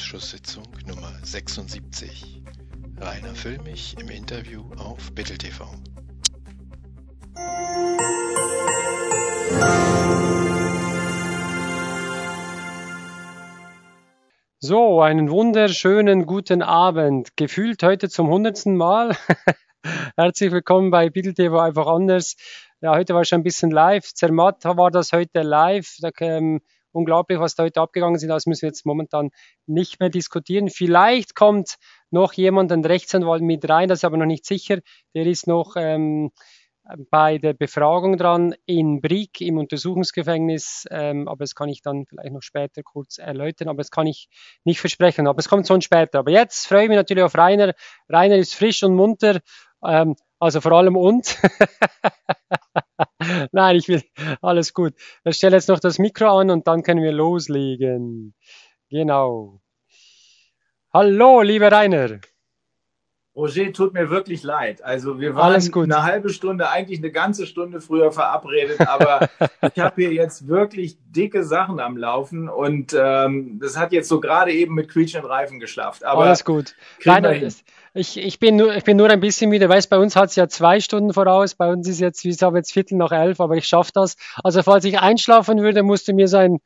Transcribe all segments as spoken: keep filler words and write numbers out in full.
Ausschusssitzung Nummer sechsundsiebzig. Rainer Füllmich im Interview auf Bittel T V. So, einen wunderschönen guten Abend. Gefühlt heute zum hundertsten Mal. Herzlich willkommen bei Bittel T V einfach anders. Ja, heute war schon ein bisschen live. Zermatt war das heute live. Da, ähm, unglaublich, was da heute abgegangen ist. Das müssen wir jetzt momentan nicht mehr diskutieren. Vielleicht kommt noch jemand, ein Rechtsanwalt mit rein, das ist aber noch nicht sicher. Der ist noch ähm, bei der Befragung dran in Brig im Untersuchungsgefängnis, ähm, aber das kann ich dann vielleicht noch später kurz erläutern, aber das kann ich nicht versprechen, aber es kommt schon später. Aber jetzt freue ich mich natürlich auf Rainer. Rainer ist frisch und munter, ähm, also vor allem und. Nein, ich will, alles gut. Ich stelle jetzt noch das Mikro an und dann können wir loslegen. Genau. Hallo, lieber Rainer. Roger, tut mir wirklich leid. Also wir Alles waren gut. eine halbe Stunde, eigentlich eine ganze Stunde früher verabredet, aber ich habe hier jetzt wirklich dicke Sachen am Laufen und ähm, das hat jetzt so gerade eben mit quietschenden Reifen geschafft. Aber Alles gut. kriegen Nein, wir hin. es- ich, ich, bin nur, ich bin nur ein bisschen müde. Weißt, bei uns hat es ja zwei Stunden voraus. Bei uns ist jetzt, wir haben jetzt Viertel nach elf, aber ich schaffe das. Also falls ich einschlafen würde, musste mir sein.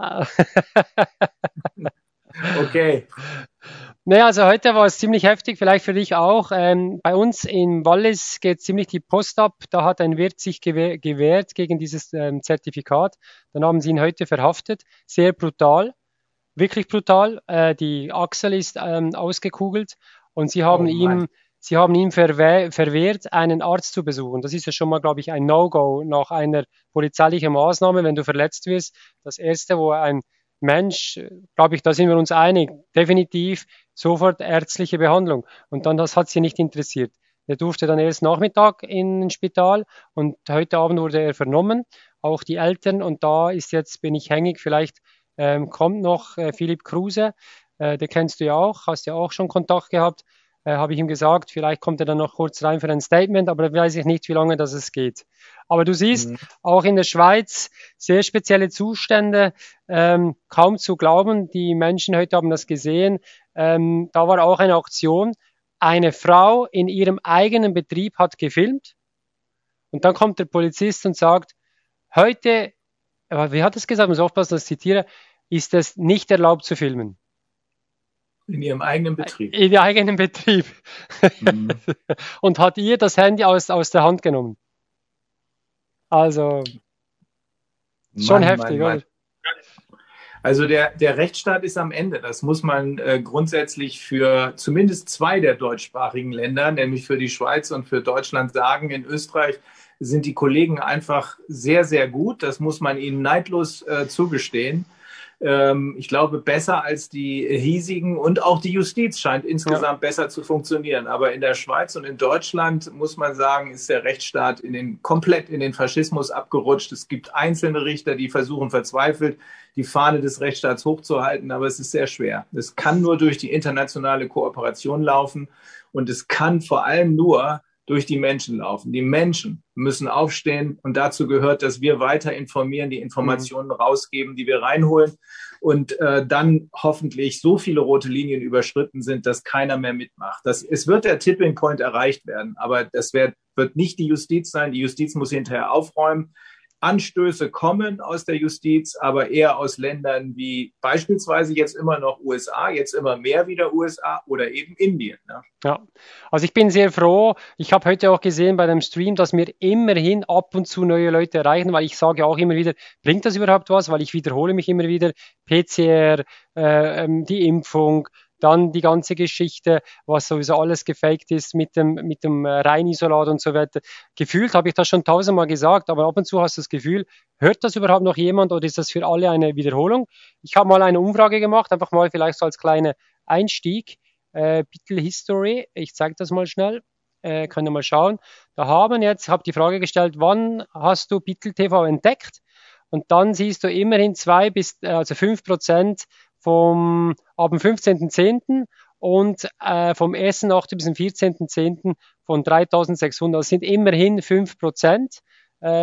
Okay. Naja, also heute war es ziemlich heftig, vielleicht für dich auch. Ähm, bei uns in Wallis geht ziemlich die Post ab. Da hat ein Wirt sich gewehr, gewehrt gegen dieses ähm, Zertifikat. Dann haben sie ihn heute verhaftet. Sehr brutal, wirklich brutal. Äh, die Achsel ist ähm, ausgekugelt und sie haben Oh Mann. ihm, sie haben ihm verwe verwehrt, einen Arzt zu besuchen. Das ist ja schon mal, glaube ich, ein No-Go nach einer polizeilichen Maßnahme, wenn du verletzt wirst. Das Erste, wo ein Mensch, glaube ich, da sind wir uns einig, definitiv sofort ärztliche Behandlung. Und dann, das hat sie nicht interessiert. Er durfte dann erst Nachmittag in ein Spital und heute Abend wurde er vernommen, auch die Eltern. Und da ist jetzt, bin ich hängig, vielleicht ähm, kommt noch äh, Philipp Kruse, äh, den kennst du ja auch, hast ja auch schon Kontakt gehabt, äh, habe ich ihm gesagt, vielleicht kommt er dann noch kurz rein für ein Statement, aber da weiß ich nicht, wie lange das es geht. Aber du siehst, Mhm. auch in der Schweiz sehr spezielle Zustände, ähm, kaum zu glauben. Die Menschen heute haben das gesehen. Ähm, da war auch eine Aktion. Eine Frau in ihrem eigenen Betrieb hat gefilmt und dann kommt der Polizist und sagt, heute, aber wie hat es gesagt, ich muss aufpassen, dass ich zitiere, ist es nicht erlaubt zu filmen. In Ihrem eigenen Betrieb. In ihrem eigenen Betrieb. Mhm. Und hat ihr das Handy aus, aus der Hand genommen. Also, schon Mann, heftig, Mann, Mann. oder? Also der, der Rechtsstaat ist am Ende. Das muss man äh, grundsätzlich für zumindest zwei der deutschsprachigen Länder, nämlich für die Schweiz und für Deutschland sagen. In Österreich sind die Kollegen einfach sehr, sehr gut. Das muss man ihnen neidlos äh, zugestehen. Ähm, ich glaube, besser als die hiesigen und auch die Justiz scheint insgesamt ja. besser zu funktionieren. Aber in der Schweiz und in Deutschland, muss man sagen, ist der Rechtsstaat in den, komplett in den Faschismus abgerutscht. Es gibt einzelne Richter, die versuchen verzweifelt, die Fahne des Rechtsstaats hochzuhalten, aber es ist sehr schwer. Es kann nur durch die internationale Kooperation laufen und es kann vor allem nur durch die Menschen laufen. Die Menschen müssen aufstehen und dazu gehört, dass wir weiter informieren, die Informationen rausgeben, die wir reinholen und äh, dann hoffentlich so viele rote Linien überschritten sind, dass keiner mehr mitmacht. Das, es wird der Tipping Point erreicht werden, aber das wird, wird nicht die Justiz sein. Die Justiz muss hinterher aufräumen. Anstöße kommen aus der Justiz, aber eher aus Ländern wie beispielsweise jetzt immer noch U S A, jetzt immer mehr wieder U S A oder eben Indien. Ne? Ja, also ich bin sehr froh. Ich habe heute auch gesehen bei dem Stream, dass wir immerhin ab und zu neue Leute erreichen, weil ich sage auch immer wieder, bringt das überhaupt was? Weil ich wiederhole mich immer wieder, P C R, äh, ähm, die Impfung, dann die ganze Geschichte, was sowieso alles gefaked ist mit dem, mit dem äh, Reinisolat und so weiter. Gefühlt habe ich das schon tausendmal gesagt, aber ab und zu hast du das Gefühl, hört das überhaupt noch jemand oder ist das für alle eine Wiederholung? Ich habe mal eine Umfrage gemacht, einfach mal vielleicht so als kleiner Einstieg. Äh, Bittel History, ich zeige das mal schnell, äh, könnt ihr mal schauen. Da haben jetzt, habe die Frage gestellt, wann hast du Bittel T V entdeckt? Und dann siehst du immerhin zwei bis, äh, also fünf Prozent vom, ab dem fünfzehnten zehnten und äh, vom ersten achten bis zum vierzehnten zehnten von dreitausendsechshundert. Das sind immerhin fünf Prozent. Ähm,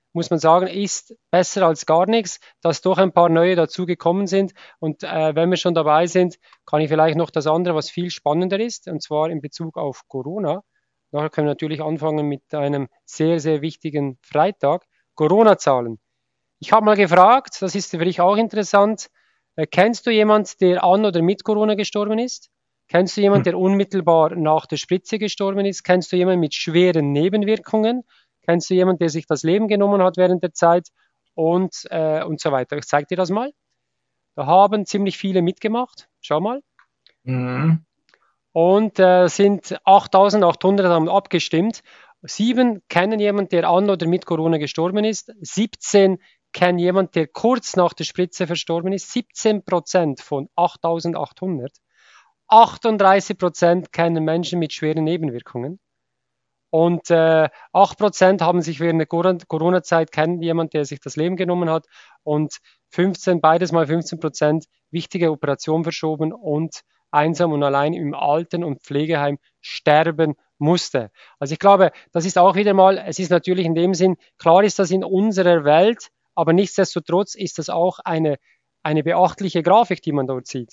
muss man sagen, ist besser als gar nichts, dass doch ein paar neue dazugekommen sind. Und äh, wenn wir schon dabei sind, kann ich vielleicht noch das andere, was viel spannender ist, und zwar in Bezug auf Corona. Nachher können wir natürlich anfangen mit einem sehr, sehr wichtigen Freitag. Corona-Zahlen. Ich habe mal gefragt, das ist für dich auch interessant, äh, kennst du jemanden, der an oder mit Corona gestorben ist? Kennst du jemanden, der unmittelbar nach der Spritze gestorben ist? Kennst du jemanden mit schweren Nebenwirkungen? Kennst du jemanden, der sich das Leben genommen hat während der Zeit? Und, äh, und so weiter. Ich zeige dir das mal. Da haben ziemlich viele mitgemacht. Schau mal. Mhm. Und äh, sind achttausendachthundert haben abgestimmt. Sieben kennen jemanden, der an oder mit Corona gestorben ist. siebzehn kennen jemanden, der kurz nach der Spritze verstorben ist. siebzehn Prozent von achttausendachthundert. achtunddreißig Prozent kennen Menschen mit schweren Nebenwirkungen. Und äh, acht Prozent haben sich während der Corona-Zeit kennen jemand, der sich das Leben genommen hat. Und fünfzehn, beides mal fünfzehn Prozent wichtige Operation verschoben und einsam und allein im Alten- und Pflegeheim sterben musste. Also ich glaube, das ist auch wieder mal, es ist natürlich in dem Sinn, klar ist das in unserer Welt, aber nichtsdestotrotz ist das auch eine, eine beachtliche Grafik, die man dort sieht.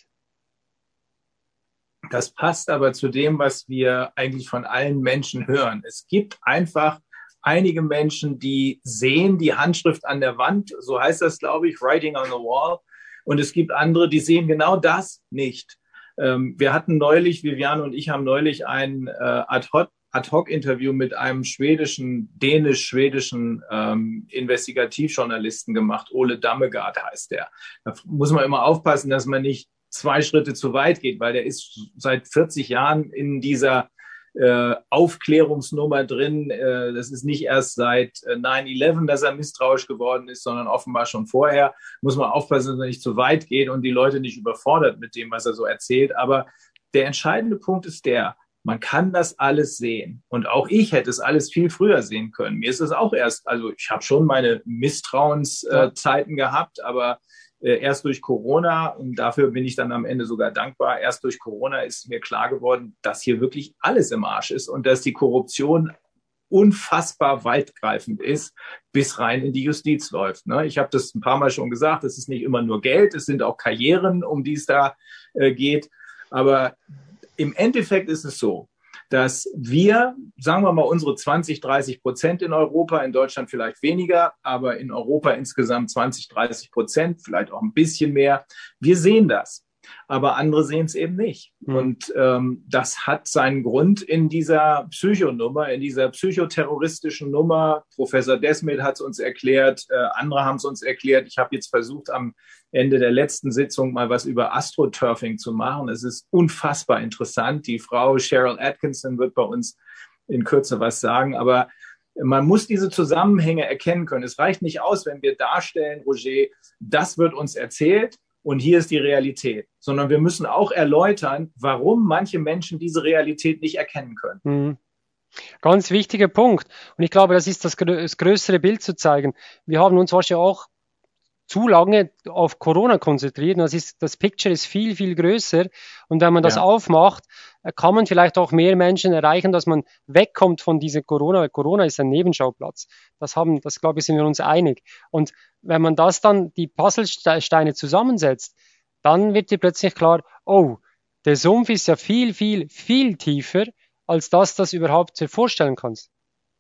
Das passt aber zu dem, was wir eigentlich von allen Menschen hören. Es gibt einfach einige Menschen, die sehen die Handschrift an der Wand, so heißt das, glaube ich, Writing on the Wall. Und es gibt andere, die sehen genau das nicht. Ähm, wir hatten neulich, Viviane und ich haben neulich ein äh, Ad-Hoc Ad-Hoc-Interview mit einem schwedischen, dänisch-schwedischen ähm, Investigativjournalisten gemacht. Ole Dammegaard heißt der. Da muss man immer aufpassen, dass man nicht zwei Schritte zu weit geht, weil der ist seit vierzig Jahren in dieser äh, Aufklärungsnummer drin. Äh, das ist nicht erst seit äh, nine eleven, dass er misstrauisch geworden ist, sondern offenbar schon vorher. Muss man aufpassen, dass man nicht zu weit geht und die Leute nicht überfordert mit dem, was er so erzählt. Aber der entscheidende Punkt ist der, man kann das alles sehen. Und auch ich hätte es alles viel früher sehen können. Mir ist es auch erst, also ich habe schon meine Misstrauenszeiten äh, gehabt, aber äh, erst durch Corona, und dafür bin ich dann am Ende sogar dankbar, erst durch Corona ist mir klar geworden, dass hier wirklich alles im Arsch ist und dass die Korruption unfassbar weitgreifend ist, bis rein in die Justiz läuft. Ne? Ich habe das ein paar Mal schon gesagt, es ist nicht immer nur Geld, es sind auch Karrieren, um die es da äh, geht. Aber im Endeffekt ist es so, dass wir, sagen wir mal, unsere zwanzig, dreißig Prozent in Europa, in Deutschland vielleicht weniger, aber in Europa insgesamt zwanzig, dreißig Prozent, vielleicht auch ein bisschen mehr, wir sehen das. Aber andere sehen es eben nicht. Mhm. Und ähm, das hat seinen Grund in dieser Psychonummer, in dieser psychoterroristischen Nummer. Professor Desmet hat es uns erklärt, äh, andere haben es uns erklärt. Ich habe jetzt versucht, am Ende der letzten Sitzung mal was über Astroturfing zu machen. Es ist unfassbar interessant. Die Frau Cheryl Atkinson wird bei uns in Kürze was sagen. Aber man muss diese Zusammenhänge erkennen können. Es reicht nicht aus, wenn wir darstellen, Roger, das wird uns erzählt. Und hier ist die Realität, sondern wir müssen auch erläutern, warum manche Menschen diese Realität nicht erkennen können. Mhm. Ganz wichtiger Punkt. Und ich glaube, das ist das, das größere Bild zu zeigen. Wir haben uns wahrscheinlich auch zu lange auf Corona konzentriert. Das ist, das Picture ist viel, viel größer. Und wenn man das ja. aufmacht, kann man vielleicht auch mehr Menschen erreichen, dass man wegkommt von dieser Corona. Corona ist ein Nebenschauplatz. Das haben, das glaube ich, sind wir uns einig. Und wenn man das dann, die Puzzlesteine zusammensetzt, dann wird dir plötzlich klar, oh, der Sumpf ist ja viel, viel, viel tiefer, als das, das überhaupt dir vorstellen kannst.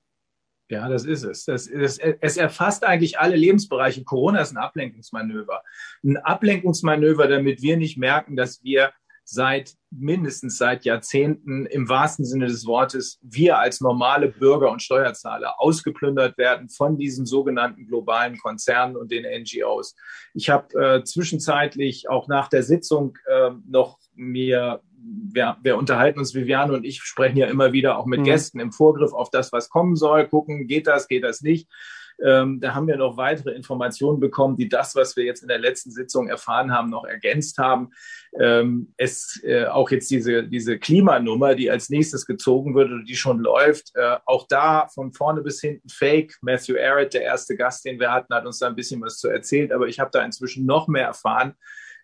Ja, das ist es. Das, das, es erfasst eigentlich alle Lebensbereiche. Corona ist ein Ablenkungsmanöver. Ein Ablenkungsmanöver, damit wir nicht merken, dass wir seit mindestens seit Jahrzehnten im wahrsten Sinne des Wortes, wir als normale Bürger und Steuerzahler ausgeplündert werden von diesen sogenannten globalen Konzernen und den N G Os. Ich habe äh, zwischenzeitlich auch nach der Sitzung äh, noch mir Wir, wir unterhalten uns, Viviane und ich sprechen ja immer wieder auch mit mhm. Gästen im Vorgriff auf das, was kommen soll, gucken, geht das, geht das nicht. Ähm, da haben wir noch weitere Informationen bekommen, die das, was wir jetzt in der letzten Sitzung erfahren haben, noch ergänzt haben. Ähm, es äh, auch jetzt diese, diese Klimanummer, die als nächstes gezogen wird oder die schon läuft, äh, auch da von vorne bis hinten Fake. Matthew Arrett, der erste Gast, den wir hatten, hat uns da ein bisschen was zu erzählt, aber ich habe da inzwischen noch mehr erfahren.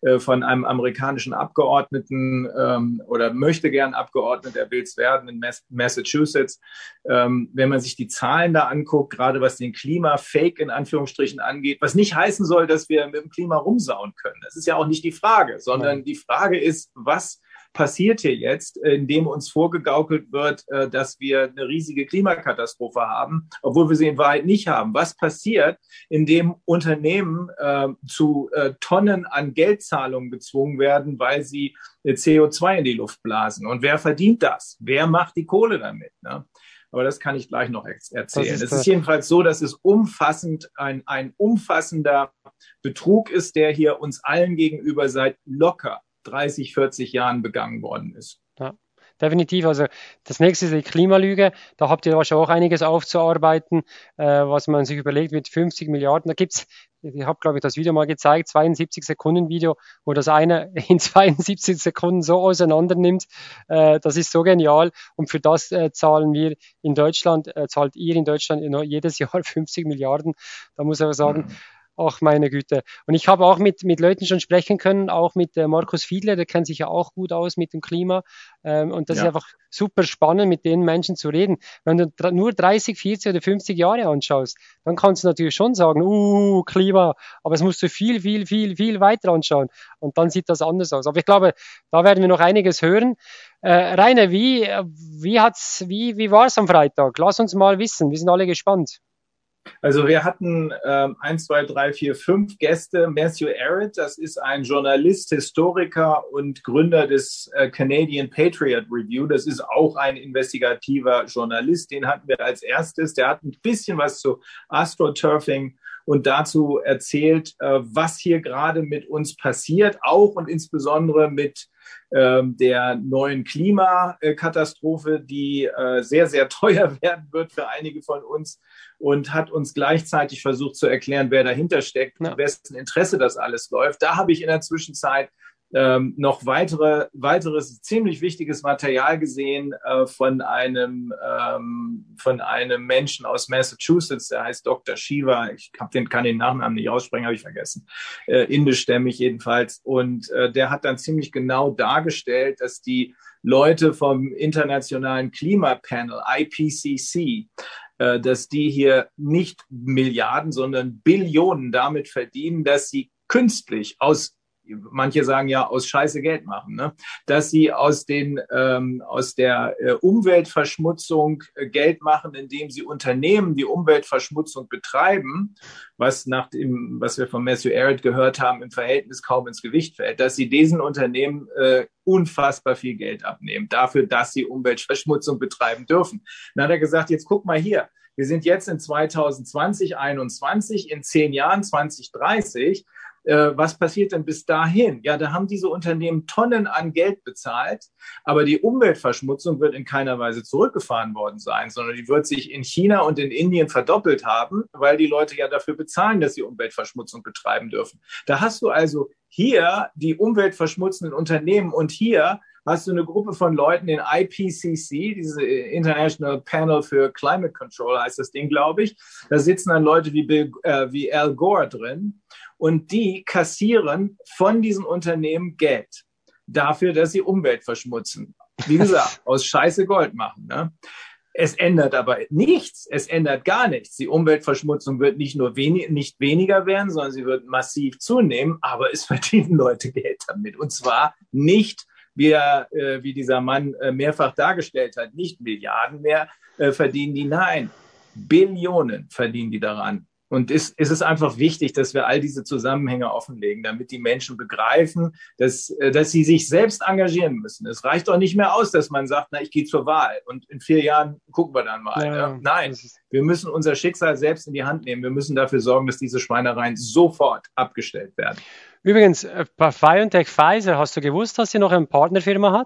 äh, von einem amerikanischen Abgeordneten ähm, oder möchte gern Abgeordneter, er will es werden in Mass- Massachusetts. Ähm, wenn man sich die Zahlen da anguckt, gerade was den Klima-Fake in Anführungsstrichen angeht, was nicht heißen soll, dass wir mit dem Klima rumsauen können. Das ist ja auch nicht die Frage, sondern ja. Die Frage ist, was passiert hier jetzt, indem uns vorgegaukelt wird, dass wir eine riesige Klimakatastrophe haben, obwohl wir sie in Wahrheit nicht haben. Was passiert, indem Unternehmen äh, zu äh, Tonnen an Geldzahlungen gezwungen werden, weil sie C O zwei in die Luft blasen? Und wer verdient das? Wer macht die Kohle damit? Ne? Aber das kann ich gleich noch erzählen. Ist es ist jedenfalls so, dass es umfassend ein, ein umfassender Betrug ist, der hier uns allen gegenüber seit locker dreißig, vierzig Jahren begangen worden ist. Ja, definitiv. Also das nächste ist die Klimalüge. Da habt ihr wahrscheinlich auch einiges aufzuarbeiten, äh, was man sich überlegt mit fünfzig Milliarden. Da gibt's, ich habe, glaube ich, das Video mal gezeigt, zweiundsiebzig Sekunden Video, wo das eine in zweiundsiebzig Sekunden so auseinander nimmt. Äh, das ist so genial. Und für das äh, zahlen wir in Deutschland, äh, zahlt ihr in Deutschland jedes Jahr fünfzig Milliarden. Da muss ich aber sagen, mhm. Ach, meine Güte. Und ich habe auch mit, mit Leuten schon sprechen können, auch mit äh, Markus Fiedler, der kennt sich ja auch gut aus mit dem Klima. Ähm, und das ja. ist einfach super spannend, mit den Menschen zu reden. Wenn du dr- nur dreißig, vierzig oder fünfzig Jahre anschaust, dann kannst du natürlich schon sagen, uh, Klima, aber es musst du viel, viel, viel, viel weiter anschauen. Und dann sieht das anders aus. Aber ich glaube, da werden wir noch einiges hören. Äh, Rainer, wie, wie hat's, wie, wie war's am Freitag? Lass uns mal wissen. Wir sind alle gespannt. Also wir hatten ähm, eins, zwei, drei, vier, fünf Gäste. Matthew Arrett, das ist ein Journalist, Historiker und Gründer des äh, Canadian Patriot Review. Das ist auch ein investigativer Journalist. Den hatten wir als erstes. Der hat ein bisschen was zu AstroTurfing und dazu erzählt, äh, was hier gerade mit uns passiert, auch und insbesondere mit ähm, der neuen Klimakatastrophe, die äh, sehr, sehr teuer werden wird für einige von uns, und hat uns gleichzeitig versucht zu erklären, wer dahinter steckt und ja. wessen Interesse das alles läuft. Da habe ich in der Zwischenzeit ähm, noch weitere, weiteres ziemlich wichtiges Material gesehen äh, von einem ähm, von einem Menschen aus Massachusetts, der heißt Doktor Shiva. Ich hab den, kann den Nachnamen nicht aussprechen, habe ich vergessen. Äh, indischstämmig jedenfalls. Und äh, der hat dann ziemlich genau dargestellt, dass die Leute vom Internationalen Klimapanel, I P C C, äh, dass die hier nicht Milliarden, sondern Billionen damit verdienen, dass sie künstlich aus, manche sagen ja, aus Scheiße Geld machen, ne? Dass sie aus den ähm, aus der äh, Umweltverschmutzung äh, Geld machen, indem sie Unternehmen die Umweltverschmutzung betreiben, was nach dem, was wir von Matthew Arrett gehört haben, im Verhältnis kaum ins Gewicht fällt, dass sie diesen Unternehmen äh, unfassbar viel Geld abnehmen, dafür, dass sie Umweltverschmutzung betreiben dürfen. Dann hat er gesagt, jetzt guck mal hier, wir sind jetzt in zwanzig zwanzig, einundzwanzig, in zehn Jahren, zwanzig dreißig, was passiert denn bis dahin? Ja, da haben diese Unternehmen Tonnen an Geld bezahlt, aber die Umweltverschmutzung wird in keiner Weise zurückgefahren worden sein, sondern die wird sich in China und in Indien verdoppelt haben, weil die Leute ja dafür bezahlen, dass sie Umweltverschmutzung betreiben dürfen. Da hast du also hier die umweltverschmutzenden Unternehmen und hier hast du eine Gruppe von Leuten, den I P C C, diese International Panel for Climate Control heißt das Ding, glaube ich. Da sitzen dann Leute wie, Bill, äh, wie Al Gore drin und die kassieren von diesen Unternehmen Geld dafür, dass sie Umwelt verschmutzen. Wie gesagt, aus Scheiße Gold machen. Ne? Es ändert aber nichts. Es ändert gar nichts. Die Umweltverschmutzung wird nicht nur wenig, nicht weniger werden, sondern sie wird massiv zunehmen. Aber es verdienen Leute Geld damit. Und zwar nicht, wie, er, äh, wie dieser Mann äh, mehrfach dargestellt hat, nicht Milliarden mehr äh, verdienen die. Nein, Billionen verdienen die daran. Und es, es ist einfach wichtig, dass wir all diese Zusammenhänge offenlegen, damit die Menschen begreifen, dass, dass sie sich selbst engagieren müssen. Es reicht doch nicht mehr aus, dass man sagt, na, ich gehe zur Wahl und in vier Jahren gucken wir dann mal. Ja, ja. Nein, wir müssen unser Schicksal selbst in die Hand nehmen. Wir müssen dafür sorgen, dass diese Schweinereien sofort abgestellt werden. Übrigens, bei BioNTech Pfizer, hast du gewusst, dass sie noch eine Partnerfirma hat?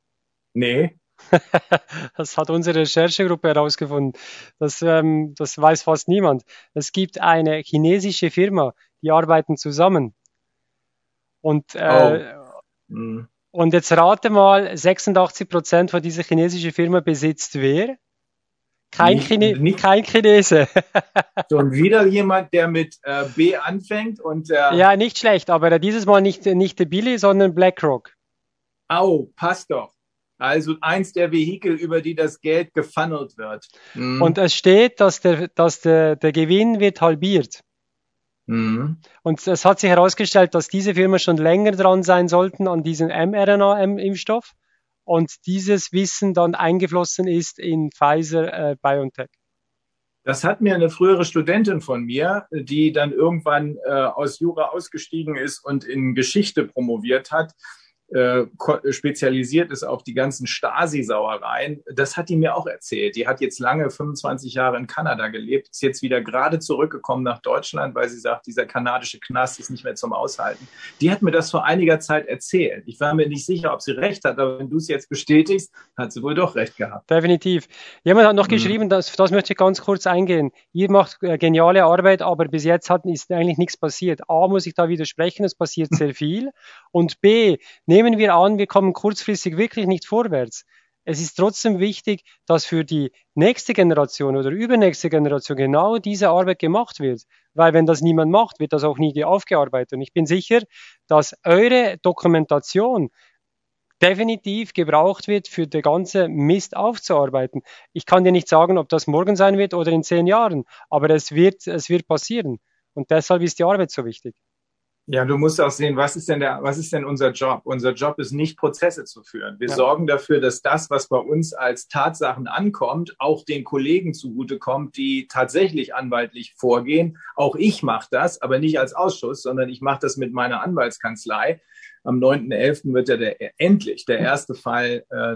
Nee. Das hat unsere Recherchegruppe herausgefunden. Das, ähm, das weiß fast niemand. Es gibt eine chinesische Firma, die arbeiten zusammen. Und, äh, oh. hm. und jetzt rate mal, sechsundachtzig Prozent von dieser chinesischen Firma besitzt wer? Kein, Nicht, Chine nicht kein Chinese. schon wieder jemand, der mit äh, B anfängt und der, Ja, nicht schlecht, aber dieses Mal nicht, nicht der Billy, sondern BlackRock. au, passt doch. Also eins der Vehikel, über die das Geld gefunnelt wird. Und Mhm. es steht, dass der, dass der, der Gewinn wird halbiert. Mhm. Und es hat sich herausgestellt, dass diese Firmen schon länger dran sein sollten an diesem mRNA-Impfstoff und dieses Wissen dann eingeflossen ist in Pfizer äh, BioNTech. Das hat mir eine frühere Studentin von mir, die dann irgendwann äh, aus Jura ausgestiegen ist und in Geschichte promoviert hat, äh, spezialisiert ist auf die ganzen Stasi-Sauereien. Das hat die mir auch erzählt. Die hat jetzt lange, fünfundzwanzig Jahre in Kanada gelebt, ist jetzt wieder gerade zurückgekommen nach Deutschland, weil sie sagt, dieser kanadische Knast ist nicht mehr zum Aushalten. Die hat mir das vor einiger Zeit erzählt. Ich war mir nicht sicher, ob sie recht hat, aber wenn du es jetzt bestätigst, hat sie wohl doch recht gehabt. Definitiv. Jemand hat noch Mhm. geschrieben, das, das möchte ich ganz kurz eingehen. Ihr macht äh, geniale Arbeit, aber bis jetzt hat, ist eigentlich nichts passiert. A, muss ich da widersprechen, es passiert sehr viel. Und B, nehmen wir an, wir kommen kurzfristig wirklich nicht vorwärts. Es ist trotzdem wichtig, dass für die nächste Generation oder übernächste Generation genau diese Arbeit gemacht wird. Weil wenn das niemand macht, wird das auch nie aufgearbeitet. Und ich bin sicher, dass eure Dokumentation definitiv gebraucht wird, für den ganzen Mist aufzuarbeiten. Ich kann dir nicht sagen, ob das morgen sein wird oder in zehn Jahren, aber es wird, es wird passieren. Und deshalb ist die Arbeit so wichtig. Ja, du musst auch sehen, was ist denn der, was ist denn unser Job? Unser Job ist nicht, Prozesse zu führen. Wir Ja. sorgen dafür, dass das, was bei uns als Tatsachen ankommt, auch den Kollegen zugutekommt, die tatsächlich anwaltlich vorgehen. Auch ich mache das, aber nicht als Ausschuss, sondern ich mache das mit meiner Anwaltskanzlei. Am neunten elften wird ja der, endlich der erste Fall äh,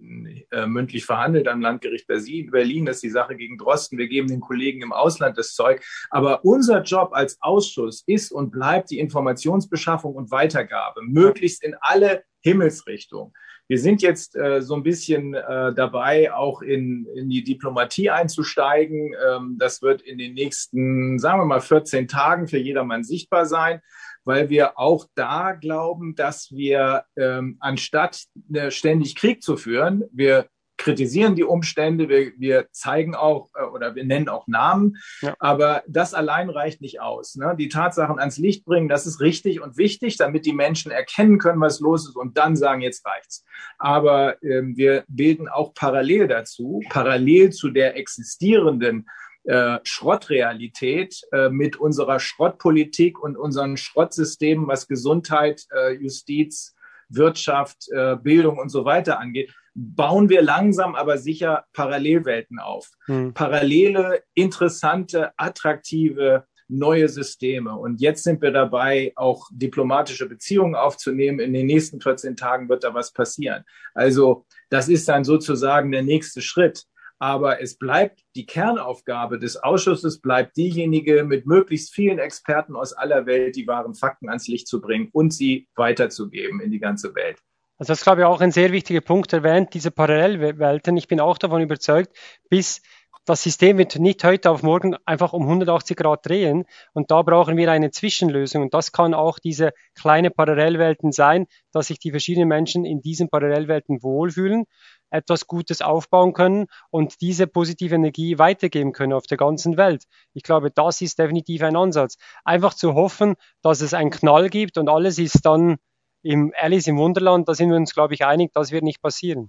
äh, mündlich verhandelt am Landgericht Berlin. Das ist die Sache gegen Drosten. Wir geben den Kollegen im Ausland das Zeug. Aber unser Job als Ausschuss ist und bleibt die Informationsbeschaffung und Weitergabe, möglichst in alle Himmelsrichtungen. Wir sind jetzt äh, so ein bisschen äh, dabei, auch in, in die Diplomatie einzusteigen. Ähm, das wird in den nächsten, sagen wir mal, vierzehn Tagen für jedermann sichtbar sein, weil wir auch da glauben, dass wir ähm, anstatt äh, ständig Krieg zu führen, wir kritisieren die Umstände, wir, wir zeigen auch äh, oder wir nennen auch Namen, ja. Aber das allein reicht nicht aus. Ne? Die Tatsachen ans Licht bringen, das ist richtig und wichtig, damit die Menschen erkennen können, was los ist und dann sagen, jetzt reicht's. Aber ähm, wir bilden auch parallel dazu, parallel zu der existierenden Äh, Schrottrealität äh, mit unserer Schrottpolitik und unseren Schrottsystemen, was Gesundheit, äh, Justiz, Wirtschaft, äh, Bildung und so weiter angeht, bauen wir langsam aber sicher Parallelwelten auf. Hm. Parallele, interessante, attraktive, neue Systeme. Und jetzt sind wir dabei, auch diplomatische Beziehungen aufzunehmen. In den nächsten vierzehn Tagen wird da was passieren. Also das ist dann sozusagen der nächste Schritt. Aber es bleibt die Kernaufgabe des Ausschusses, bleibt diejenige, mit möglichst vielen Experten aus aller Welt die wahren Fakten ans Licht zu bringen und sie weiterzugeben in die ganze Welt. Also das ist, glaube ich, auch ein sehr wichtiger Punkt erwähnt, diese Parallelwelten. Ich bin auch davon überzeugt, bis das System wird nicht heute auf morgen einfach um hundertachtzig Grad drehen. Und da brauchen wir eine Zwischenlösung. Und das kann auch diese kleine Parallelwelten sein, dass sich die verschiedenen Menschen in diesen Parallelwelten wohlfühlen, etwas Gutes aufbauen können und diese positive Energie weitergeben können auf der ganzen Welt. Ich glaube, das ist definitiv ein Ansatz. Einfach zu hoffen, dass es einen Knall gibt und alles ist dann im Alice im Wunderland, da sind wir uns, glaube ich, einig, das wird nicht passieren.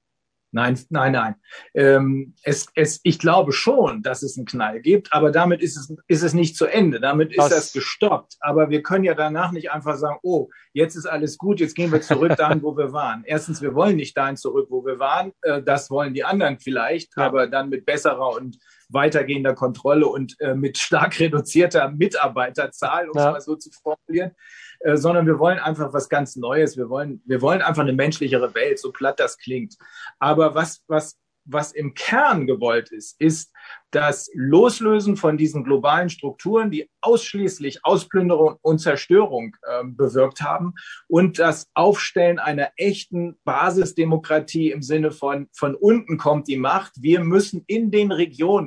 Nein, nein, nein. Ähm, es, es, ich glaube schon, dass es einen Knall gibt, aber damit ist es, ist es nicht zu Ende. Damit ist das, das gestoppt. Aber wir können ja danach nicht einfach sagen, oh, jetzt ist alles gut, jetzt gehen wir zurück dahin, wo wir waren. Erstens, wir wollen nicht dahin zurück, wo wir waren. Äh, das wollen die anderen vielleicht, ja. Aber dann mit besserer und weitergehender Kontrolle und äh, mit stark reduzierter Mitarbeiterzahl, um ja. es mal so zu formulieren. Äh, sondern wir wollen einfach was ganz Neues. Wir wollen, wir wollen einfach eine menschlichere Welt, so platt das klingt. Aber was, was, was im Kern gewollt ist, ist das Loslösen von diesen globalen Strukturen, die ausschließlich Ausplünderung und Zerstörung äh, bewirkt haben und das Aufstellen einer echten Basisdemokratie im Sinne von, von unten kommt die Macht. Wir müssen in den Regionen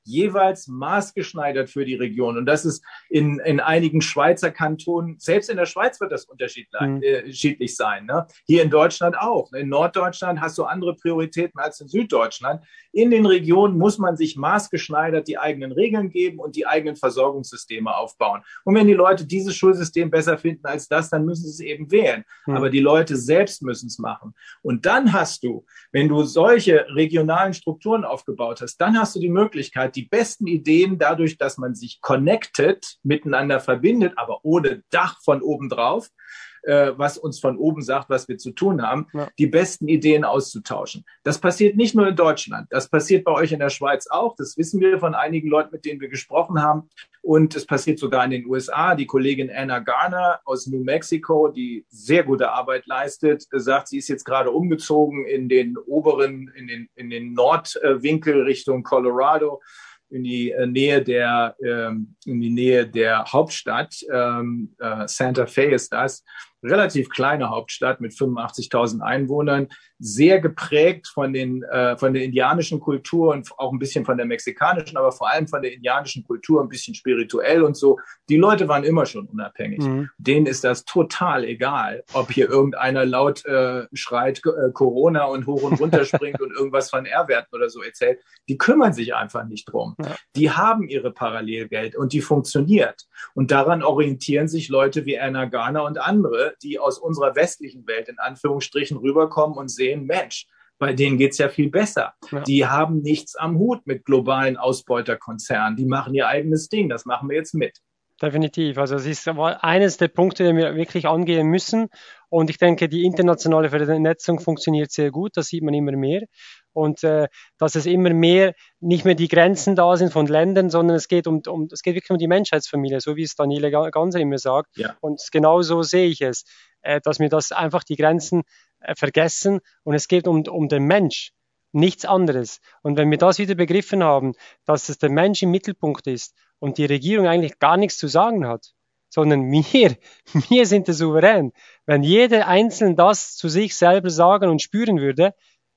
jeweils maßgeschneidert für die Region. Und das ist in, in einigen Schweizer Kantonen, selbst in der Schweiz wird das unterschiedlich, mhm. äh, unterschiedlich sein. Ne? Hier in Deutschland auch. In Norddeutschland hast du andere Prioritäten als in Süddeutschland. In den Regionen muss man sich maßgeschneidert die eigenen Regeln geben und die eigenen Versorgungssysteme aufbauen. Und wenn die Leute dieses Schulsystem besser finden als das, dann müssen sie es eben wählen. Mhm. Aber die Leute selbst müssen es machen. Und dann hast du, wenn du solche regionalen Strukturen aufgebaut hast, dann hast du die Möglichkeit, die besten Ideen dadurch, dass man sich connected, miteinander verbindet, aber ohne Dach von oben drauf, äh, was uns von oben sagt, was wir zu tun haben, ja. die besten Ideen auszutauschen. Das passiert nicht nur in Deutschland, das passiert bei euch in der Schweiz auch, das wissen wir von einigen Leuten, mit denen wir gesprochen haben, und es passiert sogar in den U S A. Die Kollegin Anna Garner aus New Mexico, die sehr gute Arbeit leistet, sagt, sie ist jetzt gerade umgezogen in den oberen, in den, in den Nordwinkel Richtung Colorado, in die Nähe der, ähm, in die Nähe der Hauptstadt, ähm, äh, Santa Fe ist das, relativ kleine Hauptstadt mit fünfundachtzigtausend Einwohnern, sehr geprägt von den, äh, von der indianischen Kultur und auch ein bisschen von der mexikanischen, aber vor allem von der indianischen Kultur, ein bisschen spirituell und so. Die Leute waren immer schon unabhängig. Mhm. Denen ist das total egal, ob hier irgendeiner laut äh, schreit äh, Corona und hoch und runter springt und irgendwas von R-Werten oder so erzählt. Die kümmern sich einfach nicht drum. Ja. Die haben ihre Parallelwelt und die funktioniert. Und daran orientieren sich Leute wie Anna Garner und andere, die aus unserer westlichen Welt in Anführungsstrichen rüberkommen und sehen, Mensch, bei denen geht's ja viel besser. Ja. Die haben nichts am Hut mit globalen Ausbeuterkonzernen. Die machen ihr eigenes Ding. Das machen wir jetzt mit. Definitiv. Also es ist eines der Punkte, den wir wirklich angehen müssen. Und ich denke, die internationale Vernetzung funktioniert sehr gut. Das sieht man immer mehr. Und äh, dass es immer mehr nicht mehr die Grenzen da sind von Ländern, sondern es geht um, um es geht wirklich um die Menschheitsfamilie, so wie es Daniele Ganser immer sagt. Ja. Und genau so sehe ich es, äh, dass wir das einfach die Grenzen äh, vergessen und es geht um, um den Mensch, nichts anderes. Und wenn wir das wieder begriffen haben, dass es der Mensch im Mittelpunkt ist und die Regierung eigentlich gar nichts zu sagen hat, sondern wir, wir sind der Souverän. Wenn jeder Einzelne das zu sich selber sagen und spüren würde,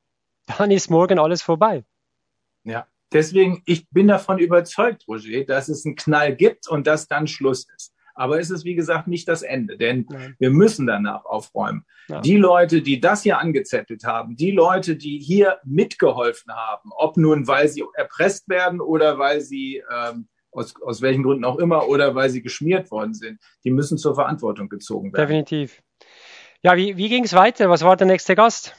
dann ist morgen alles vorbei. Ja, deswegen, ich bin davon überzeugt, Roger, dass es einen Knall gibt und dass dann Schluss ist. Aber es ist, wie gesagt, nicht das Ende, denn Nein. wir müssen danach aufräumen. Ja. Die Leute, die das hier angezettelt haben, die Leute, die hier mitgeholfen haben, ob nun, weil sie erpresst werden oder weil sie, ähm, aus, aus welchen Gründen auch immer, oder weil sie geschmiert worden sind, die müssen zur Verantwortung gezogen werden. Definitiv. Ja, wie, wie ging es weiter? Was war der nächste Gast?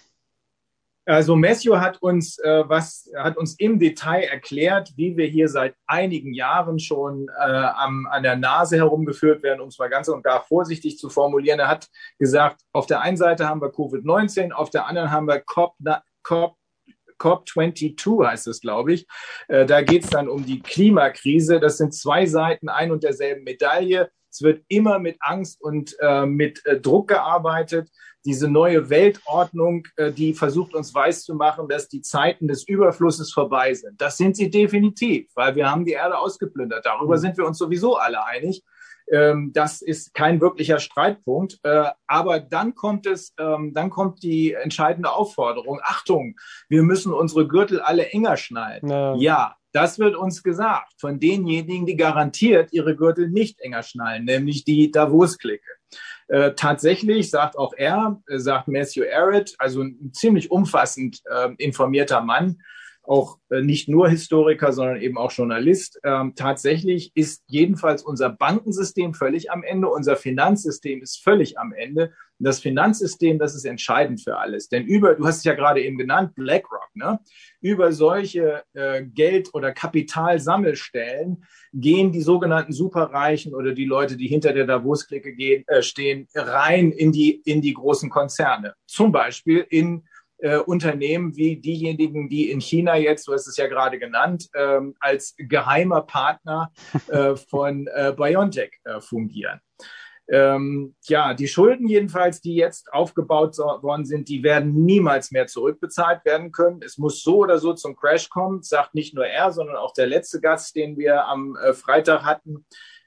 Also Matthew hat uns äh, was hat uns im Detail erklärt, wie wir hier seit einigen Jahren schon äh, am, an der Nase herumgeführt werden, um es mal ganz und gar vorsichtig zu formulieren. Er hat gesagt, auf der einen Seite haben wir Covid neunzehn, auf der anderen haben wir COP, COP, COP zweiundzwanzig heißt es, glaube ich. Äh, da geht es dann um die Klimakrise. Das sind zwei Seiten ein und derselben Medaille. Es wird immer mit Angst und äh, mit äh, Druck gearbeitet. Diese neue Weltordnung, äh, die versucht uns weiszumachen, dass die Zeiten des Überflusses vorbei sind. Das sind sie definitiv, weil wir haben die Erde ausgeplündert. Darüber sind wir uns sowieso alle einig. Ähm, das ist kein wirklicher Streitpunkt. Äh, aber dann kommt es, ähm, dann kommt die entscheidende Aufforderung. Achtung, wir müssen unsere Gürtel alle enger schnallen. Ja. ja. Das wird uns gesagt von denjenigen, die garantiert ihre Gürtel nicht enger schnallen, nämlich die Davos-Clique. Äh, tatsächlich sagt auch er, äh, sagt Matthew Arrett, also ein ziemlich umfassend äh, informierter Mann, auch äh, nicht nur Historiker, sondern eben auch Journalist. Ähm, tatsächlich ist jedenfalls unser Bankensystem völlig am Ende, unser Finanzsystem ist völlig am Ende. Und das Finanzsystem, das ist entscheidend für alles. Denn über, du hast es ja gerade eben genannt, BlackRock, ne? Über solche äh, Geld- oder Kapitalsammelstellen gehen die sogenannten Superreichen oder die Leute, die hinter der Davos-Clique gehen, äh, stehen, rein in die, in die großen Konzerne. Zum Beispiel in Äh, Unternehmen wie diejenigen, die in China jetzt, du hast es ja gerade genannt, ähm, als geheimer Partner äh, von äh, BioNTech äh, fungieren. Ähm, ja, die Schulden jedenfalls, die jetzt aufgebaut so, worden sind, die werden niemals mehr zurückbezahlt werden können. Es muss so oder so zum Crash kommen, sagt nicht nur er, sondern auch der letzte Gast, den wir am äh, Freitag hatten.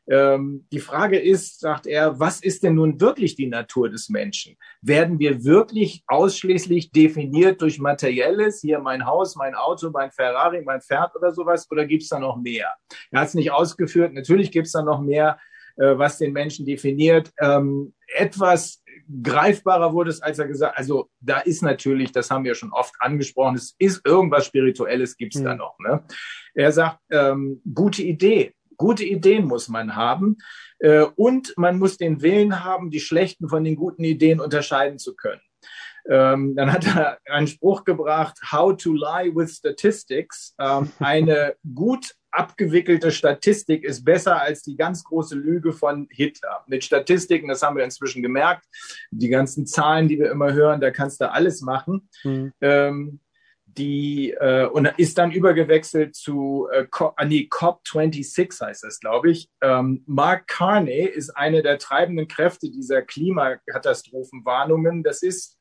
Ähm, die Frage ist, sagt er, was ist denn nun wirklich die Natur des Menschen? Werden wir wirklich ausschließlich definiert durch Materielles, hier mein Haus, mein Auto, mein Ferrari, mein Pferd oder sowas, oder gibt es da noch mehr? Er hat es nicht ausgeführt, natürlich gibt es da noch mehr, äh, was den Menschen definiert. Ähm, etwas greifbarer wurde es, als er gesagt hat, also da ist natürlich, das haben wir schon oft angesprochen, es ist irgendwas Spirituelles, gibt es mhm. da noch. Ne? Er sagt, ähm, gute Idee. Gute Ideen muss man haben äh, und man muss den Willen haben, die schlechten von den guten Ideen unterscheiden zu können. Ähm, dann hat er einen Spruch gebracht, how to lie with statistics. Ähm, eine gut abgewickelte Statistik ist besser als die ganz große Lüge von Hitler. Mit Statistiken, das haben wir inzwischen gemerkt, die ganzen Zahlen, die wir immer hören, da kannst du alles machen. Mhm. Ähm, Die, äh, und ist dann übergewechselt zu äh, Co- nee, C O P sechsundzwanzig heißt das, glaube ich. Ähm, Mark Carney ist eine der treibenden Kräfte dieser Klimakatastrophenwarnungen. Das ist,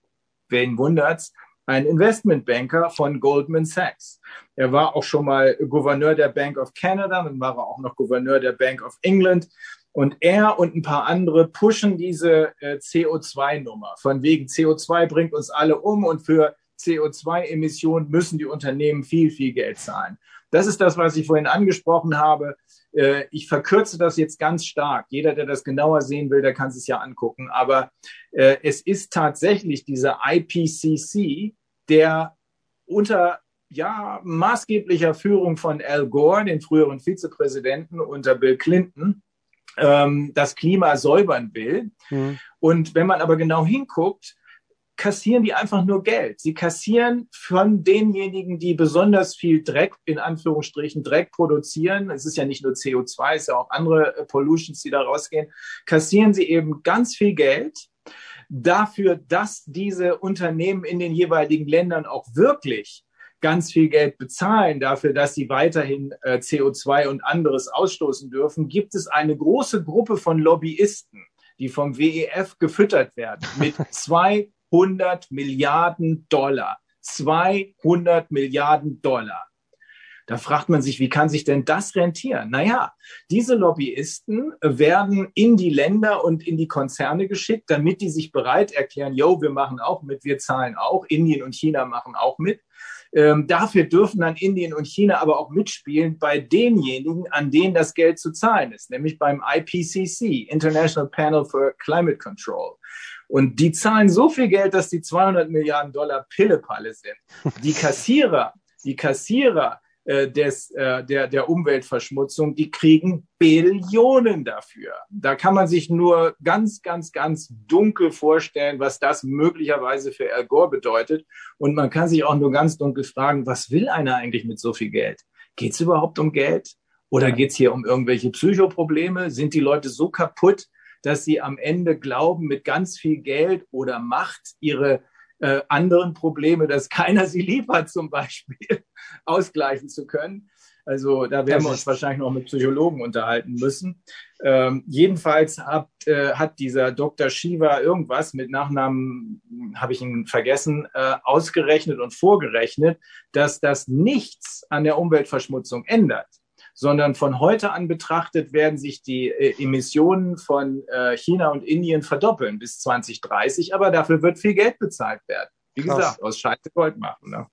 wen wundert's, ein Investmentbanker von Goldman Sachs. Er war auch schon mal Gouverneur der Bank of Canada, dann war er auch noch Gouverneur der Bank of England. Und er und ein paar andere pushen diese äh, C O zwei Nummer. Von wegen C O zwei bringt uns alle um und für C O zwei Emissionen müssen die Unternehmen viel, viel Geld zahlen. Das ist das, was ich vorhin angesprochen habe. Ich verkürze das jetzt ganz stark. Jeder, der das genauer sehen will, der kann es ja angucken. Aber es ist tatsächlich dieser I P C C, der unter ja, maßgeblicher Führung von Al Gore, den früheren Vizepräsidenten, unter Bill Clinton, das Klima säubern will. Mhm. Und wenn man aber genau hinguckt, kassieren die einfach nur Geld. Sie kassieren von denjenigen, die besonders viel Dreck, in Anführungsstrichen Dreck produzieren, es ist ja nicht nur C O zwei, es ist ja auch andere Pollutions, die da rausgehen, kassieren sie eben ganz viel Geld dafür, dass diese Unternehmen in den jeweiligen Ländern auch wirklich ganz viel Geld bezahlen dafür, dass sie weiterhin äh, C O zwei und anderes ausstoßen dürfen, gibt es eine große Gruppe von Lobbyisten, die vom W E F gefüttert werden mit zwei hundert Milliarden Dollar. zweihundert Milliarden Dollar. Da fragt man sich, wie kann sich denn das rentieren? Naja, diese Lobbyisten werden in die Länder und in die Konzerne geschickt, damit die sich bereit erklären, yo, wir machen auch mit, wir zahlen auch, Indien und China machen auch mit. Ähm, dafür dürfen dann Indien und China aber auch mitspielen bei denjenigen, an denen das Geld zu zahlen ist, nämlich beim I P C C, International Panel for Climate Control. Und die zahlen so viel Geld, dass die zweihundert Milliarden Dollar Pillepalle sind. Die Kassierer, die Kassierer äh, des, äh, der, der Umweltverschmutzung, die kriegen Billionen dafür. Da kann man sich nur ganz, ganz, ganz dunkel vorstellen, was das möglicherweise für Al Gore bedeutet. Und man kann sich auch nur ganz dunkel fragen, was will einer eigentlich mit so viel Geld? Geht es überhaupt um Geld? Oder geht es hier um irgendwelche Psychoprobleme? Sind die Leute so kaputt, dass sie am Ende glauben, mit ganz viel Geld oder Macht ihre äh, anderen Probleme, dass keiner sie lieb hat zum Beispiel, ausgleichen zu können? Also da werden wir uns wahrscheinlich noch mit Psychologen unterhalten müssen. Ähm, jedenfalls hat, äh, hat dieser Doktor Shiva irgendwas, mit Nachnamen habe ich ihn vergessen, äh, ausgerechnet und vorgerechnet, dass das nichts an der Umweltverschmutzung ändert, sondern von heute an betrachtet werden sich die äh, Emissionen von äh, China und Indien verdoppeln bis zwanzig dreißig, aber dafür wird viel Geld bezahlt werden. Wie Krass. gesagt, aus Scheiße Gold machen. Ne?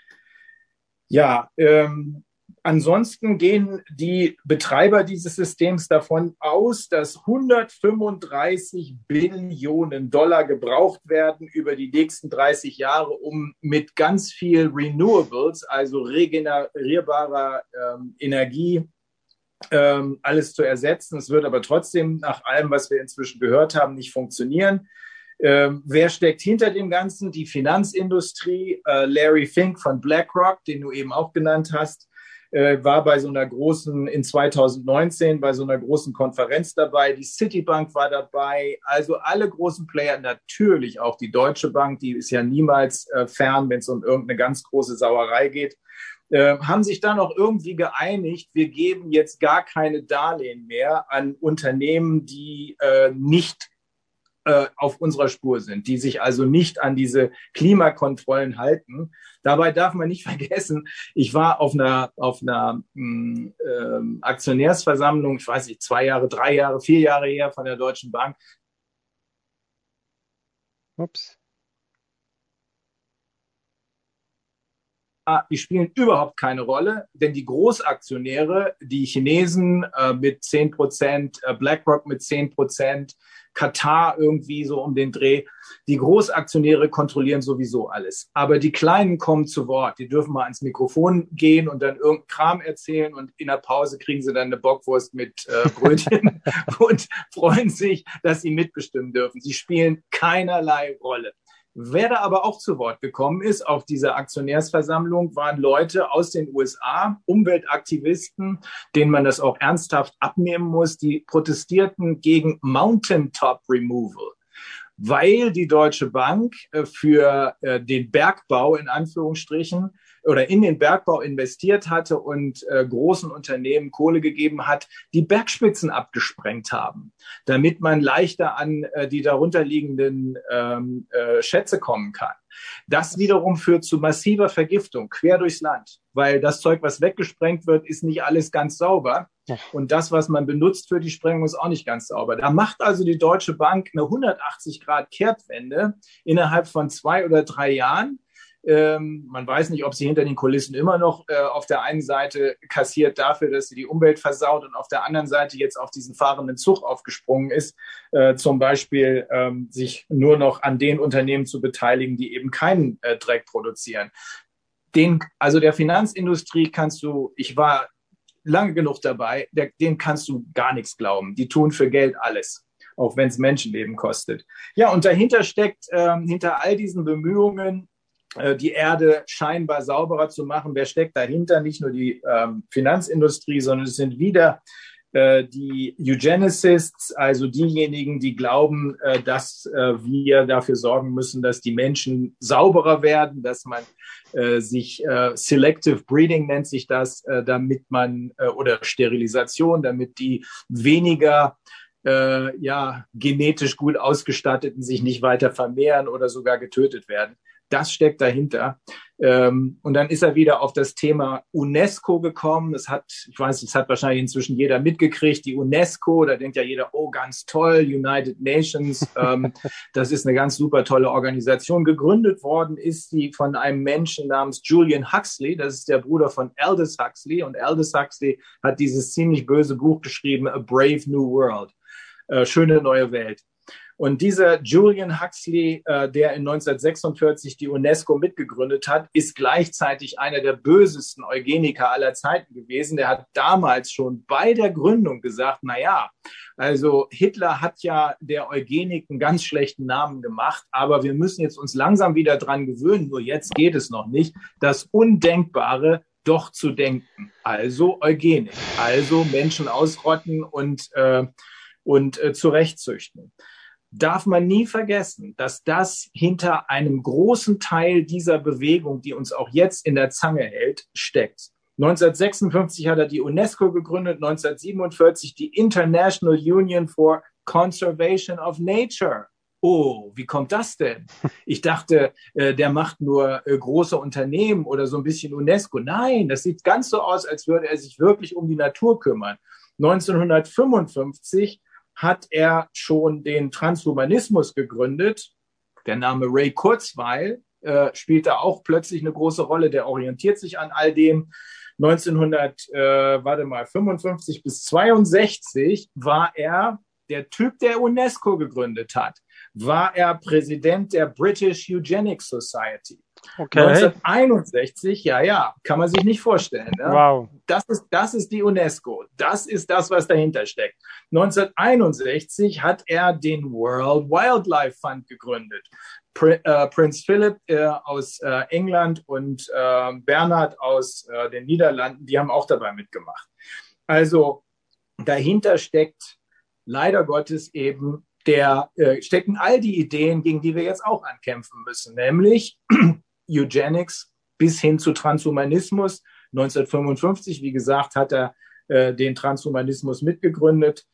Ja, ähm, ansonsten gehen die Betreiber dieses Systems davon aus, dass hundertfünfunddreißig Billionen Dollar gebraucht werden über die nächsten dreißig Jahre, um mit ganz viel Renewables, also regenerierbarer ähm, Energie, ähm, alles zu ersetzen. Es wird aber trotzdem nach allem, was wir inzwischen gehört haben, nicht funktionieren. Ähm, wer steckt hinter dem Ganzen? Die Finanzindustrie. Äh, Larry Fink von BlackRock, den du eben auch genannt hast, äh, war bei so einer großen, in zweitausendneunzehn, bei so einer großen Konferenz dabei. Die Citibank war dabei. Also alle großen Player, natürlich auch die Deutsche Bank, die ist ja niemals äh, fern, wenn es um irgendeine ganz große Sauerei geht, äh, haben sich dann auch irgendwie geeinigt, wir geben jetzt gar keine Darlehen mehr an Unternehmen, die äh, nicht äh, auf unserer Spur sind, die sich also nicht an diese Klimakontrollen halten. Dabei darf man nicht vergessen, ich war auf einer, auf einer mh, äh, Aktionärsversammlung, ich weiß nicht, zwei Jahre, drei Jahre, vier Jahre her von der Deutschen Bank. Ups. Die spielen überhaupt keine Rolle, denn die Großaktionäre, die Chinesen äh, mit zehn Prozent, äh, BlackRock mit zehn Prozent, Katar irgendwie so um den Dreh, die Großaktionäre kontrollieren sowieso alles. Aber die Kleinen kommen zu Wort. Die dürfen mal ans Mikrofon gehen und dann irgendeinen Kram erzählen und in der Pause kriegen sie dann eine Bockwurst mit äh, Brötchen und freuen sich, dass sie mitbestimmen dürfen. Sie spielen keinerlei Rolle. Wer da aber auch zu Wort gekommen ist auf dieser Aktionärsversammlung, waren Leute aus den U S A, Umweltaktivisten, denen man das auch ernsthaft abnehmen muss, die protestierten gegen Mountaintop Removal, weil die Deutsche Bank für den Bergbau in Anführungsstrichen oder in den Bergbau investiert hatte und äh, großen Unternehmen Kohle gegeben hat, die Bergspitzen abgesprengt haben, damit man leichter an äh, die darunterliegenden ähm, äh, Schätze kommen kann. Das wiederum führt zu massiver Vergiftung quer durchs Land, weil das Zeug, was weggesprengt wird, ist nicht alles ganz sauber. Und das, was man benutzt für die Sprengung, ist auch nicht ganz sauber. Da macht also die Deutsche Bank eine hundertachtzig Grad Kehrtwende innerhalb von zwei oder drei Jahren. Ähm, man weiß nicht, ob sie hinter den Kulissen immer noch äh, auf der einen Seite kassiert dafür, dass sie die Umwelt versaut und auf der anderen Seite jetzt auf diesen fahrenden Zug aufgesprungen ist, äh, zum Beispiel ähm, sich nur noch an den Unternehmen zu beteiligen, die eben keinen äh, Dreck produzieren. Den, also der Finanzindustrie kannst du, ich war lange genug dabei, der, denen kannst du gar nichts glauben. Die tun für Geld alles, auch wenn es Menschenleben kostet. Ja, und dahinter steckt, ähm, hinter all diesen Bemühungen, die Erde scheinbar sauberer zu machen. Wer steckt dahinter? Nicht nur die ähm, Finanzindustrie, sondern es sind wieder äh, die Eugenicists, also diejenigen, die glauben, äh, dass äh, wir dafür sorgen müssen, dass die Menschen sauberer werden, dass man äh, sich äh, Selective Breeding nennt sich das, äh, damit man äh, oder Sterilisation, damit die weniger äh, ja genetisch gut ausgestatteten sich nicht weiter vermehren oder sogar getötet werden. Das steckt dahinter. Ähm, und dann ist er wieder auf das Thema UNESCO gekommen. Das hat, ich weiß, das hat wahrscheinlich inzwischen jeder mitgekriegt. Die UNESCO, da denkt ja jeder, oh, ganz toll, United Nations. Ähm, das ist eine ganz super tolle Organisation. Gegründet worden ist sie von einem Menschen namens Julian Huxley. Das ist der Bruder von Aldous Huxley. Und Aldous Huxley hat dieses ziemlich böse Buch geschrieben, A Brave New World. Äh, schöne neue Welt. Und dieser Julian Huxley, äh, der in neunzehnhundertsechsundvierzig die UNESCO mitgegründet hat, ist gleichzeitig einer der bösesten Eugeniker aller Zeiten gewesen. Der hat damals schon bei der Gründung gesagt, na ja, also Hitler hat ja der Eugenik einen ganz schlechten Namen gemacht, aber wir müssen jetzt uns langsam wieder dran gewöhnen, nur jetzt geht es noch nicht, das Undenkbare doch zu denken. Also Eugenik, also Menschen ausrotten und, äh, und äh, zurechtzüchten. Darf man nie vergessen, dass das hinter einem großen Teil dieser Bewegung, die uns auch jetzt in der Zange hält, steckt. neunzehnhundertsechsundfünfzig hat er die UNESCO gegründet, neunzehnhundertsiebenundvierzig die International Union for Conservation of Nature. Oh, wie kommt das denn? Ich dachte, äh, der macht nur äh, große Unternehmen oder so ein bisschen UNESCO. Nein, das sieht ganz so aus, als würde er sich wirklich um die Natur kümmern. neunzehnhundertfünfundfünfzig hat er schon den Transhumanismus gegründet. Der Name Ray Kurzweil äh, spielt da auch plötzlich eine große Rolle. Der orientiert sich an all dem. neunzehnhundert, äh, warte mal, fünfundfünfzig bis zweiundsechzig war er der Typ, der UNESCO gegründet hat. War er Präsident der British Eugenics Society. Okay. neunzehnhunderteinundsechzig, ja, ja, kann man sich nicht vorstellen. Ne? Wow. Das ist, das ist die UNESCO. Das ist das, was dahinter steckt. neunzehnhunderteinundsechzig hat er den World Wildlife Fund gegründet. Pr äh, Prinz Philip äh, aus äh, England und äh, Bernhard aus äh, den Niederlanden, die haben auch dabei mitgemacht. Also dahinter steckt leider Gottes eben der, äh, stecken all die Ideen, gegen die wir jetzt auch ankämpfen müssen, nämlich Eugenics bis hin zu Transhumanismus. neunzehnhundertfünfundfünfzig, wie gesagt, hat er äh, den Transhumanismus mitgegründet.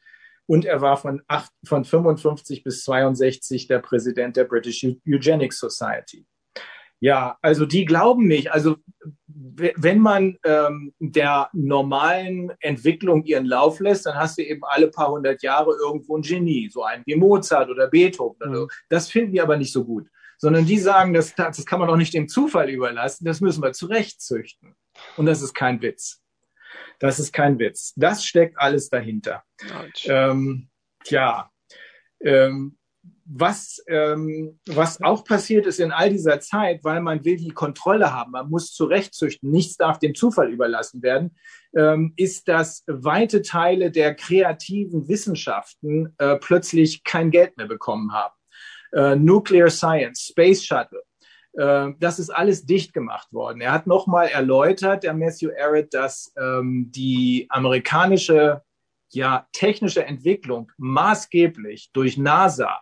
und er war von, acht, von fünfundfünfzig bis zweiundsechzig der Präsident der British Eugenics Society. Ja, also die glauben nicht. Also wenn man ähm, der normalen Entwicklung ihren Lauf lässt, dann hast du eben alle paar hundert Jahre irgendwo ein Genie, so einen wie Mozart oder Beethoven. Oder so. Das finden die aber nicht so gut, sondern die sagen, das, das kann man doch nicht dem Zufall überlassen, das müssen wir zurechtzüchten. Und das ist kein Witz. Das ist kein Witz. Das steckt alles dahinter. Ähm, tja, ähm, Was, ähm, was auch passiert ist in all dieser Zeit, weil man will die Kontrolle haben, man muss zurechtzüchten, nichts darf dem Zufall überlassen werden, ähm, ist, dass weite Teile der kreativen Wissenschaften äh, plötzlich kein Geld mehr bekommen haben. Äh, Nuclear Science, Space Shuttle, äh, das ist alles dicht gemacht worden. Er hat nochmal erläutert, der Matthew Arrett, dass ähm, die amerikanische ja, technische Entwicklung maßgeblich durch NASA.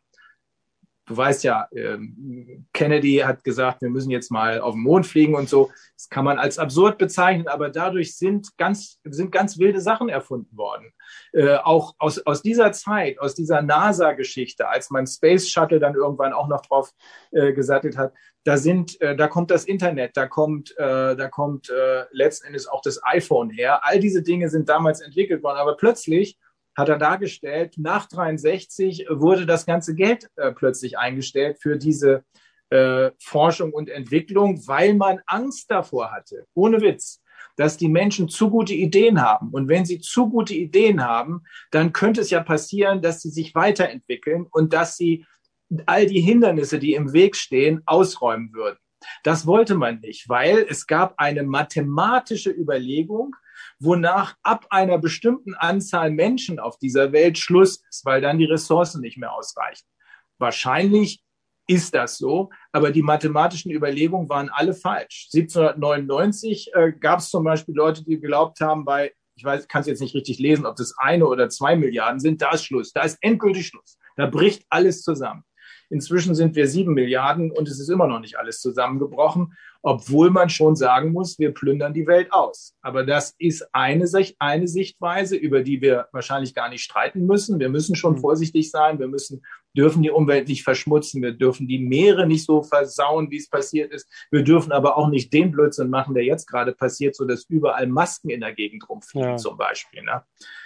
Du weißt ja, ähm, Kennedy hat gesagt, wir müssen jetzt mal auf den Mond fliegen und so. Das kann man als absurd bezeichnen, aber dadurch sind ganz, sind ganz wilde Sachen erfunden worden. Äh, auch aus, aus dieser Zeit, aus dieser NASA-Geschichte, als man Space Shuttle dann irgendwann auch noch drauf äh, gesattelt hat, da sind, äh, da kommt das Internet, da kommt, äh, da kommt äh, letzten Endes auch das iPhone her. All diese Dinge sind damals entwickelt worden, aber plötzlich hat er dargestellt, nach dreiundsechzig wurde das ganze Geld äh, plötzlich eingestellt für diese äh, Forschung und Entwicklung, weil man Angst davor hatte, ohne Witz, dass die Menschen zu gute Ideen haben. Und wenn sie zu gute Ideen haben, dann könnte es ja passieren, dass sie sich weiterentwickeln und dass sie all die Hindernisse, die im Weg stehen, ausräumen würden. Das wollte man nicht, weil es gab eine mathematische Überlegung, wonach ab einer bestimmten Anzahl Menschen auf dieser Welt Schluss ist, weil dann die Ressourcen nicht mehr ausreichen. Wahrscheinlich ist das so, aber die mathematischen Überlegungen waren alle falsch. siebzehnhundertneunundneunzig äh, gab es zum Beispiel Leute, die geglaubt haben, bei, ich weiß, kann es jetzt nicht richtig lesen, ob das eine oder zwei Milliarden sind, da ist Schluss, da ist endgültig Schluss, da bricht alles zusammen. Inzwischen sind wir sieben Milliarden und es ist immer noch nicht alles zusammengebrochen, obwohl man schon sagen muss, wir plündern die Welt aus. Aber das ist eine, eine Sichtweise, über die wir wahrscheinlich gar nicht streiten müssen. Wir müssen schon vorsichtig sein. Wir müssen, dürfen die Umwelt nicht verschmutzen. Wir dürfen die Meere nicht so versauen, wie es passiert ist. Wir dürfen aber auch nicht den Blödsinn machen, der jetzt gerade passiert, so dass überall Masken in der Gegend rumfliegen, ja. Zum Beispiel. Ne?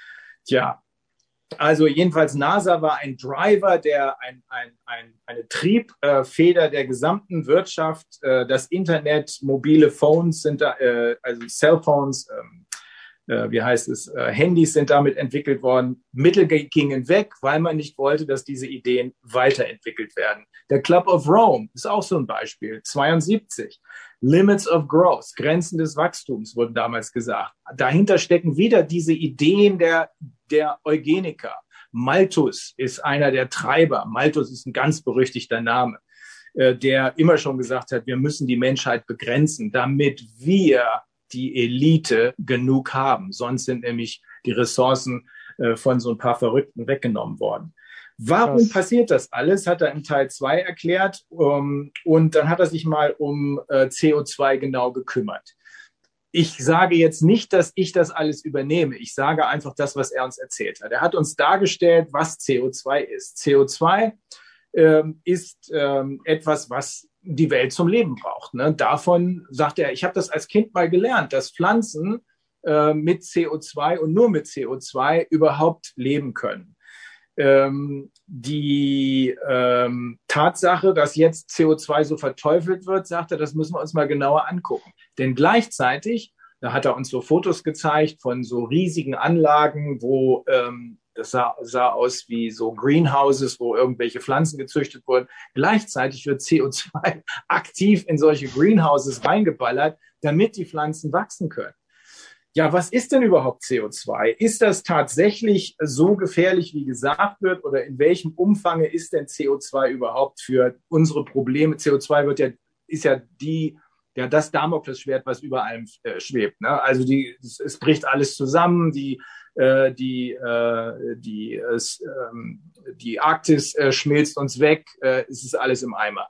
Tja. Also jedenfalls NASA war ein Driver, der ein, ein, ein, eine Triebfeder der gesamten Wirtschaft, äh, das Internet, mobile Phones sind da, äh, also Cellphones, ähm, äh, wie heißt es, äh, Handys sind damit entwickelt worden. Mittel gingen weg, weil man nicht wollte, dass diese Ideen weiterentwickelt werden. Der Club of Rome ist auch so ein Beispiel, zweiundsiebzig. Limits of Growth, Grenzen des Wachstums wurden damals gesagt. Dahinter stecken wieder diese Ideen der, der Eugeniker. Malthus ist einer der Treiber. Malthus ist ein ganz berüchtigter Name, äh, der immer schon gesagt hat, wir müssen die Menschheit begrenzen, damit wir die Elite genug haben. Sonst sind nämlich die Ressourcen äh, von so ein paar Verrückten weggenommen worden. Warum Krass. Passiert das alles, hat er im Teil zwei erklärt. Um, und dann hat er sich mal um äh, C O zwei genau gekümmert. Ich sage jetzt nicht, dass ich das alles übernehme. Ich sage einfach das, was er uns erzählt hat. Er hat uns dargestellt, was C O zwei ist. C O zwei ähm, ist ähm, etwas, was die Welt zum Leben braucht. Ne? Davon sagt er, ich habe das als Kind mal gelernt, dass Pflanzen äh, mit C O zwei und nur mit C O zwei überhaupt leben können. Ähm, die ähm, Tatsache, dass jetzt C O zwei so verteufelt wird, sagt er, das müssen wir uns mal genauer angucken. Denn gleichzeitig, da hat er uns so Fotos gezeigt von so riesigen Anlagen, wo ähm, das sah, sah aus wie so Greenhouses, wo irgendwelche Pflanzen gezüchtet wurden. Gleichzeitig wird C O zwei aktiv in solche Greenhouses reingeballert, damit die Pflanzen wachsen können. Ja, was ist denn überhaupt C O zwei? Ist das tatsächlich so gefährlich, wie gesagt wird? Oder in welchem Umfang ist denn C O zwei überhaupt für unsere Probleme? C O zwei wird ja, ist ja die, ja, das Damoklesschwert, was über allem äh, schwebt. Ne? Also die, es, es bricht alles zusammen. Die, äh, die, äh, die, äh, die Arktis äh, schmilzt uns weg. Äh, es ist alles im Eimer.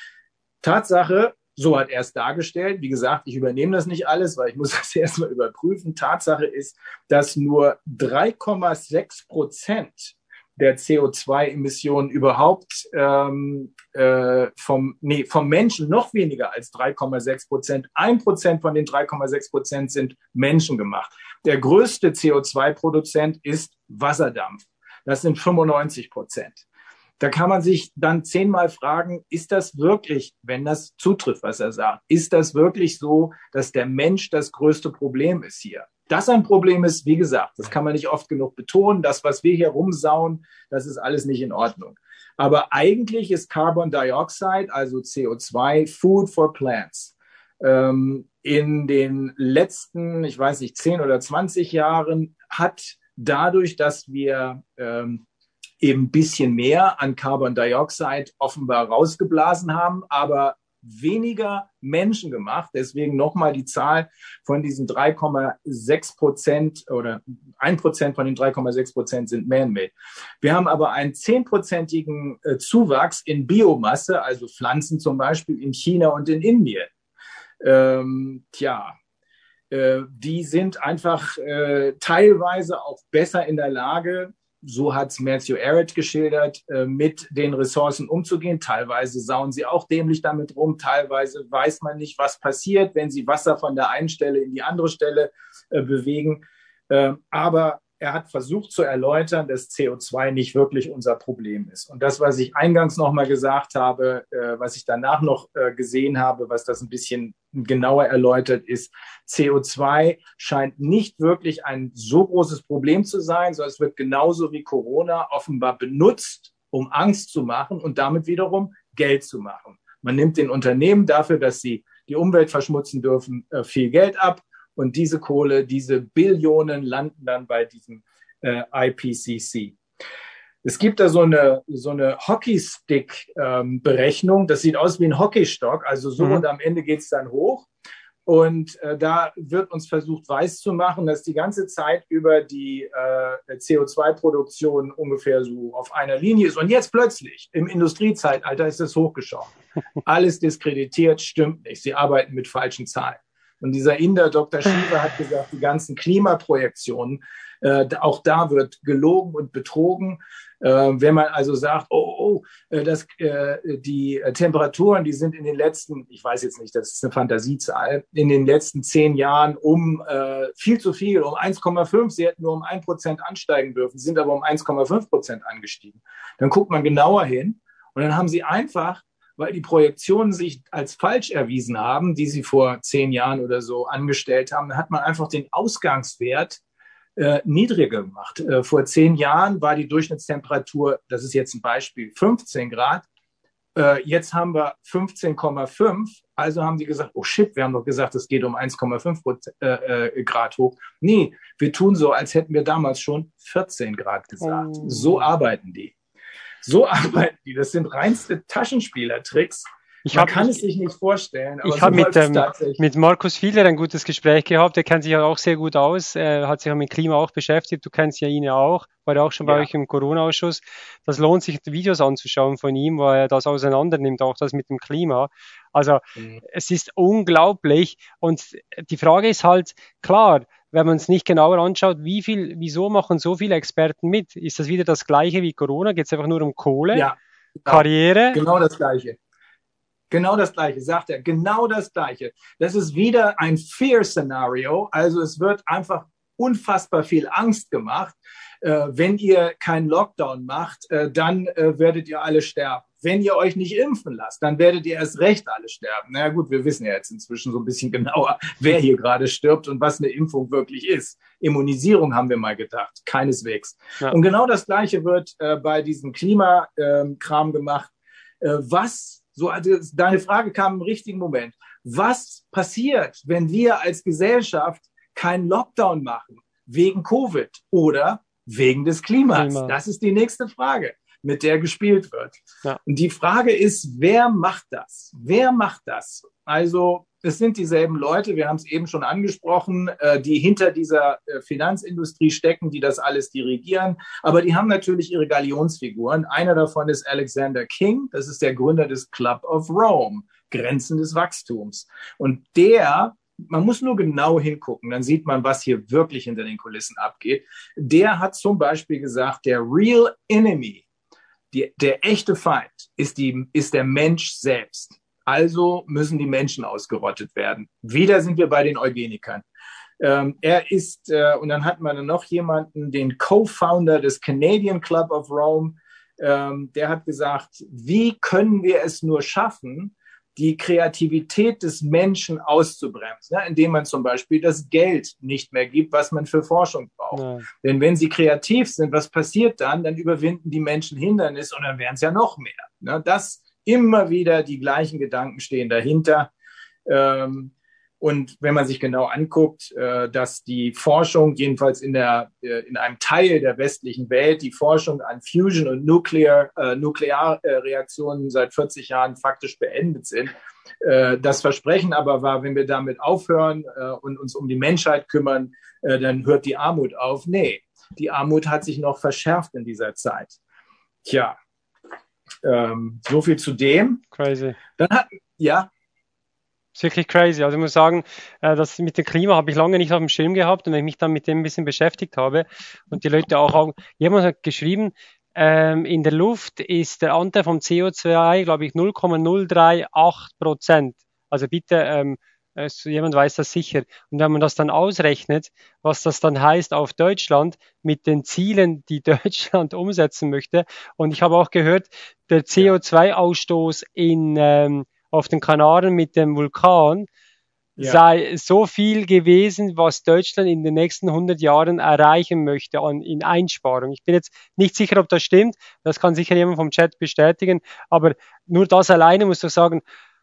Tatsache, so hat er es dargestellt. Wie gesagt, ich übernehme das nicht alles, weil ich muss das erstmal überprüfen. Tatsache ist, dass nur drei Komma sechs Prozent der C O zwei Emissionen überhaupt ähm, äh, vom, nee, vom Menschen noch weniger als drei Komma sechs Prozent. Ein Prozent von den drei Komma sechs Prozent sind menschengemacht. Der größte C O zwei Produzent ist Wasserdampf. Das sind fünfundneunzig Prozent. Da kann man sich dann zehnmal fragen, ist das wirklich, wenn das zutrifft, was er sagt, ist das wirklich so, dass der Mensch das größte Problem ist hier? Das ein Problem ist, wie gesagt, das kann man nicht oft genug betonen. Das, was wir hier rumsauen, das ist alles nicht in Ordnung. Aber eigentlich ist Carbon Dioxide, also C O zwei, Food for Plants. Ähm, in den letzten, ich weiß nicht, zehn oder zwanzig Jahren hat dadurch, dass wir ähm, eben ein bisschen mehr an Carbon Dioxide offenbar rausgeblasen haben, aber weniger Menschen gemacht. Deswegen nochmal die Zahl von diesen drei Komma sechs Prozent oder ein Prozent von den drei Komma sechs Prozent sind man-made. Wir haben aber einen zehnprozentigen Zuwachs in Biomasse, also Pflanzen zum Beispiel in China und in Indien. Ähm, tja, äh, die sind einfach äh, teilweise auch besser in der Lage, so hat es Matthew Arrett geschildert, äh, mit den Ressourcen umzugehen. Teilweise sauen sie auch dämlich damit rum. Teilweise weiß man nicht, was passiert, wenn sie Wasser von der einen Stelle in die andere Stelle äh, bewegen. Äh, aber er hat versucht zu erläutern, dass C O zwei nicht wirklich unser Problem ist. Und das, was ich eingangs nochmal gesagt habe, äh, was ich danach noch äh, gesehen habe, was das ein bisschen genauer erläutert ist, C O zwei scheint nicht wirklich ein so großes Problem zu sein, sondern es wird genauso wie Corona offenbar benutzt, um Angst zu machen und damit wiederum Geld zu machen. Man nimmt den Unternehmen dafür, dass sie die Umwelt verschmutzen dürfen, äh, viel Geld ab. Und diese Kohle, diese Billionen landen dann bei diesem äh, I P C C. Es gibt da so eine, so eine Hockeystick-Berechnung. Ähm, das sieht aus wie ein Hockeystock. Also so mhm. und am Ende geht es dann hoch. Und äh, da wird uns versucht, weiszumachen, dass die ganze Zeit über die äh, C O zwei Produktion ungefähr so auf einer Linie ist. Und jetzt plötzlich, im Industriezeitalter, ist es hochgeschossen. Alles diskreditiert, stimmt nicht. Sie arbeiten mit falschen Zahlen. Und dieser Inder, Doktor Shiva, hat gesagt, die ganzen Klimaprojektionen, äh, auch da wird gelogen und betrogen. Äh, wenn man also sagt, oh, oh, äh, das, äh, die Temperaturen, die sind in den letzten, ich weiß jetzt nicht, das ist eine Fantasiezahl, in den letzten zehn Jahren um äh, viel zu viel, um eins Komma fünf, sie hätten nur um ein Prozent ansteigen dürfen, sind aber um eins Komma fünf Prozent angestiegen. Dann guckt man genauer hin und dann haben sie einfach, weil die Projektionen sich als falsch erwiesen haben, die sie vor zehn Jahren oder so angestellt haben, hat man einfach den Ausgangswert äh, niedriger gemacht. Äh, vor zehn Jahren war die Durchschnittstemperatur, das ist jetzt ein Beispiel, fünfzehn Grad. Äh, jetzt haben wir fünfzehn Komma fünf. Also haben die gesagt, oh shit, wir haben doch gesagt, es geht um eins Komma fünf äh, Grad hoch. Nee, wir tun so, als hätten wir damals schon vierzehn Grad gesagt. Oh. So arbeiten die. So arbeiten die. Das sind reinste Taschenspielertricks. Ich Man hab, kann ich, es sich nicht vorstellen. Aber ich so habe mit, ähm, mit Markus Fiedler ein gutes Gespräch gehabt. Der kennt sich ja auch sehr gut aus. Er hat sich ja mit Klima auch beschäftigt. Du kennst ja ihn ja auch. War ja auch schon bei ja. euch im Corona-Ausschuss. Das lohnt sich, Videos anzuschauen von ihm, wo er das auseinander nimmt, auch das mit dem Klima. Also mhm. es ist unglaublich. Und die Frage ist halt, klar, wenn man es nicht genauer anschaut, wie viel, wieso machen so viele Experten mit? Ist das wieder das Gleiche wie Corona? Geht es einfach nur um Kohle, ja, Karriere? Genau das Gleiche. Genau das Gleiche, sagt er. Genau das Gleiche. Das ist wieder ein Fear-Szenario. Also es wird einfach unfassbar viel Angst gemacht. Äh, wenn ihr keinen Lockdown macht, äh, dann äh, werdet ihr alle sterben. Wenn ihr euch nicht impfen lasst, dann werdet ihr erst recht alle sterben. Na gut, wir wissen ja jetzt inzwischen so ein bisschen genauer, wer hier gerade stirbt und was eine Impfung wirklich ist. Immunisierung haben wir mal gedacht, keineswegs. Ja. Und genau das Gleiche wird äh, bei diesem Klimakram gemacht. Äh, was So, also deine Frage kam im richtigen Moment. Was passiert, wenn wir als Gesellschaft keinen Lockdown machen wegen Covid oder wegen des Klimas? Klima. Das ist die nächste Frage, mit der gespielt wird. Ja. Und die Frage ist, wer macht das? Wer macht das? Also es sind dieselben Leute, wir haben es eben schon angesprochen, die hinter dieser Finanzindustrie stecken, die das alles dirigieren. Aber die haben natürlich ihre Galionsfiguren. Einer davon ist Alexander King. Das ist der Gründer des Club of Rome, Grenzen des Wachstums. Und der man muss nur genau hingucken, dann sieht man, was hier wirklich hinter den Kulissen abgeht. Der hat zum Beispiel gesagt, der real enemy, die, der echte Feind ist, die, ist der Mensch selbst. Also müssen die Menschen ausgerottet werden. Wieder sind wir bei den Eugenikern. Ähm, er ist, äh, und dann hat man dann noch jemanden, den Co-Founder des Canadian Club of Rome, ähm, der hat gesagt, wie können wir es nur schaffen, die Kreativität des Menschen auszubremsen, ne? Indem man zum Beispiel das Geld nicht mehr gibt, was man für Forschung braucht. Ja. Denn wenn sie kreativ sind, was passiert dann? Dann überwinden die Menschen Hindernisse und dann wären es ja noch mehr. Ne? Das immer wieder die gleichen Gedanken stehen dahinter. Ähm, Und wenn man sich genau anguckt, äh, dass die Forschung, jedenfalls in der äh, in einem Teil der westlichen Welt, die Forschung an Fusion- und Nuclear, äh, Nuklearreaktionen seit vierzig Jahren faktisch beendet sind. Äh, das Versprechen aber war, wenn wir damit aufhören äh, und uns um die Menschheit kümmern, äh, dann hört die Armut auf. Nee, die Armut hat sich noch verschärft in dieser Zeit. Tja, ähm, so viel zu dem. Crazy. Dann hat, ja, ist wirklich crazy. Also ich muss sagen, äh, das mit dem Klima habe ich lange nicht auf dem Schirm gehabt und wenn ich mich dann mit dem ein bisschen beschäftigt habe und die Leute auch, auch jemand hat geschrieben, ähm, in der Luft ist der Anteil vom C O zwei, glaube ich, null Komma null drei acht Prozent. Also bitte, ähm, äh, jemand weiß das sicher. Und wenn man das dann ausrechnet, was das dann heißt auf Deutschland mit den Zielen, die Deutschland umsetzen möchte. Und ich habe auch gehört, der C O zwei Ausstoß in ähm, auf den Kanaren mit dem Vulkan ja. sei so viel gewesen, was Deutschland in den nächsten hundert Jahren erreichen möchte an, in Einsparung. Ich bin jetzt nicht sicher, ob das stimmt. Das kann sicher jemand vom Chat bestätigen. Aber nur das alleine muss ich sagen,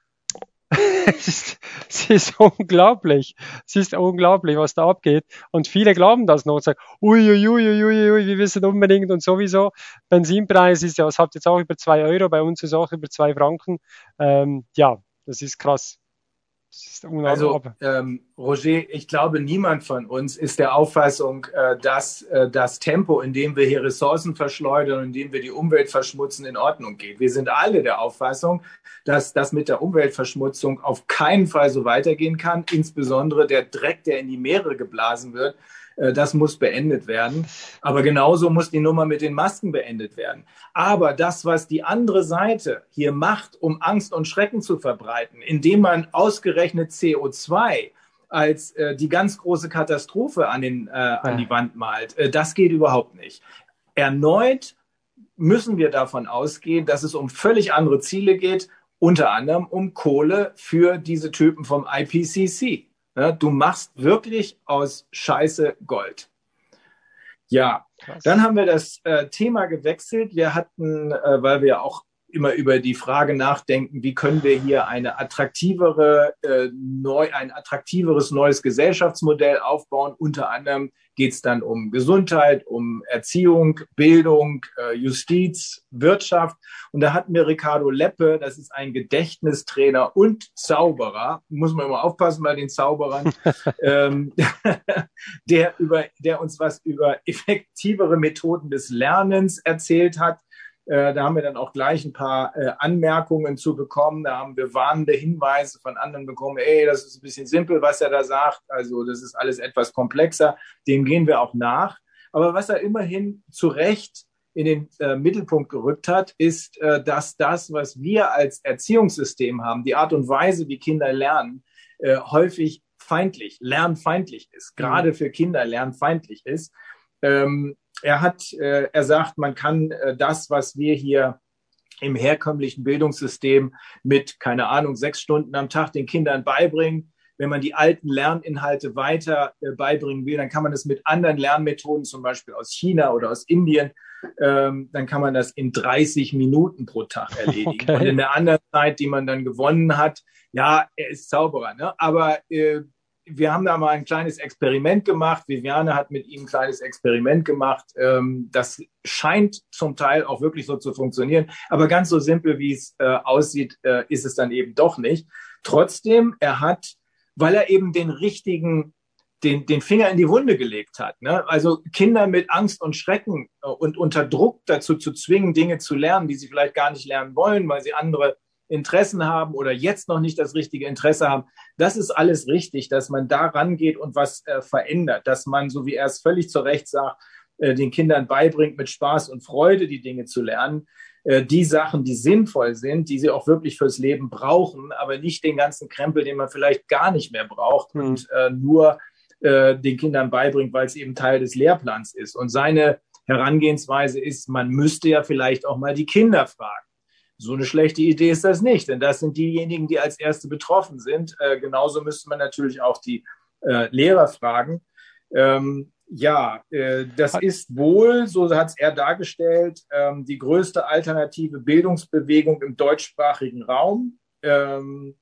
es, ist, es ist unglaublich. Es ist unglaublich, was da abgeht. Und viele glauben das noch und sagen, uiuiuiuiui, ui, ui, wir wissen unbedingt und sowieso. Benzinpreis ist ja, es hat jetzt auch über zwei Euro, bei uns ist auch über zwei Franken. Ähm, ja, das ist krass. Das ist also, ähm, Roger, ich glaube, niemand von uns ist der Auffassung, äh, dass äh, das Tempo, in dem wir hier Ressourcen verschleudern und in dem wir die Umwelt verschmutzen, in Ordnung geht. Wir sind alle der Auffassung, dass das mit der Umweltverschmutzung auf keinen Fall so weitergehen kann. Insbesondere der Dreck, der in die Meere geblasen wird, äh, das muss beendet werden. Aber genauso muss die Nummer mit den Masken beendet werden. Aber das, was die andere Seite hier macht, um Angst und Schrecken zu verbreiten, indem man ausgerechnet C O zwei als äh, die ganz große Katastrophe an, den, äh, an die Wand malt, äh, das geht überhaupt nicht. Erneut müssen wir davon ausgehen, dass es um völlig andere Ziele geht, unter anderem um Kohle für diese Typen vom I P C C. Ja, du machst wirklich aus Scheiße Gold. Ja, krass. Dann haben wir das äh, Thema gewechselt. Wir hatten, äh, weil wir auch immer über die Frage nachdenken, wie können wir hier eine attraktivere, äh, neu, ein attraktiveres neues Gesellschaftsmodell aufbauen. Unter anderem geht es dann um Gesundheit, um Erziehung, Bildung, äh, Justiz, Wirtschaft. Und da hatten wir Ricardo Leppe, das ist ein Gedächtnistrainer und Zauberer. Muss man immer aufpassen bei den Zauberern, ähm, der, über, der uns was über effektivere Methoden des Lernens erzählt hat. Äh, da haben wir dann auch gleich ein paar äh, Anmerkungen zu bekommen. Da haben wir warnende Hinweise von anderen bekommen. Ey, das ist ein bisschen simpel, was er da sagt. Also das ist alles etwas komplexer. Dem gehen wir auch nach. Aber was er immerhin zu Recht in den äh, Mittelpunkt gerückt hat, ist, äh, dass das, was wir als Erziehungssystem haben, die Art und Weise, wie Kinder lernen, äh, häufig feindlich, lernfeindlich ist. Gerade für Kinder lernfeindlich ist. Ähm, Er hat, äh, er sagt, man kann äh, das, was wir hier im herkömmlichen Bildungssystem mit, keine Ahnung, sechs Stunden am Tag den Kindern beibringen. Wenn man die alten Lerninhalte weiter äh, beibringen will, dann kann man das mit anderen Lernmethoden, zum Beispiel aus China oder aus Indien, ähm, dann kann man das in dreißig Minuten pro Tag erledigen. Okay. Und in der anderen Zeit, die man dann gewonnen hat, ja, er ist Zauberer, ne? Aber äh, wir haben da mal ein kleines Experiment gemacht. Viviane hat mit ihm ein kleines Experiment gemacht. Das scheint zum Teil auch wirklich so zu funktionieren. Aber ganz so simpel, wie es aussieht, ist es dann eben doch nicht. Trotzdem, er hat, weil er eben den richtigen, den, den Finger in die Wunde gelegt hat, ne? Also Kinder mit Angst und Schrecken und unter Druck dazu zu zwingen, Dinge zu lernen, die sie vielleicht gar nicht lernen wollen, weil sie andere Interessen haben oder jetzt noch nicht das richtige Interesse haben. Das ist alles richtig, dass man da rangeht und was äh, verändert, dass man, so wie er es völlig zu Recht sagt, äh, den Kindern beibringt, mit Spaß und Freude die Dinge zu lernen, äh, die Sachen, die sinnvoll sind, die sie auch wirklich fürs Leben brauchen, aber nicht den ganzen Krempel, den man vielleicht gar nicht mehr braucht mhm. und äh, nur äh, den Kindern beibringt, weil es eben Teil des Lehrplans ist. Und seine Herangehensweise ist, man müsste ja vielleicht auch mal die Kinder fragen. So eine schlechte Idee ist das nicht, denn das sind diejenigen, die als Erste betroffen sind. Äh, genauso müsste man natürlich auch die äh, Lehrer fragen. Ähm, ja, äh, das ist wohl, so hat es er dargestellt, ähm, die größte alternative Bildungsbewegung im deutschsprachigen Raum. Ähm,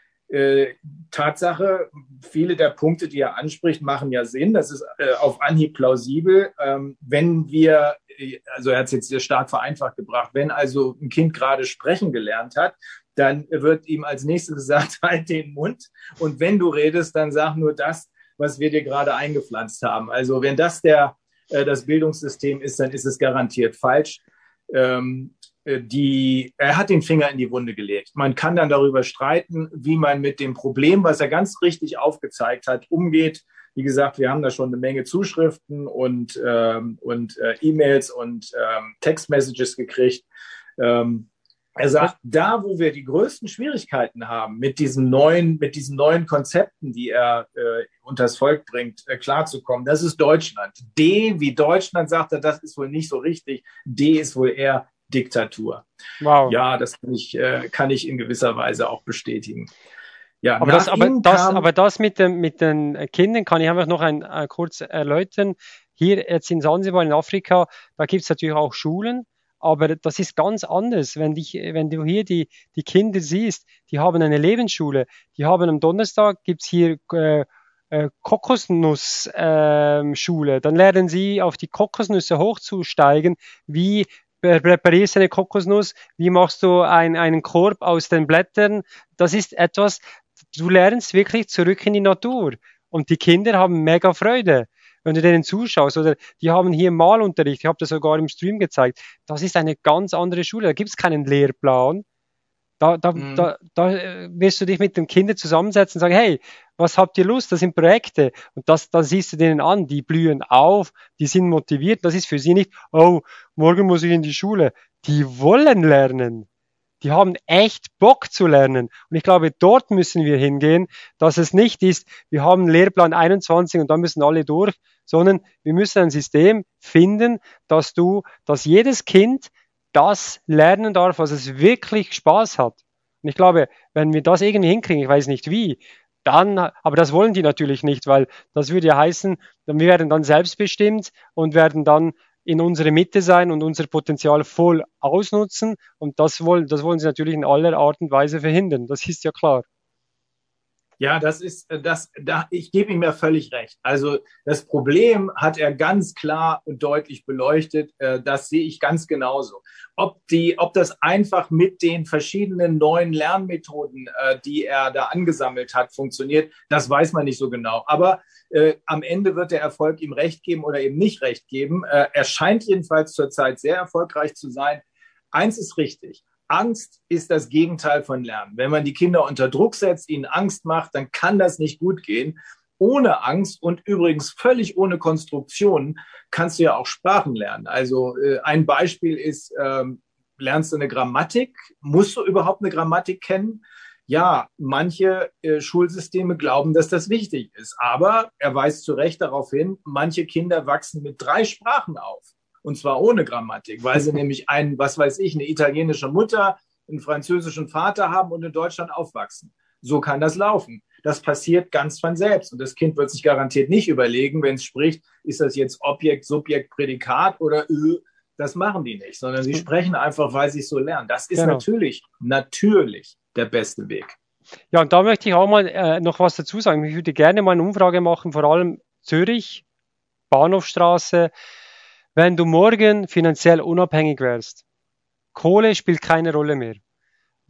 äh, Tatsache, viele der Punkte, die er anspricht, machen ja Sinn. Das ist äh, auf Anhieb plausibel. Ähm, wenn wir, also er hat es jetzt sehr stark vereinfacht gebracht, wenn also ein Kind gerade sprechen gelernt hat, dann wird ihm als nächstes gesagt, halt den Mund. Und wenn du redest, dann sag nur das, was wir dir gerade eingepflanzt haben. Also wenn das der, äh, das Bildungssystem ist, dann ist es garantiert falsch. Ähm, Die, er hat den Finger in die Wunde gelegt. Man kann dann darüber streiten, wie man mit dem Problem, was er ganz richtig aufgezeigt hat, umgeht. Wie gesagt, wir haben da schon eine Menge Zuschriften und, ähm, und äh, E-Mails und ähm, Textmessages gekriegt. Ähm, er sagt, da, wo wir die größten Schwierigkeiten haben, mit diesen neuen, mit diesen neuen Konzepten, die er äh, unters Volk bringt, äh, klarzukommen, das ist Deutschland. D wie Deutschland, sagt er, das ist wohl nicht so richtig. D ist wohl eher Diktatur. Wow. Ja, das kann ich, äh, kann ich in gewisser Weise auch bestätigen. Ja, aber, das, aber, das, aber das mit, dem, mit den Kindern kann ich einfach noch ein, ein, kurz erläutern. Hier jetzt in Sansibar in Afrika, da gibt es natürlich auch Schulen, aber das ist ganz anders. Wenn, dich, wenn du hier die, die Kinder siehst, die haben eine Lebensschule, die haben am Donnerstag, gibt es hier äh, äh, Kokosnussschule, äh, dann lernen sie auf die Kokosnüsse hochzusteigen, wie präparierst du eine Kokosnuss, wie machst du ein, einen Korb aus den Blättern. Das ist etwas, du lernst wirklich zurück in die Natur. Und die Kinder haben mega Freude, wenn du denen zuschaust. Oder die haben hier Malunterricht, ich habe das sogar im Stream gezeigt. Das ist eine ganz andere Schule, da gibt es keinen Lehrplan. Da, da, mhm. da, da wirst du dich mit den Kindern zusammensetzen und sagen, hey, was habt ihr Lust? Das sind Projekte. Und das, das siehst du denen an. Die blühen auf, die sind motiviert. Das ist für sie nicht, oh, morgen muss ich in die Schule. Die wollen lernen. Die haben echt Bock zu lernen. Und ich glaube, dort müssen wir hingehen, dass es nicht ist, wir haben Lehrplan einundzwanzig und da müssen alle durch, sondern wir müssen ein System finden, dass du, dass jedes Kind das lernen darf, was es wirklich Spaß hat. Und ich glaube, wenn wir das irgendwie hinkriegen, ich weiß nicht wie, dann, aber das wollen die natürlich nicht, weil das würde ja heißen, wir werden dann selbstbestimmt und werden dann in unserer Mitte sein und unser Potenzial voll ausnutzen. Und das wollen, das wollen sie natürlich in aller Art und Weise verhindern. Das ist ja klar. Ja, das ist, das, da, ich gebe ihm ja völlig recht. Also das Problem hat er ganz klar und deutlich beleuchtet. Äh, das sehe ich ganz genauso. Ob die, ob das einfach mit den verschiedenen neuen Lernmethoden, äh, die er da angesammelt hat, funktioniert, das weiß man nicht so genau. Aber äh, am Ende wird der Erfolg ihm recht geben oder eben nicht recht geben. Äh, er scheint jedenfalls zurzeit sehr erfolgreich zu sein. Eins ist richtig. Angst ist das Gegenteil von Lernen. Wenn man die Kinder unter Druck setzt, ihnen Angst macht, dann kann das nicht gut gehen. Ohne Angst und übrigens völlig ohne Konstruktion kannst du ja auch Sprachen lernen. Also äh, ein Beispiel ist, ähm, lernst du eine Grammatik? Musst du überhaupt eine Grammatik kennen? Ja, manche äh, Schulsysteme glauben, dass das wichtig ist. Aber er weist zu Recht darauf hin, manche Kinder wachsen mit drei Sprachen auf. Und zwar ohne Grammatik, weil sie nämlich einen, was weiß ich, eine italienische Mutter, einen französischen Vater haben und in Deutschland aufwachsen. So kann das laufen. Das passiert ganz von selbst. Und das Kind wird sich garantiert nicht überlegen, wenn es spricht, ist das jetzt Objekt, Subjekt, Prädikat oder Ö. Das machen die nicht, sondern sie sprechen einfach, weil sie es so lernen. Das ist genau. natürlich, natürlich der beste Weg. Ja, und da möchte ich auch mal äh, noch was dazu sagen. Ich würde gerne mal eine Umfrage machen, vor allem Zürich, Bahnhofstraße. Wenn du morgen finanziell unabhängig wärst, Kohle spielt keine Rolle mehr.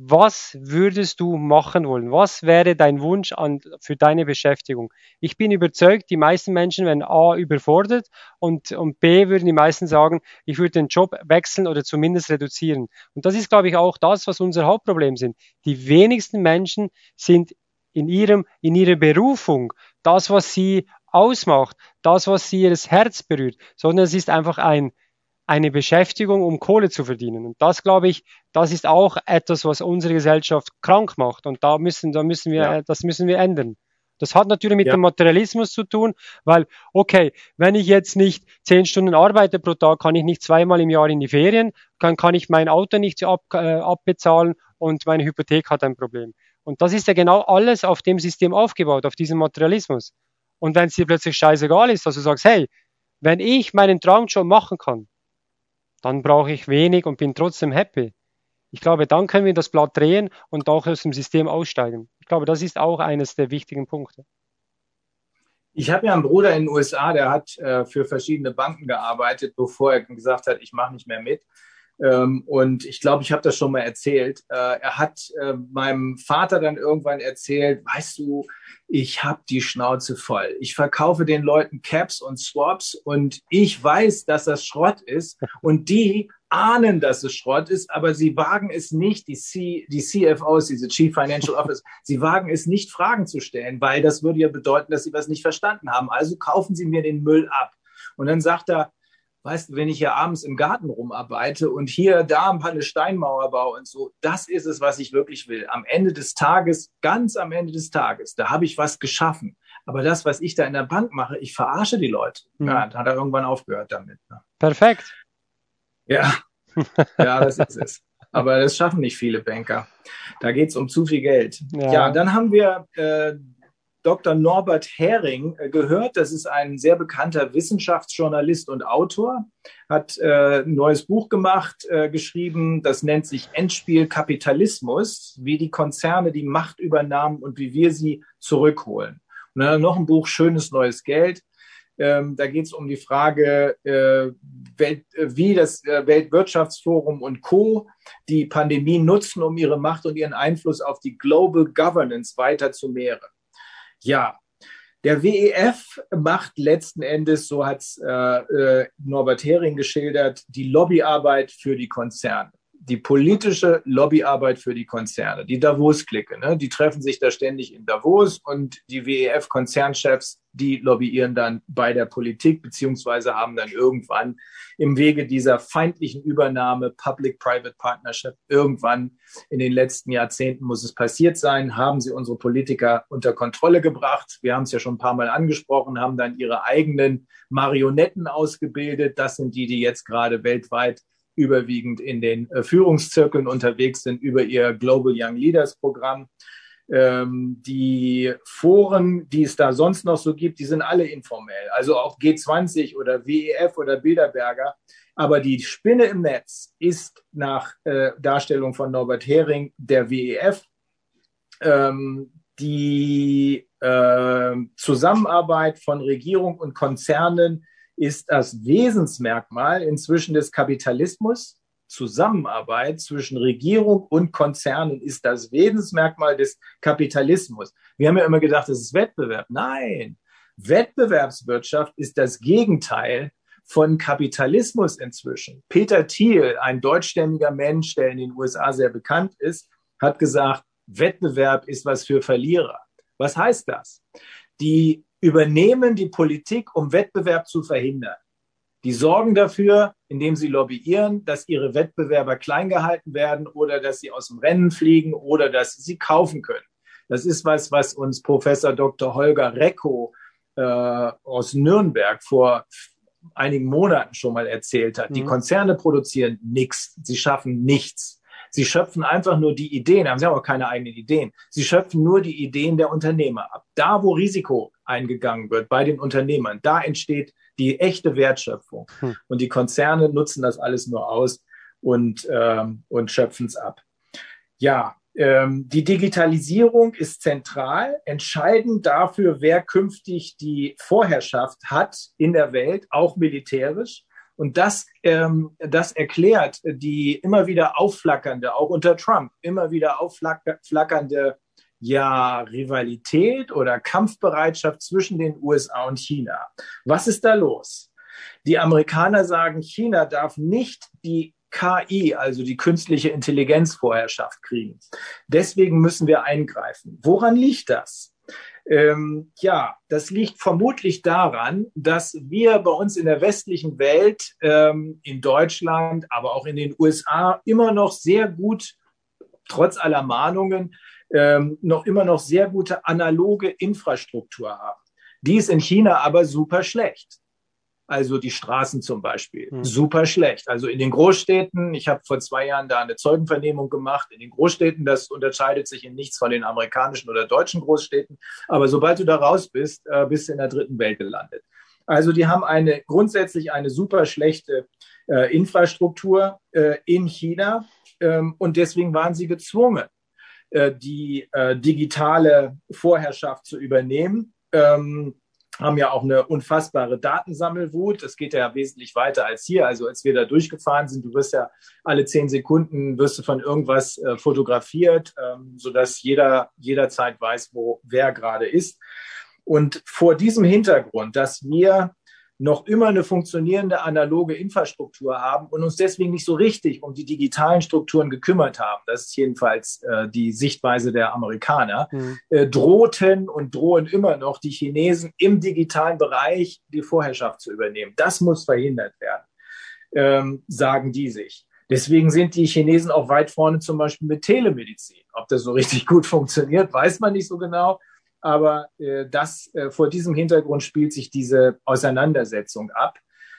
was würdest du machen wollen? Was wäre dein Wunsch an, für deine Beschäftigung? Ich bin überzeugt, die meisten Menschen wären A, überfordert und, und B, würden die meisten sagen, ich würde den Job wechseln oder zumindest reduzieren. Und das ist, glaube ich, auch das, was unser Hauptproblem sind. Die wenigsten Menschen sind in ihrem, in ihrer Berufung, das, was sie ausmacht, das, was sie ihres Herz berührt, sondern es ist einfach ein eine Beschäftigung, um Kohle zu verdienen. Und das, glaube ich, das ist auch etwas, was unsere Gesellschaft krank macht. Und da müssen, da müssen wir, ja. das müssen wir ändern. Das hat natürlich mit ja. dem Materialismus zu tun, weil, okay, wenn ich jetzt nicht zehn Stunden arbeite pro Tag, kann ich nicht zweimal im Jahr in die Ferien, dann kann ich mein Auto nicht ab, äh, abbezahlen und meine Hypothek hat ein Problem. Und das ist ja genau alles auf dem System aufgebaut, auf diesem Materialismus. Und wenn es dir plötzlich scheißegal ist, dass du sagst, hey, wenn ich meinen Traumjob machen kann, dann brauche ich wenig und bin trotzdem happy. Ich glaube, dann können wir das Blatt drehen und auch aus dem System aussteigen. Ich glaube, das ist auch eines der wichtigen Punkte. Ich habe ja einen Bruder in den U S A, der hat äh, für verschiedene Banken gearbeitet, bevor er gesagt hat, ich mache nicht mehr mit. Ähm, und ich glaube, ich habe das schon mal erzählt. Äh, er hat äh, meinem Vater dann irgendwann erzählt, weißt du, ich habe die Schnauze voll. Ich verkaufe den Leuten Caps und Swaps und ich weiß, dass das Schrott ist und die ahnen, dass es Schrott ist, aber sie wagen es nicht, die, C, die C F Os, diese Chief Financial Officer, sie wagen es nicht, Fragen zu stellen, weil das würde ja bedeuten, dass sie was nicht verstanden haben. Also kaufen sie mir den Müll ab. Und dann sagt er, weißt du, wenn ich hier abends im Garten rumarbeite und hier, da ein paar eine Steinmauer baue und so, das ist es, was ich wirklich will. Am Ende des Tages, ganz am Ende des Tages, da habe ich was geschaffen. Aber das, was ich da in der Bank mache, ich verarsche die Leute. Mhm. Ja, da hat er irgendwann aufgehört damit. Ne? Perfekt. Ja, ja, das ist es. Aber das schaffen nicht viele Banker. Da geht es um zu viel Geld. Ja, ja dann haben wir äh, Doktor Norbert Hering äh, gehört. Das ist ein sehr bekannter Wissenschaftsjournalist und Autor. Hat äh, ein neues Buch gemacht, äh, geschrieben. Das nennt sich Endspiel Kapitalismus, wie die Konzerne die Macht übernahmen und wie wir sie zurückholen. Und dann noch ein Buch, Schönes neues Geld. Ähm, da geht es um die Frage, äh, Welt, äh, wie das äh, Weltwirtschaftsforum und Co. die Pandemie nutzen, um ihre Macht und ihren Einfluss auf die Global Governance weiter zu mehren. Ja, der W E F macht letzten Endes, so hat es äh, äh, Norbert Hering geschildert, die Lobbyarbeit für die Konzerne. Die politische Lobbyarbeit für die Konzerne, die Davos-Clique, ne? Die treffen sich da ständig in Davos und die W E F-Konzernchefs, die lobbyieren dann bei der Politik, beziehungsweise haben dann irgendwann im Wege dieser feindlichen Übernahme Public-Private Partnership, irgendwann in den letzten Jahrzehnten muss es passiert sein, haben sie unsere Politiker unter Kontrolle gebracht. Wir haben es ja schon ein paar Mal angesprochen, haben dann ihre eigenen Marionetten ausgebildet. Das sind die, die jetzt gerade weltweit überwiegend in den äh, Führungszirkeln unterwegs sind über ihr Global Young Leaders Programm. Ähm, die Foren, die es da sonst noch so gibt, die sind alle informell. Also auch G zwanzig oder W E F oder Bilderberger. Aber die Spinne im Netz ist nach äh, Darstellung von Norbert Hering der W E F. Ähm, die äh, Zusammenarbeit von Regierung und Konzernen ist das Wesensmerkmal inzwischen des Kapitalismus. Zusammenarbeit zwischen Regierung und Konzernen ist das Wesensmerkmal des Kapitalismus. Wir haben ja immer gedacht, das ist Wettbewerb. Nein, Wettbewerbswirtschaft ist das Gegenteil von Kapitalismus inzwischen. Peter Thiel, ein deutschstämmiger Mensch, der in den U S A sehr bekannt ist, hat gesagt, Wettbewerb ist was für Verlierer. Was heißt das? Die übernehmen die Politik, um Wettbewerb zu verhindern. Die sorgen dafür, indem sie lobbyieren, dass ihre Wettbewerber klein gehalten werden oder dass sie aus dem Rennen fliegen oder dass sie sie kaufen können. Das ist was, was uns Professor Doktor Holger Recko äh, aus Nürnberg vor einigen Monaten schon mal erzählt hat. Mhm. Die Konzerne produzieren nichts, sie schaffen nichts. Sie schöpfen einfach nur die Ideen, haben sie aber keine eigenen Ideen. Sie schöpfen nur die Ideen der Unternehmer ab. Da, wo Risiko eingegangen wird bei den Unternehmern, da entsteht die echte Wertschöpfung. Hm. Und die Konzerne nutzen das alles nur aus und, ähm, und schöpfen es ab. Ja, ähm, die Digitalisierung ist zentral, entscheidend dafür, wer künftig die Vorherrschaft hat in der Welt, auch militärisch. Und das, ähm, das erklärt die immer wieder aufflackernde, auch unter Trump, immer wieder aufflackernde ja, Rivalität oder Kampfbereitschaft zwischen den U S A und China. Was ist da los? Die Amerikaner sagen, China darf nicht die K I, also die künstliche Intelligenzvorherrschaft kriegen. Deswegen müssen wir eingreifen. Woran liegt das? Ähm, ja, das liegt vermutlich daran, dass wir bei uns in der westlichen Welt, ähm, in Deutschland, aber auch in den U S A immer noch sehr gut, trotz aller Mahnungen, ähm, noch immer noch sehr gute analoge Infrastruktur haben. Die ist in China aber super schlecht. Also die Straßen zum Beispiel, mhm. super schlecht. Also in den Großstädten, ich habe vor zwei Jahren da eine Zeugenvernehmung gemacht, in den Großstädten, das unterscheidet sich in nichts von den amerikanischen oder deutschen Großstädten. Aber sobald du da raus bist, äh, bist du in der dritten Welt gelandet. Also die haben eine grundsätzlich eine super schlechte äh, Infrastruktur äh, in China ähm, und deswegen waren sie gezwungen, äh, die äh, digitale Vorherrschaft zu übernehmen. Ähm, haben ja auch eine unfassbare Datensammelwut. Das geht ja wesentlich weiter als hier. Also als wir da durchgefahren sind, du wirst ja alle zehn Sekunden wirst du von irgendwas äh, fotografiert, ähm, sodass jeder jederzeit weiß, wo wer gerade ist. Und vor diesem Hintergrund, dass wir noch immer eine funktionierende analoge Infrastruktur haben und uns deswegen nicht so richtig um die digitalen Strukturen gekümmert haben, das ist jedenfalls äh, die Sichtweise der Amerikaner, mhm. äh, drohten und drohen immer noch die Chinesen im digitalen Bereich die Vorherrschaft zu übernehmen. Das muss verhindert werden, ähm, sagen die sich. Deswegen sind die Chinesen auch weit vorne zum Beispiel mit Telemedizin. Ob das so richtig gut funktioniert, weiß man nicht so genau. Aber äh, das äh, vor diesem Hintergrund spielt sich diese Auseinandersetzung ab,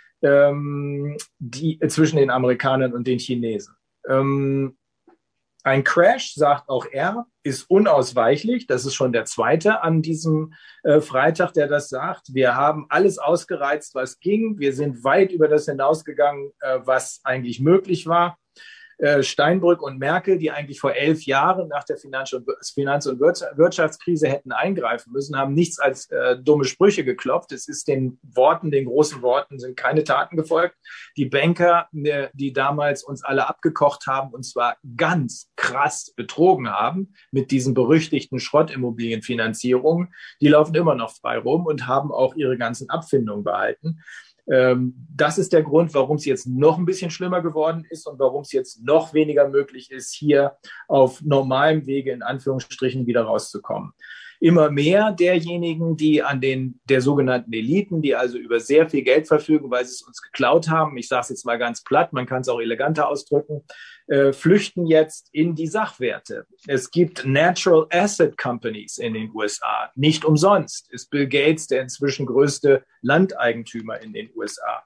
ähm, die äh, zwischen den Amerikanern und den Chinesen. Ähm, ein Crash, sagt auch er, ist unausweichlich. Das ist schon der zweite an diesem äh, Freitag, der das sagt. Wir haben alles ausgereizt, was ging. Wir sind weit über das hinausgegangen, äh, was eigentlich möglich war. Steinbrück und Merkel, die eigentlich vor elf Jahren nach der Finanz- und, Finanz- und Wirtschaftskrise hätten eingreifen müssen, haben nichts als äh, dumme Sprüche geklopft. Es ist den Worten, den großen Worten sind keine Taten gefolgt. Die Banker, die damals uns alle abgekocht haben und zwar ganz krass betrogen haben mit diesen berüchtigten Schrottimmobilienfinanzierungen, die laufen immer noch frei rum und haben auch ihre ganzen Abfindungen behalten. Das ist der Grund, warum es jetzt noch ein bisschen schlimmer geworden ist und warum es jetzt noch weniger möglich ist, hier auf normalem Wege in Anführungsstrichen wieder rauszukommen. Immer mehr derjenigen, die an den der sogenannten Eliten, die also über sehr viel Geld verfügen, weil sie es uns geklaut haben, ich sage es jetzt mal ganz platt, man kann es auch eleganter ausdrücken, äh, flüchten jetzt in die Sachwerte. Es gibt Natural Asset Companies in den U S A. Nicht umsonst ist Bill Gates der inzwischen größte Landeigentümer in den U S A.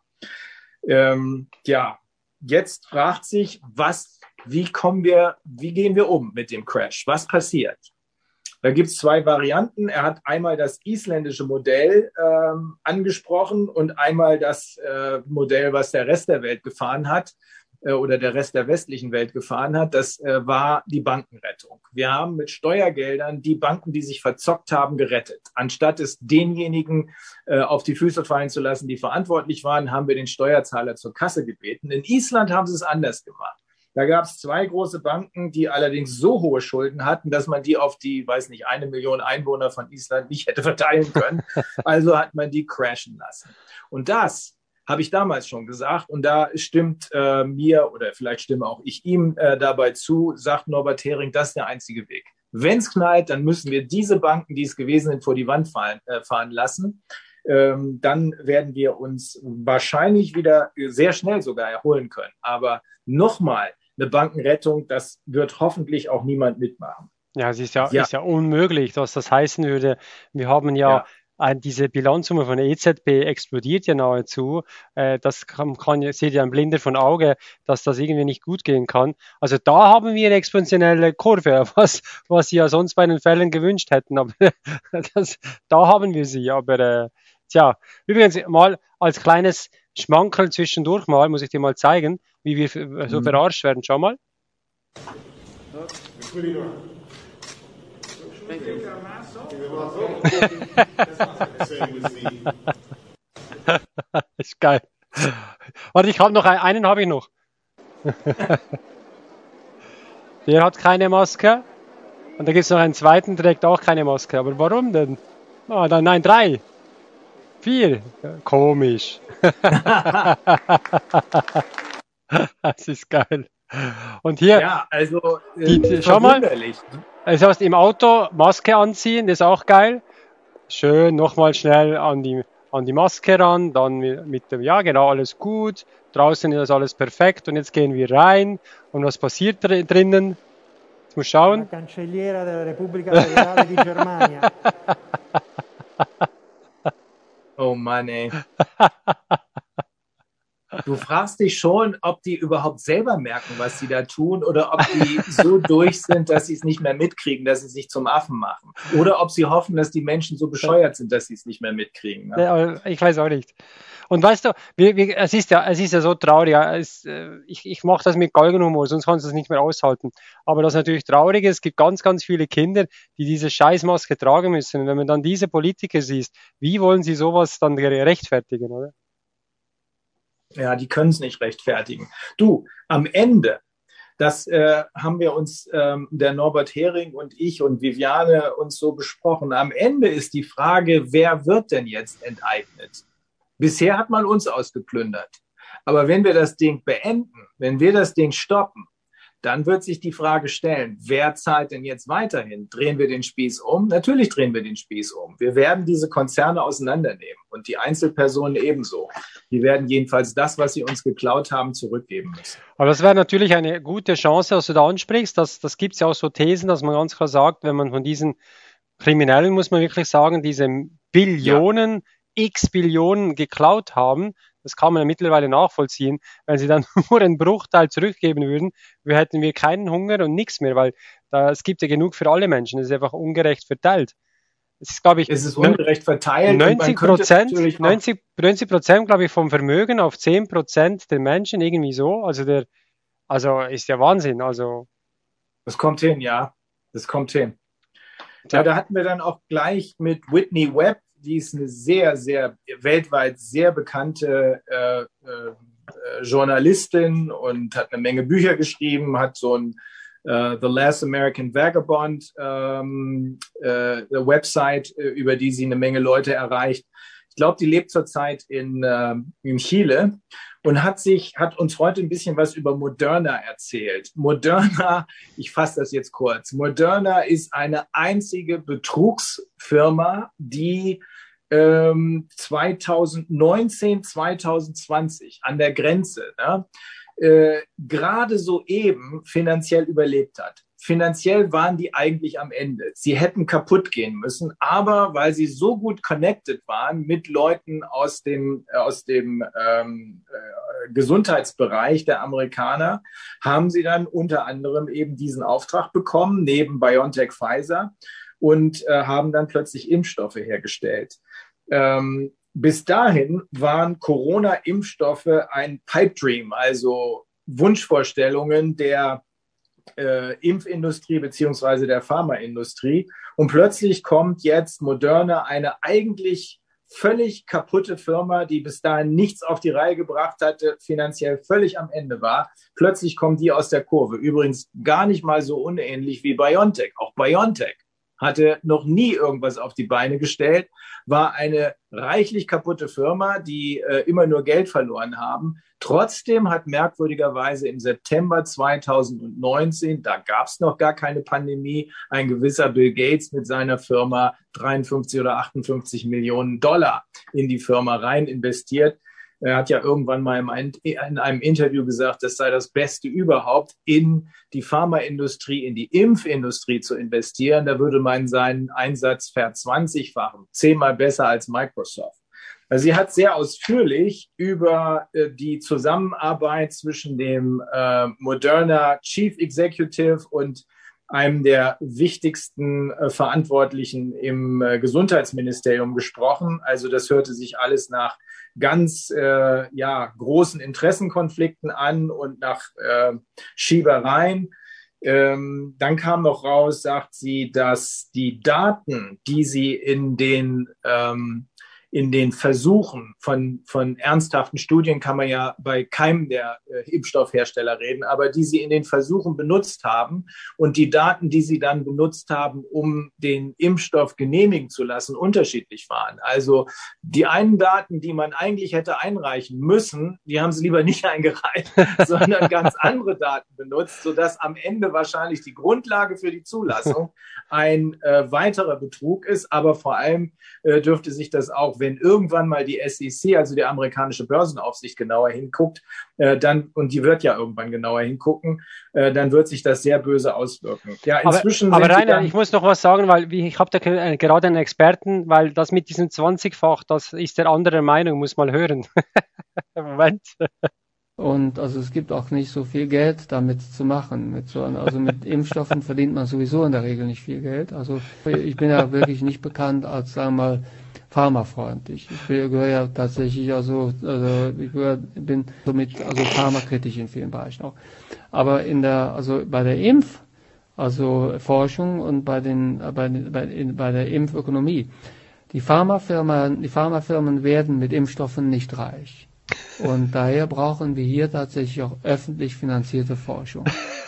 Ähm, ja, jetzt fragt sich, was, wie kommen wir, wie gehen wir um mit dem Crash? Was passiert? Da gibt es zwei Varianten. Er hat einmal das isländische Modell ähm, angesprochen und einmal das äh, Modell, was der Rest der Welt gefahren hat äh, oder der Rest der westlichen Welt gefahren hat. Das äh, war die Bankenrettung. Wir haben mit Steuergeldern die Banken, die sich verzockt haben, gerettet. Anstatt es denjenigen äh, auf die Füße fallen zu lassen, die verantwortlich waren, haben wir den Steuerzahler zur Kasse gebeten. In Island haben sie es anders gemacht. Da gab es zwei große Banken, die allerdings so hohe Schulden hatten, dass man die auf die, weiß nicht, eine Million Einwohner von Island nicht hätte verteilen können. Also hat man die crashen lassen. Und das habe ich damals schon gesagt. Und da stimmt äh, mir oder vielleicht stimme auch ich ihm äh, dabei zu, sagt Norbert Hering, das ist der einzige Weg. Wenn es knallt, dann müssen wir diese Banken, die es gewesen sind, vor die Wand fallen, äh, fahren lassen. Ähm, dann werden wir uns wahrscheinlich wieder sehr schnell sogar erholen können. Aber nochmal, eine Bankenrettung, das wird hoffentlich auch niemand mitmachen. Ja, es ist ja, ja. ist ja unmöglich, dass das heißen würde, wir haben ja, ja. Ein, diese Bilanzsumme von der E Z B explodiert ja nahezu. Äh, das kann, kann, seht ja ein Blinder von Auge, dass das irgendwie nicht gut gehen kann. Also da haben wir eine exponentielle Kurve, was, was sie ja sonst bei den Fällen gewünscht hätten. Aber das, da haben wir sie. Aber äh, tja, übrigens mal als kleines Schmankerl zwischendurch mal, muss ich dir mal zeigen, wie wir so verarscht werden. Schau mal. Ist geil. Warte, ich habe noch einen, einen habe ich noch. Der hat keine Maske. Und da gibt es noch einen zweiten, der trägt auch keine Maske. Aber warum denn? Ah, dann, nein, drei. Vier. Komisch. Das ist geil. Und hier, Ja, also die, äh, schau mal, verwunderlich. das heißt im Auto Maske anziehen, das ist auch geil. Schön nochmal schnell an die, an die Maske ran, dann mit mit dem, ja genau, alles gut. Draußen ist alles perfekt und jetzt gehen wir rein. Und was passiert dr- drinnen? Jetzt muss La schauen. cancelliera della Repubblica Federale di Germania. Oh Mann, ey. Du fragst dich schon, ob die überhaupt selber merken, was sie da tun, oder ob die so durch sind, dass sie es nicht mehr mitkriegen, dass sie sich zum Affen machen. Oder ob sie hoffen, dass die Menschen so bescheuert sind, dass sie es nicht mehr mitkriegen. Ne? Ja, ich weiß auch nicht. Und weißt du, wir, wir, es ist ja, es ist ja so traurig. Ja, es, äh, ich ich mache das mit Galgenhumor, sonst kannst du es nicht mehr aushalten. Aber das ist natürlich traurig. Es gibt ganz, ganz viele Kinder, die diese Scheißmaske tragen müssen. Und wenn man dann diese Politiker sieht, wie wollen sie sowas dann rechtfertigen, oder? Ja, die können es nicht rechtfertigen. Du, am Ende, das äh, haben wir uns, ähm, der Norbert Hering und ich und Viviane uns so besprochen. Am Ende ist die Frage, wer wird denn jetzt enteignet? Bisher hat man uns ausgeplündert. Aber wenn wir das Ding beenden, wenn wir das Ding stoppen, dann wird sich die Frage stellen, wer zahlt denn jetzt weiterhin? Drehen wir den Spieß um? Natürlich drehen wir den Spieß um. Wir werden diese Konzerne auseinandernehmen und die Einzelpersonen ebenso. Die werden jedenfalls das, was sie uns geklaut haben, zurückgeben müssen. Aber das wäre natürlich eine gute Chance, dass du da ansprichst. Das, das gibt es ja auch so Thesen, dass man ganz klar sagt, wenn man von diesen Kriminellen, muss man wirklich sagen, diese Billionen, x Billionen geklaut haben, das kann man ja mittlerweile nachvollziehen. Wenn sie dann nur einen Bruchteil zurückgeben würden, wir hätten wir keinen Hunger und nichts mehr, weil da, es gibt ja genug für alle Menschen. Es ist einfach ungerecht verteilt. Es ist, glaube ich, Es ist ungerecht verteilt. neunzig Prozent, neunzig, neunzig Prozent, glaube ich, vom Vermögen auf zehn Prozent der Menschen irgendwie so. Also der, also ist ja Wahnsinn. Also das kommt hin, ja. Das kommt hin. Ja, da hatten wir dann auch gleich mit Whitney Webb, die ist eine sehr, sehr weltweit sehr bekannte äh, äh, Journalistin und hat eine Menge Bücher geschrieben, hat so ein äh, The Last American Vagabond ähm, äh, Website, über die sie eine Menge Leute erreicht. Ich glaube, die lebt zurzeit in, äh, in Chile und hat sich, hat uns heute ein bisschen was über Moderna erzählt. Moderna, ich fasse das jetzt kurz. Moderna ist eine einzige Betrugsfirma, die ähm, zwanzig neunzehn, zwanzig zwanzig an der Grenze, ne, äh, gerade soeben finanziell überlebt hat. Finanziell waren die eigentlich am Ende. Sie hätten kaputt gehen müssen, aber weil sie so gut connected waren mit Leuten aus dem, äh, aus dem ähm, äh, Gesundheitsbereich der Amerikaner, haben sie dann unter anderem eben diesen Auftrag bekommen, neben BioNTech, Pfizer, und äh, haben dann plötzlich Impfstoffe hergestellt. Ähm, bis dahin waren Corona-Impfstoffe ein Pipe Dream, also Wunschvorstellungen der Äh, Impfindustrie beziehungsweise der Pharmaindustrie. Und plötzlich kommt jetzt Moderna, eine eigentlich völlig kaputte Firma, die bis dahin nichts auf die Reihe gebracht hatte, finanziell völlig am Ende war. Plötzlich kommt die aus der Kurve. Übrigens gar nicht mal so unähnlich wie BioNTech. Auch BioNTech hatte noch nie irgendwas auf die Beine gestellt, war eine reichlich kaputte Firma, die äh, immer nur Geld verloren haben. Trotzdem hat merkwürdigerweise im September zwanzig neunzehn, da gab es noch gar keine Pandemie, ein gewisser Bill Gates mit seiner Firma dreiundfünfzig oder achtundfünfzig Millionen Dollar in die Firma rein investiert. Er hat ja irgendwann mal in einem Interview gesagt, das sei das Beste überhaupt, in die Pharmaindustrie, in die Impfindustrie zu investieren. Da würde man seinen Einsatz verzwanzigfachen, zehnmal besser als Microsoft. Also sie hat sehr ausführlich über äh, die Zusammenarbeit zwischen dem äh, Moderna Chief Executive und einem der wichtigsten äh, Verantwortlichen im äh, Gesundheitsministerium gesprochen. Also das hörte sich alles nach ganz äh, ja, großen Interessenkonflikten an und nach äh, Schiebereien. Ähm, dann kam noch raus, sagt sie, dass die Daten, die sie in den ähm, in den Versuchen von, von ernsthaften Studien kann man ja bei keinem der äh, Impfstoffhersteller reden, aber die sie in den Versuchen benutzt haben und die Daten, die sie dann benutzt haben, um den Impfstoff genehmigen zu lassen, unterschiedlich waren. Also die einen Daten, die man eigentlich hätte einreichen müssen, die haben sie lieber nicht eingereicht, sondern ganz andere Daten benutzt, sodass am Ende wahrscheinlich die Grundlage für die Zulassung ein äh, weiterer Betrug ist. Aber vor allem äh, dürfte sich das auch, wenn irgendwann mal die S E C, also die amerikanische Börsenaufsicht, genauer hinguckt, äh, dann, und die wird ja irgendwann genauer hingucken, äh, dann wird sich das sehr böse auswirken. Ja, inzwischen aber aber Rainer, dann, ich muss noch was sagen, weil wie, ich habe da äh, gerade einen Experten, weil das mit diesem zwanzigfach, das ist der anderer Meinung, muss mal hören. Moment. Und also es gibt auch nicht so viel Geld damit zu machen. Mit so, also mit Impfstoffen verdient man sowieso in der Regel nicht viel Geld. Also ich bin ja wirklich nicht bekannt als, sagen wir mal, pharmafreundlich. Ich gehöre ja tatsächlich also, also ich gehöre, bin somit also pharmakritisch in vielen Bereichen auch. Aber in der, also bei der Impf, also Forschung und bei den, bei, bei, in, bei der Impfökonomie, die Pharmafirmen, die Pharmafirmen werden mit Impfstoffen nicht reich. Und daher brauchen wir hier tatsächlich auch öffentlich finanzierte Forschung.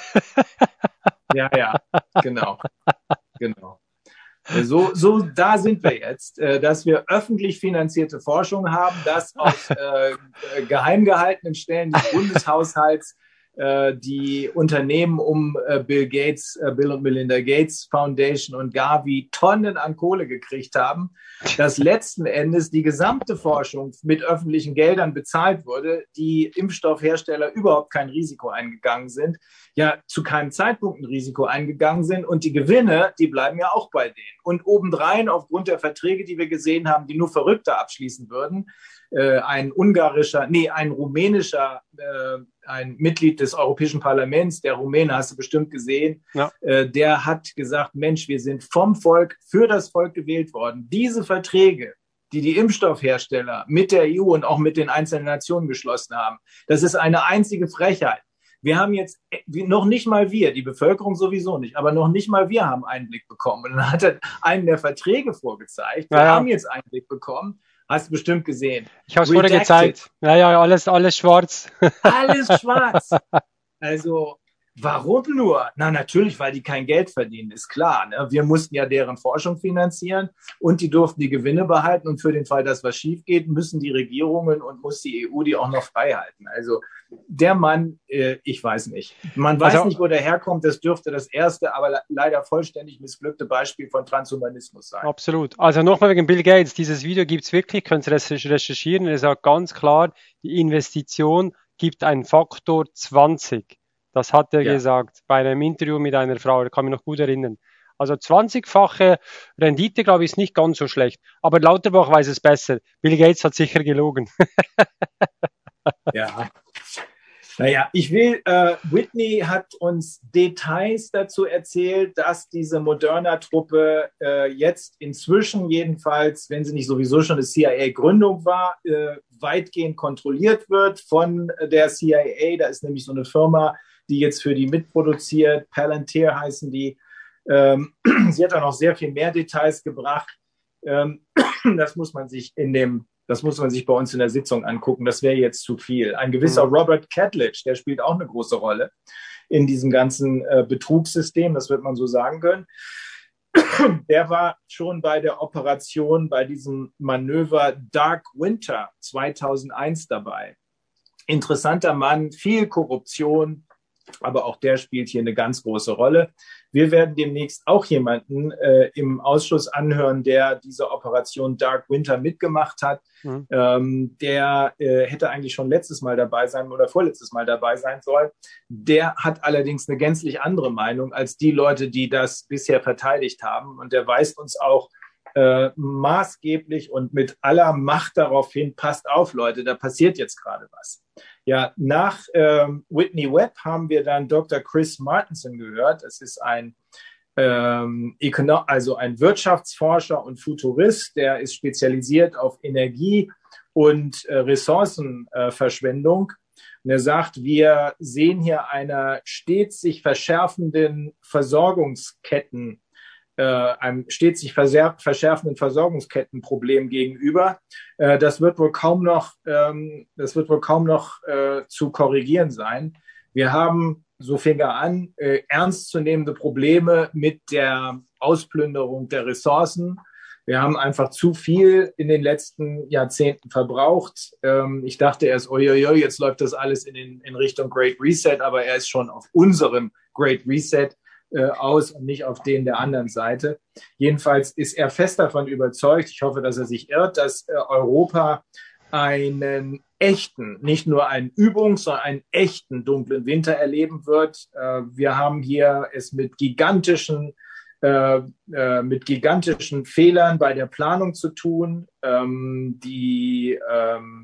Ja, ja, genau, genau. So, so, da sind wir jetzt, dass wir öffentlich finanzierte Forschung haben, dass aus äh, geheim gehaltenen Stellen des Bundeshaushalts äh, die Unternehmen um äh, Bill Gates, äh, Bill und Melinda Gates Foundation und Gavi Tonnen an Kohle gekriegt haben, dass letzten Endes die gesamte Forschung mit öffentlichen Geldern bezahlt wurde, die Impfstoffhersteller überhaupt kein Risiko eingegangen sind, ja zu keinem Zeitpunkt ein Risiko eingegangen sind und die Gewinne, die bleiben ja auch bei denen. Und obendrein, aufgrund der Verträge, die wir gesehen haben, die nur Verrückte abschließen würden, äh, ein ungarischer, nee, ein rumänischer, äh, ein Mitglied des Europäischen Parlaments, der Rumäne, hast du bestimmt gesehen, ja. äh, der hat gesagt, Mensch, wir sind vom Volk, für das Volk gewählt worden. Diese Verträge, die die Impfstoffhersteller mit der E U und auch mit den einzelnen Nationen geschlossen haben, das ist eine einzige Frechheit. Wir haben jetzt, noch nicht mal wir, die Bevölkerung sowieso nicht, aber noch nicht mal wir haben Einblick bekommen. Und dann hat er einen der Verträge vorgezeigt. Wir ja, ja. haben jetzt Einblick bekommen. Hast du bestimmt gesehen. Ich habe es vorher gezeigt. Ja, ja, alles, alles schwarz. Alles schwarz. Also, warum nur? Na, natürlich, weil die kein Geld verdienen, ist klar. Ne? Wir mussten ja deren Forschung finanzieren und die durften die Gewinne behalten. Und für den Fall, dass was schief geht, müssen die Regierungen und muss die E U die auch noch frei halten. Also, der Mann, äh, ich weiß nicht. Man weiß also, nicht, wo der herkommt. Das dürfte das erste, aber le- leider vollständig missglückte Beispiel von Transhumanismus sein. Absolut. Also nochmal wegen Bill Gates. Dieses Video gibt's wirklich, könnt ihr recherchieren. Er sagt ganz klar, die Investition gibt einen Faktor zwanzig. Das hat er Ja. gesagt bei einem Interview mit einer Frau. Da kann ich mich noch gut erinnern. Also zwanzigfache Rendite, glaube ich, ist nicht ganz so schlecht. Aber Lauterbach weiß es besser. Bill Gates hat sicher gelogen. Ja. Naja, ich will, äh, Whitney hat uns Details dazu erzählt, dass diese Moderna-Truppe äh, jetzt inzwischen jedenfalls, wenn sie nicht sowieso schon eine C I A-Gründung war, äh, weitgehend kontrolliert wird von der C I A. Da ist nämlich so eine Firma, die jetzt für die mitproduziert, Palantir heißen die. Ähm, sie hat da noch sehr viel mehr Details gebracht. Ähm, das muss man sich in dem Das muss man sich bei uns in der Sitzung angucken. Das wäre jetzt zu viel. Ein gewisser mhm. Robert Catlidge, der spielt auch eine große Rolle in diesem ganzen äh, Betrugssystem, das wird man so sagen können. Der war schon bei der Operation, bei diesem Manöver Dark Winter zweitausendeins dabei. Interessanter Mann, viel Korruption, aber auch der spielt hier eine ganz große Rolle. Wir werden demnächst auch jemanden äh, im Ausschuss anhören, der diese Operation Dark Winter mitgemacht hat. Mhm. Ähm, der äh, hätte eigentlich schon letztes Mal dabei sein oder vorletztes Mal dabei sein sollen. Der hat allerdings eine gänzlich andere Meinung als die Leute, die das bisher verteidigt haben. Und der weist uns auch äh, maßgeblich und mit aller Macht darauf hin, passt auf, Leute, da passiert jetzt gerade was. Ja, nach ähm, Whitney Webb haben wir dann Doktor Chris Martenson gehört. Das ist ein, ähm, Ökono- also ein Wirtschaftsforscher und Futurist, der ist spezialisiert auf Energie und äh, Ressourcenverschwendung. Äh, und er sagt, wir sehen hier einer stets sich verschärfenden Versorgungsketten äh, einem stets sich verschärfenden Versorgungskettenproblem gegenüber. Äh, das wird wohl kaum noch, ähm, das wird wohl kaum noch äh, zu korrigieren sein. Wir haben, so fing er an, äh, ernstzunehmende Probleme mit der Ausplünderung der Ressourcen. Wir haben einfach zu viel in den letzten Jahrzehnten verbraucht. Ähm, ich dachte erst, oi, jetzt läuft das alles in, den, in Richtung Great Reset, aber er ist schon auf unserem Great Reset äh, aus und nicht auf den der anderen Seite. Jedenfalls ist er fest davon überzeugt, ich hoffe, dass er sich irrt, dass äh, Europa einen echten, nicht nur einen Übungs-, sondern einen echten dunklen Winter erleben wird. Äh, wir haben hier es mit gigantischen Äh, äh, mit gigantischen Fehlern bei der Planung zu tun. Ähm, die, ähm,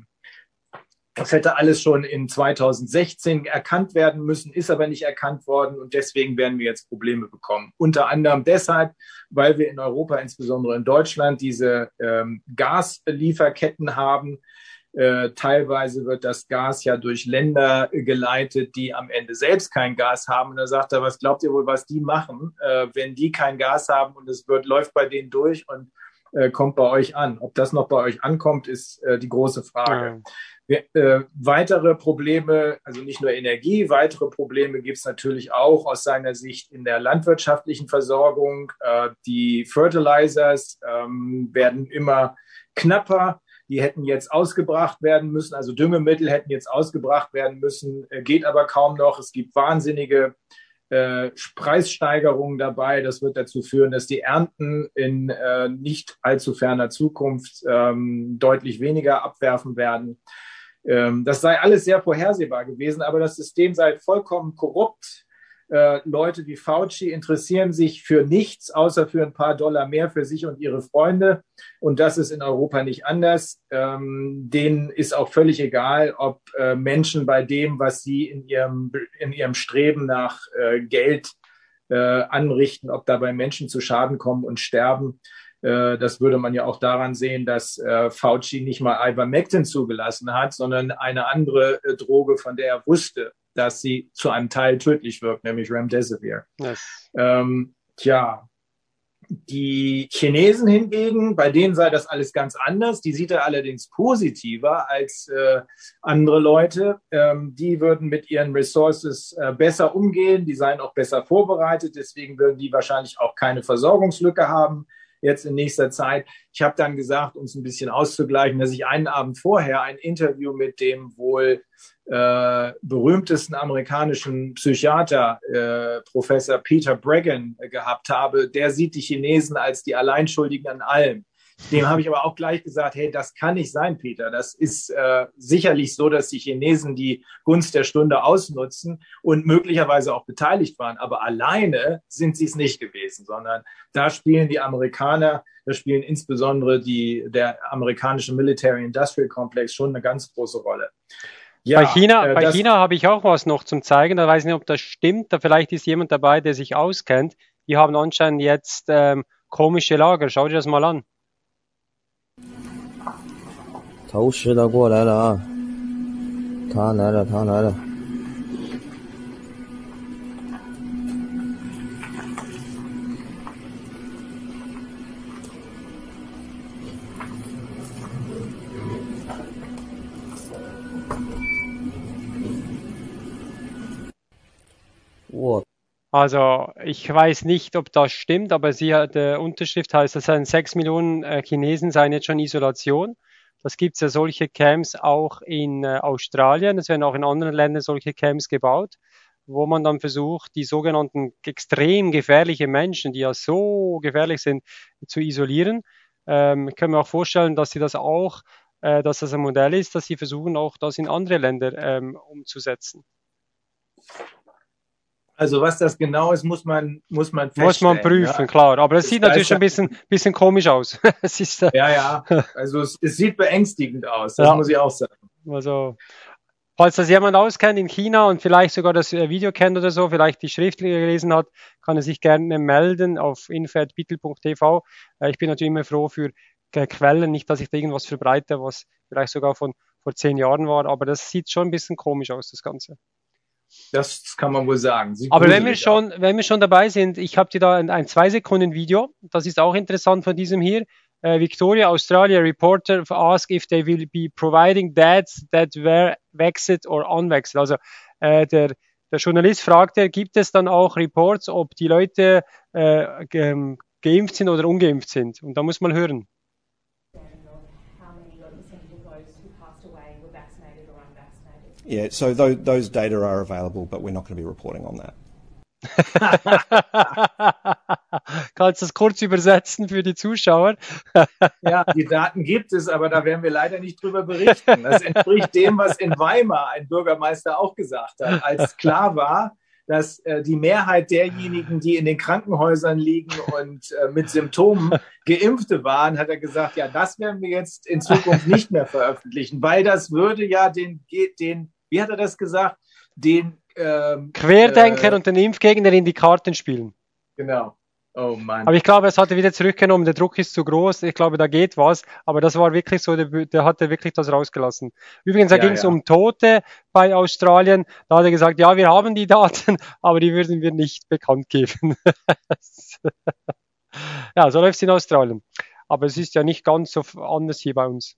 das hätte alles schon in zweitausendsechzehn erkannt werden müssen, ist aber nicht erkannt worden und deswegen werden wir jetzt Probleme bekommen. Unter anderem deshalb, weil wir in Europa, insbesondere in Deutschland, diese ähm, Gaslieferketten haben. Äh, teilweise wird das Gas ja durch Länder geleitet, die am Ende selbst kein Gas haben. Und da sagt er, was glaubt ihr wohl, was die machen, äh, wenn die kein Gas haben und es wird, läuft bei denen durch und äh, kommt bei euch an. Ob das noch bei euch ankommt, ist äh, die große Frage. Ja. Wir, äh, weitere Probleme, also nicht nur Energie, weitere Probleme gibt es natürlich auch aus seiner Sicht in der landwirtschaftlichen Versorgung. Äh, die Fertilizers ähm, werden immer knapper. Die hätten jetzt ausgebracht werden müssen, also Düngemittel hätten jetzt ausgebracht werden müssen, geht aber kaum noch. Es gibt wahnsinnige äh, Preissteigerungen dabei. Das wird dazu führen, dass die Ernten in äh, nicht allzu ferner Zukunft ähm, deutlich weniger abwerfen werden. Ähm, das sei alles sehr vorhersehbar gewesen, aber das System sei vollkommen korrupt. Äh, Leute wie Fauci interessieren sich für nichts, außer für ein paar Dollar mehr für sich und ihre Freunde. Und das ist in Europa nicht anders. Ähm, denen ist auch völlig egal, ob äh, Menschen bei dem, was sie in ihrem, in ihrem Streben nach äh, Geld äh, anrichten, ob dabei Menschen zu Schaden kommen und sterben. Äh, das würde man ja auch daran sehen, dass äh, Fauci nicht mal Ivermectin zugelassen hat, sondern eine andere äh, Droge, von der er wusste, dass sie zu einem Teil tödlich wirkt, nämlich Remdesivir. Yes. Ähm, tja, die Chinesen hingegen, bei denen sei das alles ganz anders. Die sieht er allerdings positiver als äh, andere Leute. Ähm, die würden mit ihren Resources äh, besser umgehen, die seien auch besser vorbereitet. Deswegen würden die wahrscheinlich auch keine Versorgungslücke haben jetzt in nächster Zeit. Ich habe dann gesagt, um es ein bisschen auszugleichen, dass ich einen Abend vorher ein Interview mit dem wohl äh, berühmtesten amerikanischen Psychiater, äh, Professor Peter Breggin, äh, gehabt habe. Der sieht die Chinesen als die Alleinschuldigen an allem. Dem habe ich aber auch gleich gesagt, hey, das kann nicht sein, Peter. Das ist äh, sicherlich so, dass die Chinesen die Gunst der Stunde ausnutzen und möglicherweise auch beteiligt waren. Aber alleine sind sie es nicht gewesen, sondern da spielen die Amerikaner, da spielen insbesondere die, der amerikanische Military-Industrial Complex schon eine ganz große Rolle. Ja, bei China, äh, bei China habe ich auch was noch zum Zeigen. Da weiß ich nicht, ob das stimmt. Da vielleicht ist jemand dabei, der sich auskennt. Die haben anscheinend jetzt ähm, komische Lager. Schau dir das mal an. 投食的过来了啊，他来了，他来了。我 Also ich weiß nicht, ob das stimmt, aber sie hat, der Unterschrift heißt, dass sechs Millionen äh, Chinesen seien jetzt schon in Isolation. Das gibt es ja solche Camps auch in äh, Australien. Es werden auch in anderen Ländern solche Camps gebaut, wo man dann versucht, die sogenannten extrem gefährlichen Menschen, die ja so gefährlich sind, zu isolieren. Ähm, ich kann mir auch vorstellen, dass sie das auch, äh, dass das ein Modell ist, dass sie versuchen, auch das in andere Länder ähm, umzusetzen. Also was das genau ist, muss man muss man feststellen. Muss man prüfen, ja. Klar. Aber es sieht das natürlich schon ein bisschen, bisschen komisch aus. es ist, äh, ja, ja. Also es, es sieht beängstigend aus, das ja. muss ich auch sagen. Also, falls das jemand auskennt in China und vielleicht sogar das Video kennt oder so, vielleicht die Schrift gelesen hat, kann er sich gerne melden auf info at bittel punkt t v. Ich bin natürlich immer froh für Quellen, nicht, dass ich da irgendwas verbreite, was vielleicht sogar von vor zehn Jahren war, aber das sieht schon ein bisschen komisch aus, das Ganze. Das kann man wohl sagen. Sieht Aber wenn wir gruselig schon, wenn wir schon dabei sind, ich habe dir da ein, ein zwei Sekunden Video, das ist auch interessant von diesem hier. Uh, Victoria, Australia, reporter asked if they will be providing dads that were vaxxed or unvaxxed. Also äh, der, der Journalist fragte, gibt es dann auch Reports, ob die Leute äh, ge, geimpft sind oder ungeimpft sind? Und da muss man hören. Yeah, so those, those data are available, but we're not going to be reporting on that. Kannst du das kurz übersetzen für die Zuschauer? Ja, die Daten gibt es, aber da werden wir leider nicht drüber berichten. Das entspricht dem, was in Weimar ein Bürgermeister auch gesagt hat, als klar war, dass äh, die Mehrheit derjenigen, die in den Krankenhäusern liegen und äh, mit Symptomen Geimpfte waren, hat er gesagt, ja, das werden wir jetzt in Zukunft nicht mehr veröffentlichen, weil das würde ja den, den wie hat er das gesagt, den ähm, Querdenker äh, und den Impfgegner in die Karten spielen. Genau. Oh Mann. Aber ich glaube, es hat er wieder zurückgenommen, der Druck ist zu groß, ich glaube, da geht was, aber das war wirklich so, der, der hat er wirklich das rausgelassen. Übrigens, da Ja, ging es ja. um Tote bei Australien, da hat er gesagt, ja, wir haben die Daten, aber die würden wir nicht bekannt geben. Ja, so läuft es in Australien. Aber es ist ja nicht ganz so anders hier bei uns.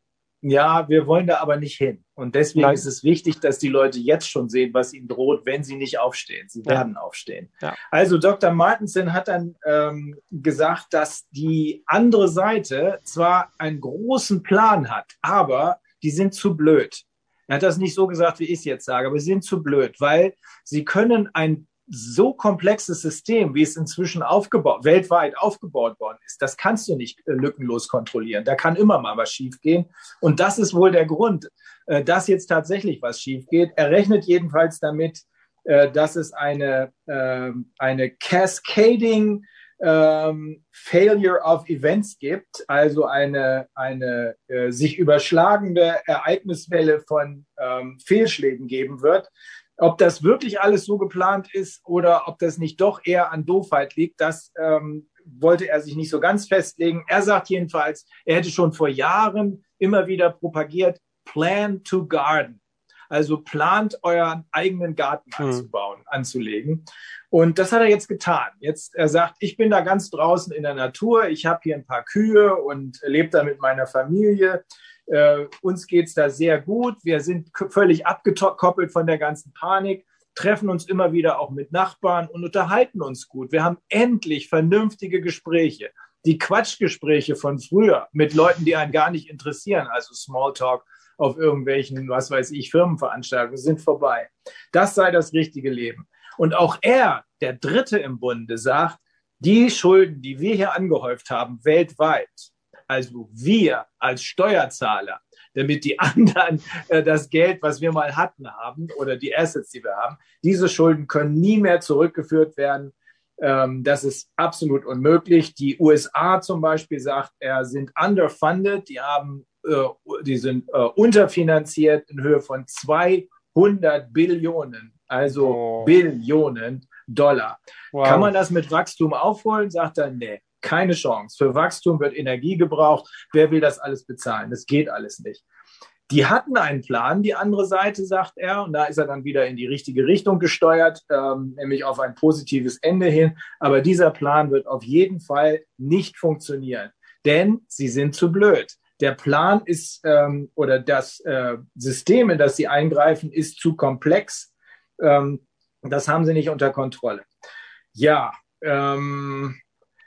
Ja, wir wollen da aber nicht hin. Und deswegen Nein. ist es wichtig, dass die Leute jetzt schon sehen, was ihnen droht, wenn sie nicht aufstehen. Sie Ja. werden aufstehen. Ja. Also Doktor Martensen hat dann ähm, gesagt, dass die andere Seite zwar einen großen Plan hat, aber die sind zu blöd. Er hat das nicht so gesagt, wie ich es jetzt sage, aber sie sind zu blöd, weil sie können ein so komplexes System, wie es inzwischen aufgebaut, weltweit aufgebaut worden ist, das kannst du nicht äh, lückenlos kontrollieren. Da kann immer mal was schiefgehen. Und das ist wohl der Grund, äh, dass jetzt tatsächlich was schief geht. Er rechnet jedenfalls damit, äh, dass es eine, äh, eine Cascading ähm, Failure of Events gibt, also eine, eine äh, sich überschlagende Ereigniswelle von ähm, Fehlschlägen geben wird. Ob das wirklich alles so geplant ist oder ob das nicht doch eher an Doofheit liegt, das ähm, wollte er sich nicht so ganz festlegen. Er sagt jedenfalls, er hätte schon vor Jahren immer wieder propagiert, plan to garden. Also plant euren eigenen Garten Hm. anzubauen, anzulegen. Und das hat er jetzt getan. Jetzt, er sagt, ich bin da ganz draußen in der Natur, ich habe hier ein paar Kühe und lebe da mit meiner Familie. Äh, uns geht's da sehr gut. Wir sind k- völlig abgekoppelt von der ganzen Panik, treffen uns immer wieder auch mit Nachbarn und unterhalten uns gut. Wir haben endlich vernünftige Gespräche. Die Quatschgespräche von früher mit Leuten, die einen gar nicht interessieren, also Smalltalk auf irgendwelchen, was weiß ich, Firmenveranstaltungen, sind vorbei. Das sei das richtige Leben. Und auch er, der Dritte im Bunde, sagt, die Schulden, die wir hier angehäuft haben, weltweit, also wir als Steuerzahler, damit die anderen äh, das Geld, was wir mal hatten, haben oder die Assets, die wir haben, diese Schulden können nie mehr zurückgeführt werden. Ähm, das ist absolut unmöglich. Die U S A zum Beispiel sagt, er sind underfunded, die haben, äh, die sind äh, unterfinanziert in Höhe von zweihundert Billionen, also Oh. Billionen Dollar. Wow. Kann man das mit Wachstum aufholen? Sagt er, nee, keine Chance. Für Wachstum wird Energie gebraucht. Wer will das alles bezahlen? Das geht alles nicht. Die hatten einen Plan, die andere Seite, sagt er, und da ist er dann wieder in die richtige Richtung gesteuert, ähm, nämlich auf ein positives Ende hin. Aber dieser Plan wird auf jeden Fall nicht funktionieren, denn sie sind zu blöd. Der Plan ist, ähm, oder das äh, System, in das sie eingreifen, ist zu komplex. Ähm, das haben sie nicht unter Kontrolle. Ja, ähm,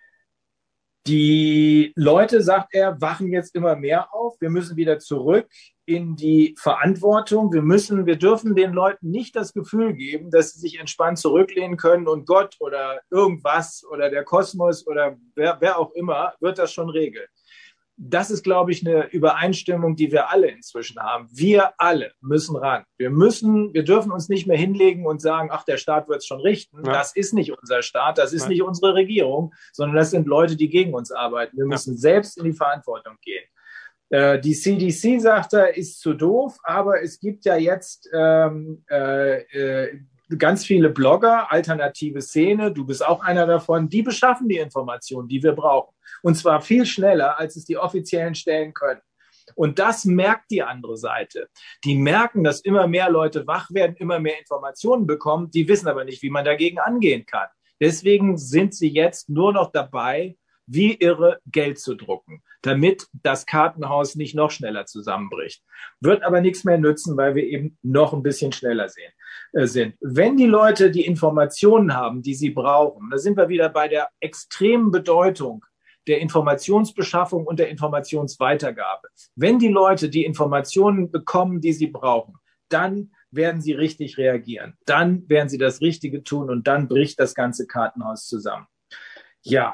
die Leute, sagt er, wachen jetzt immer mehr auf. Wir müssen wieder zurück in die Verantwortung. Wir müssen, wir dürfen den Leuten nicht das Gefühl geben, dass sie sich entspannt zurücklehnen können und Gott oder irgendwas oder der Kosmos oder wer, wer auch immer wird das schon regeln. Das ist, glaube ich, eine Übereinstimmung, die wir alle inzwischen haben. Wir alle müssen ran. Wir müssen, wir dürfen uns nicht mehr hinlegen und sagen, ach, der Staat wird es schon richten. Ja. Das ist nicht unser Staat, das ist Nein. nicht unsere Regierung, sondern das sind Leute, die gegen uns arbeiten. Wir Ja. müssen selbst in die Verantwortung gehen. Äh, die C D C, sagt er, ist zu doof, aber es gibt ja jetzt ähm, äh, äh, ganz viele Blogger, alternative Szene, du bist auch einer davon, die beschaffen die Informationen, die wir brauchen. Und zwar viel schneller, als es die offiziellen Stellen können. Und das merkt die andere Seite. Die merken, dass immer mehr Leute wach werden, immer mehr Informationen bekommen. Die wissen aber nicht, wie man dagegen angehen kann. Deswegen sind sie jetzt nur noch dabei, wie irre Geld zu drucken, damit das Kartenhaus nicht noch schneller zusammenbricht. Wird aber nichts mehr nützen, weil wir eben noch ein bisschen schneller sehen, äh, sind. Wenn die Leute die Informationen haben, die sie brauchen, da sind wir wieder bei der extremen Bedeutung der Informationsbeschaffung und der Informationsweitergabe. Wenn die Leute die Informationen bekommen, die sie brauchen, dann werden sie richtig reagieren. Dann werden sie das Richtige tun und dann bricht das ganze Kartenhaus zusammen. Ja,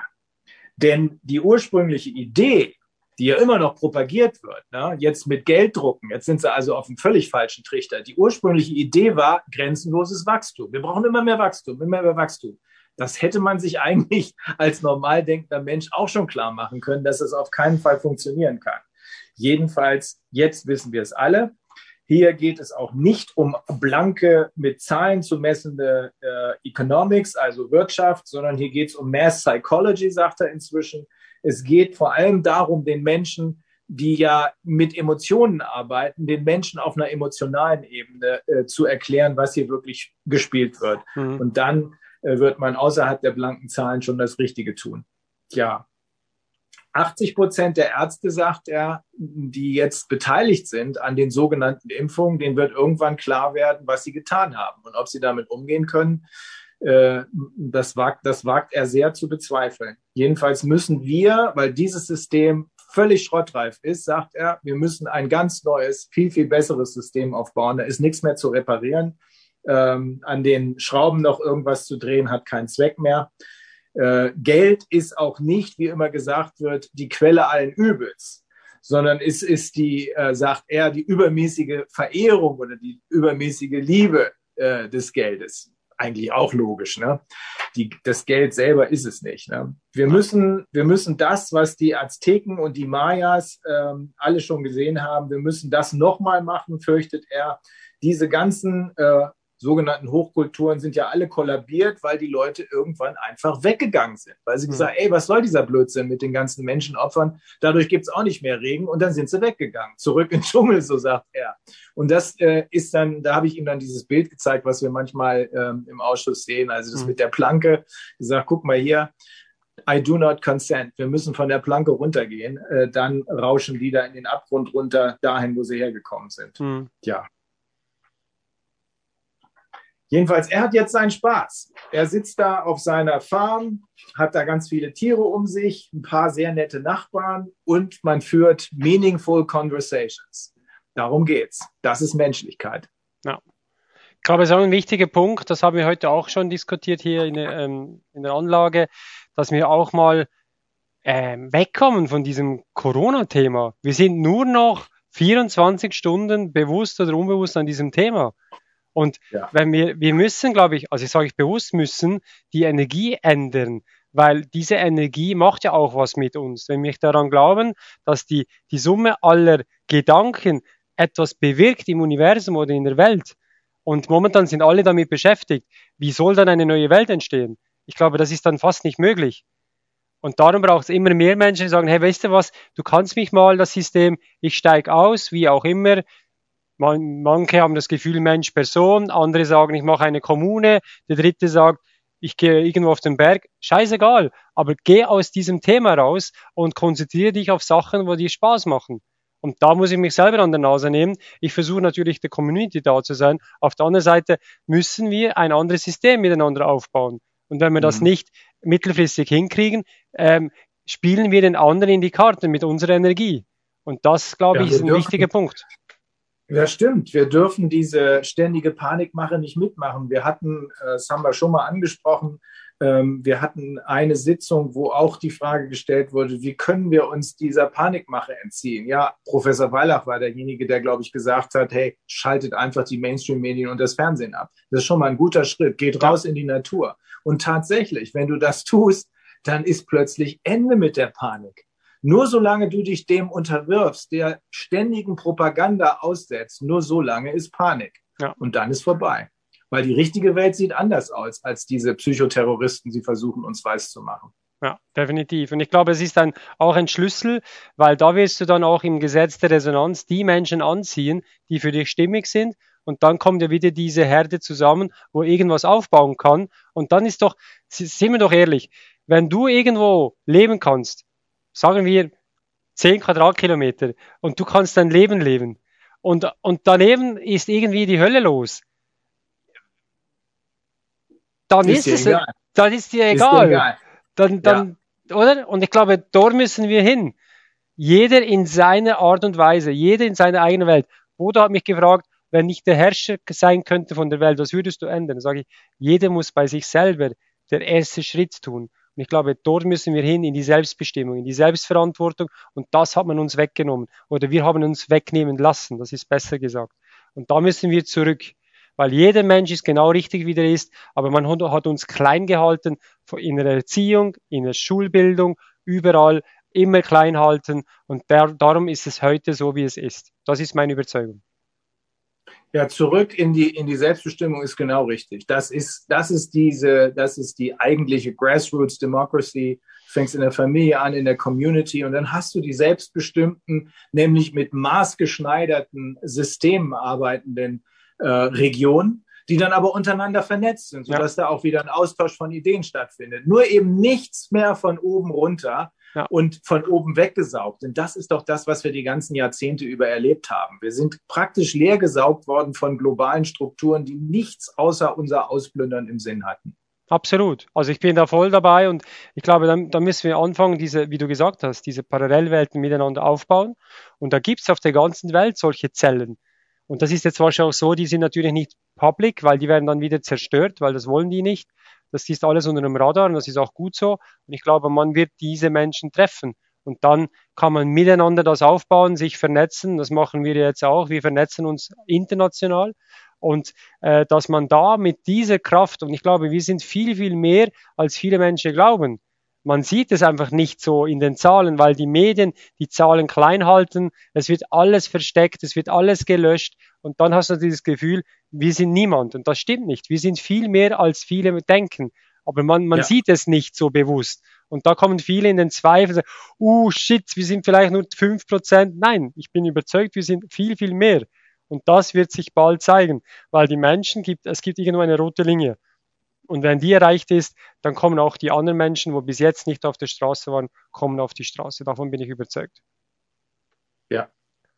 denn die ursprüngliche Idee, die ja immer noch propagiert wird, ne, jetzt mit Geld drucken, jetzt sind sie also auf einem völlig falschen Trichter. Die ursprüngliche Idee war grenzenloses Wachstum. Wir brauchen immer mehr Wachstum, immer mehr Wachstum. Das hätte man sich eigentlich als normal denkender Mensch auch schon klar machen können, dass es auf keinen Fall funktionieren kann. Jedenfalls, jetzt wissen wir es alle. Hier geht es auch nicht um blanke, mit Zahlen zu messende äh, Economics, also Wirtschaft, sondern hier geht es um Mass Psychology, sagt er inzwischen. Es geht vor allem darum, den Menschen, die ja mit Emotionen arbeiten, den Menschen auf einer emotionalen Ebene äh, zu erklären, was hier wirklich gespielt wird. Mhm. Und dann äh, wird man außerhalb der blanken Zahlen schon das Richtige tun. Ja. achtzig Prozent der Ärzte, sagt er, die jetzt beteiligt sind an den sogenannten Impfungen, denen wird irgendwann klar werden, was sie getan haben. Und ob sie damit umgehen können, äh, das wagt, das wagt er sehr zu bezweifeln. Jedenfalls müssen wir, weil dieses System völlig schrottreif ist, sagt er, wir müssen ein ganz neues, viel, viel besseres System aufbauen. Da ist nichts mehr zu reparieren. Ähm, an den Schrauben noch irgendwas zu drehen, hat keinen Zweck mehr. Äh, Geld ist auch nicht, wie immer gesagt wird, die Quelle allen Übels, sondern es ist die, äh, sagt er, die übermäßige Verehrung oder die übermäßige Liebe äh, des Geldes. Eigentlich auch logisch, ne? Die, das Geld selber ist es nicht, ne? Wir müssen, wir müssen das, was die Azteken und die Mayas ähm, alle schon gesehen haben, wir müssen das nochmal machen, fürchtet er. Diese ganzen äh, sogenannten Hochkulturen sind ja alle kollabiert, weil die Leute irgendwann einfach weggegangen sind. Weil sie gesagt haben, ey, was soll dieser Blödsinn mit den ganzen Menschenopfern? Dadurch gibt's auch nicht mehr Regen und dann sind sie weggegangen. Zurück in den Dschungel, so sagt er. Und das äh, ist dann, da habe ich ihm dann dieses Bild gezeigt, was wir manchmal ähm, im Ausschuss sehen. Also das mhm. mit der Planke. Gesagt, guck mal hier, I do not consent. Wir müssen von der Planke runtergehen. Äh, dann rauschen die da in den Abgrund runter, dahin, wo sie hergekommen sind. Mhm. Ja. Jedenfalls, er hat jetzt seinen Spaß. Er sitzt da auf seiner Farm, hat da ganz viele Tiere um sich, ein paar sehr nette Nachbarn und man führt meaningful conversations. Darum geht's. Das ist Menschlichkeit. Ja. Ich glaube, es ist auch ein wichtiger Punkt, das haben wir heute auch schon diskutiert hier in, ähm, in der Anlage, dass wir auch mal ähm, wegkommen von diesem Corona-Thema. Wir sind nur noch vierundzwanzig Stunden bewusst oder unbewusst an diesem Thema. Und ja. wenn wir, wir müssen, glaube ich, also ich sage ich bewusst müssen, die Energie ändern, weil diese Energie macht ja auch was mit uns. Wenn wir daran glauben, dass die, die Summe aller Gedanken etwas bewirkt im Universum oder in der Welt und momentan sind alle damit beschäftigt, wie soll dann eine neue Welt entstehen? Ich glaube, das ist dann fast nicht möglich. Und darum braucht es immer mehr Menschen, die sagen, hey, weißt du was, du kannst mich mal, das System, ich steige aus, wie auch immer. Man, manche haben das Gefühl Mensch, Person, andere sagen, ich mache eine Kommune, der dritte sagt, ich gehe irgendwo auf den Berg, scheißegal, aber geh aus diesem Thema raus und konzentriere dich auf Sachen, wo dir Spaß machen. Und da muss ich mich selber an der Nase nehmen. Ich versuche natürlich der Community da zu sein. Auf der anderen Seite müssen wir ein anderes System miteinander aufbauen. Und wenn wir das mhm. nicht mittelfristig hinkriegen, ähm, spielen wir den anderen in die Karten mit unserer Energie. Und das, glaube ja, ich, ist ein wichtiger Punkt. Ja, stimmt. Wir dürfen diese ständige Panikmache nicht mitmachen. Wir hatten, äh, das haben wir schon mal angesprochen, ähm, wir hatten eine Sitzung, wo auch die Frage gestellt wurde, wie können wir uns dieser Panikmache entziehen? Ja, Professor Weilach war derjenige, der, glaube ich, gesagt hat, hey, schaltet einfach die Mainstream-Medien und das Fernsehen ab. Das ist schon mal ein guter Schritt. Geht raus in die Natur. Und tatsächlich, wenn du das tust, dann ist plötzlich Ende mit der Panik. Nur solange du dich dem unterwirfst, der ständigen Propaganda aussetzt, nur solange ist Panik. Ja. Und dann ist vorbei. Weil die richtige Welt sieht anders aus, als diese Psychoterroristen, sie versuchen, uns weiß zu machen. Ja, definitiv. Und ich glaube, es ist dann auch ein Schlüssel, weil da wirst du dann auch im Gesetz der Resonanz die Menschen anziehen, die für dich stimmig sind. Und dann kommt ja wieder diese Herde zusammen, wo irgendwas aufbauen kann. Und dann ist doch, sind wir doch ehrlich, wenn du irgendwo leben kannst, sagen wir zehn Quadratkilometer, und du kannst dein Leben leben, und, und daneben ist irgendwie die Hölle los, dann ist, Ist es, dir egal. dann ist dir Ist dir egal. egal. Dann, dann, oder? Und ich glaube, dort müssen wir hin. Jeder in seiner Art und Weise, jeder in seiner eigenen Welt. Bodo hat mich gefragt, wenn ich der Herrscher sein könnte von der Welt, was würdest du ändern? Dann sage ich, jeder muss bei sich selber der erste Schritt tun. Und ich glaube, dort müssen wir hin in die Selbstbestimmung, in die Selbstverantwortung. Und das hat man uns weggenommen. Oder wir haben uns wegnehmen lassen. Das ist besser gesagt. Und da müssen wir zurück. Weil jeder Mensch ist genau richtig, wie er ist. Aber man hat uns klein gehalten in der Erziehung, in der Schulbildung, überall immer klein halten. Und der, darum ist es heute so, wie es ist. Das ist meine Überzeugung. Ja, zurück in die, in die Selbstbestimmung ist genau richtig. Das ist, das ist diese, das ist die eigentliche Grassroots Democracy. Du fängst in der Familie an, in der Community, und dann hast du die selbstbestimmten, nämlich mit maßgeschneiderten Systemen arbeitenden äh, Regionen, die dann aber untereinander vernetzt sind, sodass ja. da auch wieder ein Austausch von Ideen stattfindet. Nur eben nichts mehr von oben runter, ja. und von oben weggesaugt. Und das ist doch das, was wir die ganzen Jahrzehnte über erlebt haben. Wir sind praktisch leergesaugt worden von globalen Strukturen, die nichts außer unser Ausplündern im Sinn hatten. Absolut. Also ich bin da voll dabei, und ich glaube, da, da müssen wir anfangen, diese, wie du gesagt hast, diese Parallelwelten miteinander aufbauen. Und da gibt es auf der ganzen Welt solche Zellen. Und das ist jetzt wahrscheinlich auch so, die sind natürlich nicht public, weil die werden dann wieder zerstört, weil das wollen die nicht. Das ist alles unter dem Radar, und das ist auch gut so. Und ich glaube, man wird diese Menschen treffen. Und dann kann man miteinander das aufbauen, sich vernetzen. Das machen wir jetzt auch. Wir vernetzen uns international. Und äh, dass man da mit dieser Kraft, und ich glaube, wir sind viel, viel mehr, als viele Menschen glauben. Man sieht es einfach nicht so in den Zahlen, weil die Medien die Zahlen klein halten. Es wird alles versteckt, es wird alles gelöscht. Und dann hast du dieses Gefühl, wir sind niemand. Und das stimmt nicht. Wir sind viel mehr, als viele denken. Aber man, man ja. sieht es nicht so bewusst. Und da kommen viele in den Zweifel, uh, shit, wir sind vielleicht nur fünf Prozent. Nein, ich bin überzeugt, wir sind viel, viel mehr. Und das wird sich bald zeigen, weil die Menschen gibt, es gibt irgendwo eine rote Linie. Und wenn die erreicht ist, dann kommen auch die anderen Menschen, wo bis jetzt nicht auf der Straße waren, kommen auf die Straße. Davon bin ich überzeugt. Ja.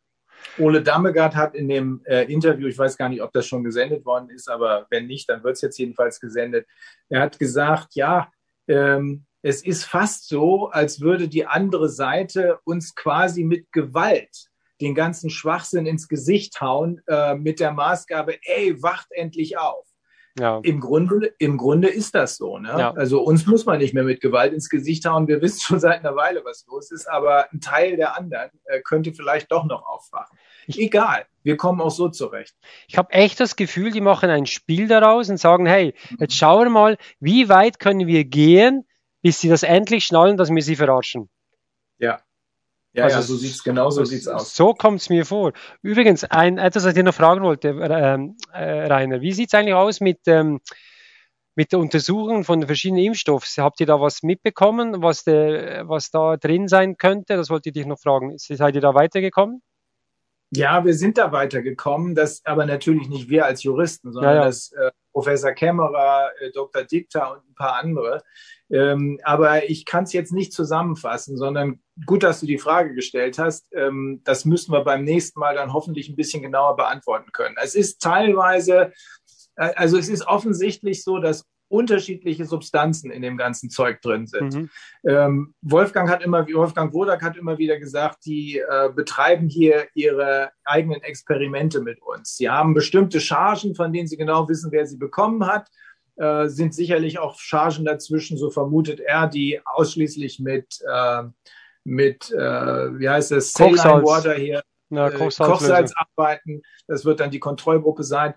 Ole Dammegard hat in dem äh, Interview, ich weiß gar nicht, ob das schon gesendet worden ist, aber wenn nicht, dann wird es jetzt jedenfalls gesendet. Er hat gesagt, ja, ähm, es ist fast so, als würde die andere Seite uns quasi mit Gewalt den ganzen Schwachsinn ins Gesicht hauen, äh, mit der Maßgabe, ey, wacht endlich auf. Ja. Im Grunde, im Grunde ist das so. Ne? Ja. Also uns muss man nicht mehr mit Gewalt ins Gesicht hauen. Wir wissen schon seit einer Weile, was los ist. Aber ein Teil der anderen äh, könnte vielleicht doch noch aufwachen. Ich, Egal, wir kommen auch so zurecht. Ich habe echt das Gefühl, die machen ein Spiel daraus und sagen, hey, jetzt schauen wir mal, wie weit können wir gehen, bis sie das endlich schnallen, dass wir sie verarschen. Ja. Ja, also, ja, so sieht's genau so sieht's aus. So kommt's mir vor. Übrigens, ein, etwas, was ich dir noch fragen wollte, äh, äh, Rainer, wie sieht's eigentlich aus mit, ähm, mit der Untersuchung von den verschiedenen Impfstoffen? Habt ihr da was mitbekommen, was, der, was da drin sein könnte? Das wollte ich dich noch fragen. Seid ihr da weitergekommen? Ja, wir sind da weitergekommen, das aber natürlich nicht wir als Juristen, sondern ja, ja. das äh, Professor Kämmerer, äh, Doktor Dichter und ein paar andere. Ähm, aber ich kann es jetzt nicht zusammenfassen, sondern gut, dass du die Frage gestellt hast. Ähm, das müssen wir beim nächsten Mal dann hoffentlich ein bisschen genauer beantworten können. Es ist teilweise, äh, also es ist offensichtlich so, dass unterschiedliche Substanzen in dem ganzen Zeug drin sind. Mhm. Ähm, Wolfgang hat immer, Wolfgang Wodak hat immer wieder gesagt, die äh, betreiben hier ihre eigenen Experimente mit uns. Sie haben bestimmte Chargen, von denen sie genau wissen, wer sie bekommen hat. Äh, sind sicherlich auch Chargen dazwischen, so vermutet er, die ausschließlich mit, äh, mit äh, wie heißt es, Saline Water hier, ja, äh, Kochsalz arbeiten. Das wird dann die Kontrollgruppe sein.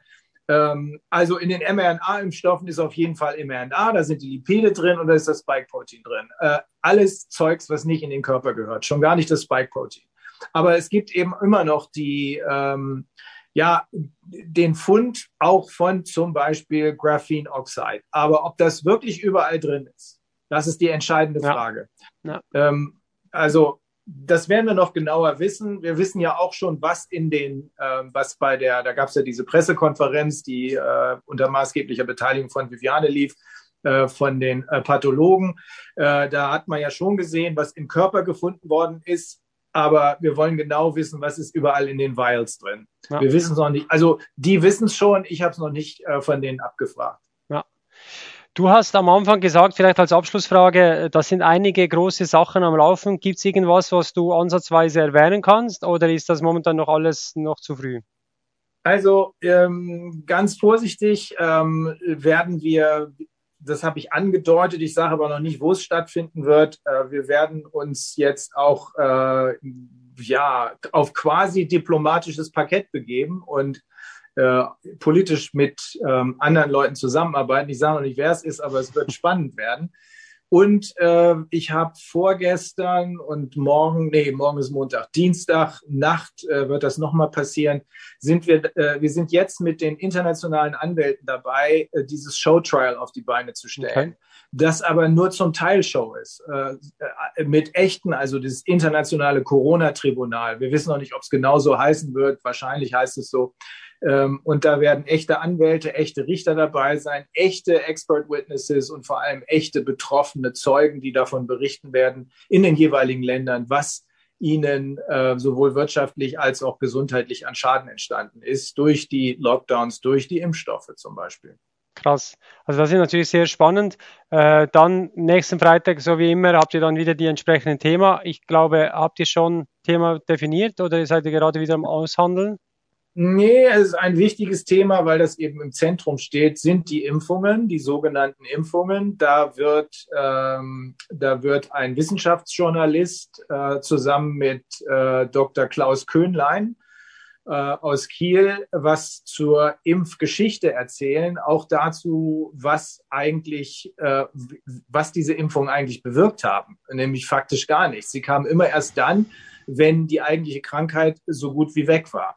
Also in den mRNA-Impfstoffen ist auf jeden Fall mRNA, da sind die Lipide drin und da ist das Spike-Protein drin. Äh, alles Zeugs, was nicht in den Körper gehört, schon gar nicht das Spike-Protein. Aber es gibt eben immer noch die, ähm, ja, den Fund auch von zum Beispiel Graphene Oxide. Aber ob das wirklich überall drin ist, Das ist die entscheidende Ja. Frage. Ja. Ähm, also das werden wir noch genauer wissen. Wir wissen ja auch schon, was in den, äh, was bei der, da gab es ja diese Pressekonferenz, die äh, unter maßgeblicher Beteiligung von Viviane lief, äh, von den äh, Pathologen. Äh, da hat man ja schon gesehen, was im Körper gefunden worden ist. Aber wir wollen genau wissen, was ist überall in den Vials drin. Ja. Wir wissen es noch nicht. Also die wissen es schon. Ich habe es noch nicht äh, von denen abgefragt. Ja. Du hast am Anfang gesagt, vielleicht als Abschlussfrage, da sind einige große Sachen am Laufen. Gibt es irgendwas, was du ansatzweise erwähnen kannst, oder ist das momentan noch alles noch zu früh? Also ähm, ganz vorsichtig ähm, werden wir, das habe ich angedeutet, ich sage aber noch nicht, wo es stattfinden wird. Äh, wir werden uns jetzt auch äh, ja, auf quasi diplomatisches Parkett begeben und Äh, politisch mit ähm, anderen Leuten zusammenarbeiten. Ich sage noch nicht, wer es ist, aber es wird spannend werden. Und äh, ich habe vorgestern und morgen, nee, morgen ist Montag, Dienstag Nacht äh, wird das nochmal passieren, sind wir, äh, wir sind jetzt mit den internationalen Anwälten dabei, äh, dieses Showtrial auf die Beine zu stellen. Okay. Das aber nur zum Teil Show ist. Äh, mit echten, also das internationale Corona-Tribunal. Wir wissen noch nicht, ob es genau so heißen wird. Wahrscheinlich heißt es so. Ähm, und da werden echte Anwälte, echte Richter dabei sein, echte Expert Witnesses und vor allem echte betroffene Zeugen, die davon berichten werden in den jeweiligen Ländern, was ihnen äh, sowohl wirtschaftlich als auch gesundheitlich an Schaden entstanden ist durch die Lockdowns, durch die Impfstoffe zum Beispiel. Krass. Also das ist natürlich sehr spannend. Äh, dann nächsten Freitag, so wie immer, habt ihr dann wieder die entsprechenden Themen. Ich glaube, habt ihr schon Thema definiert oder seid ihr gerade wieder am Aushandeln? Nee, es ist ein wichtiges Thema, weil das eben im Zentrum steht, sind die Impfungen, die sogenannten Impfungen. Da wird, ähm, da wird ein Wissenschaftsjournalist äh, zusammen mit äh, Doktor Klaus Köhnlein äh, aus Kiel was zur Impfgeschichte erzählen, auch dazu, was eigentlich, äh, was diese Impfungen eigentlich bewirkt haben, nämlich faktisch gar nichts. Sie kamen immer erst dann, wenn die eigentliche Krankheit so gut wie weg war.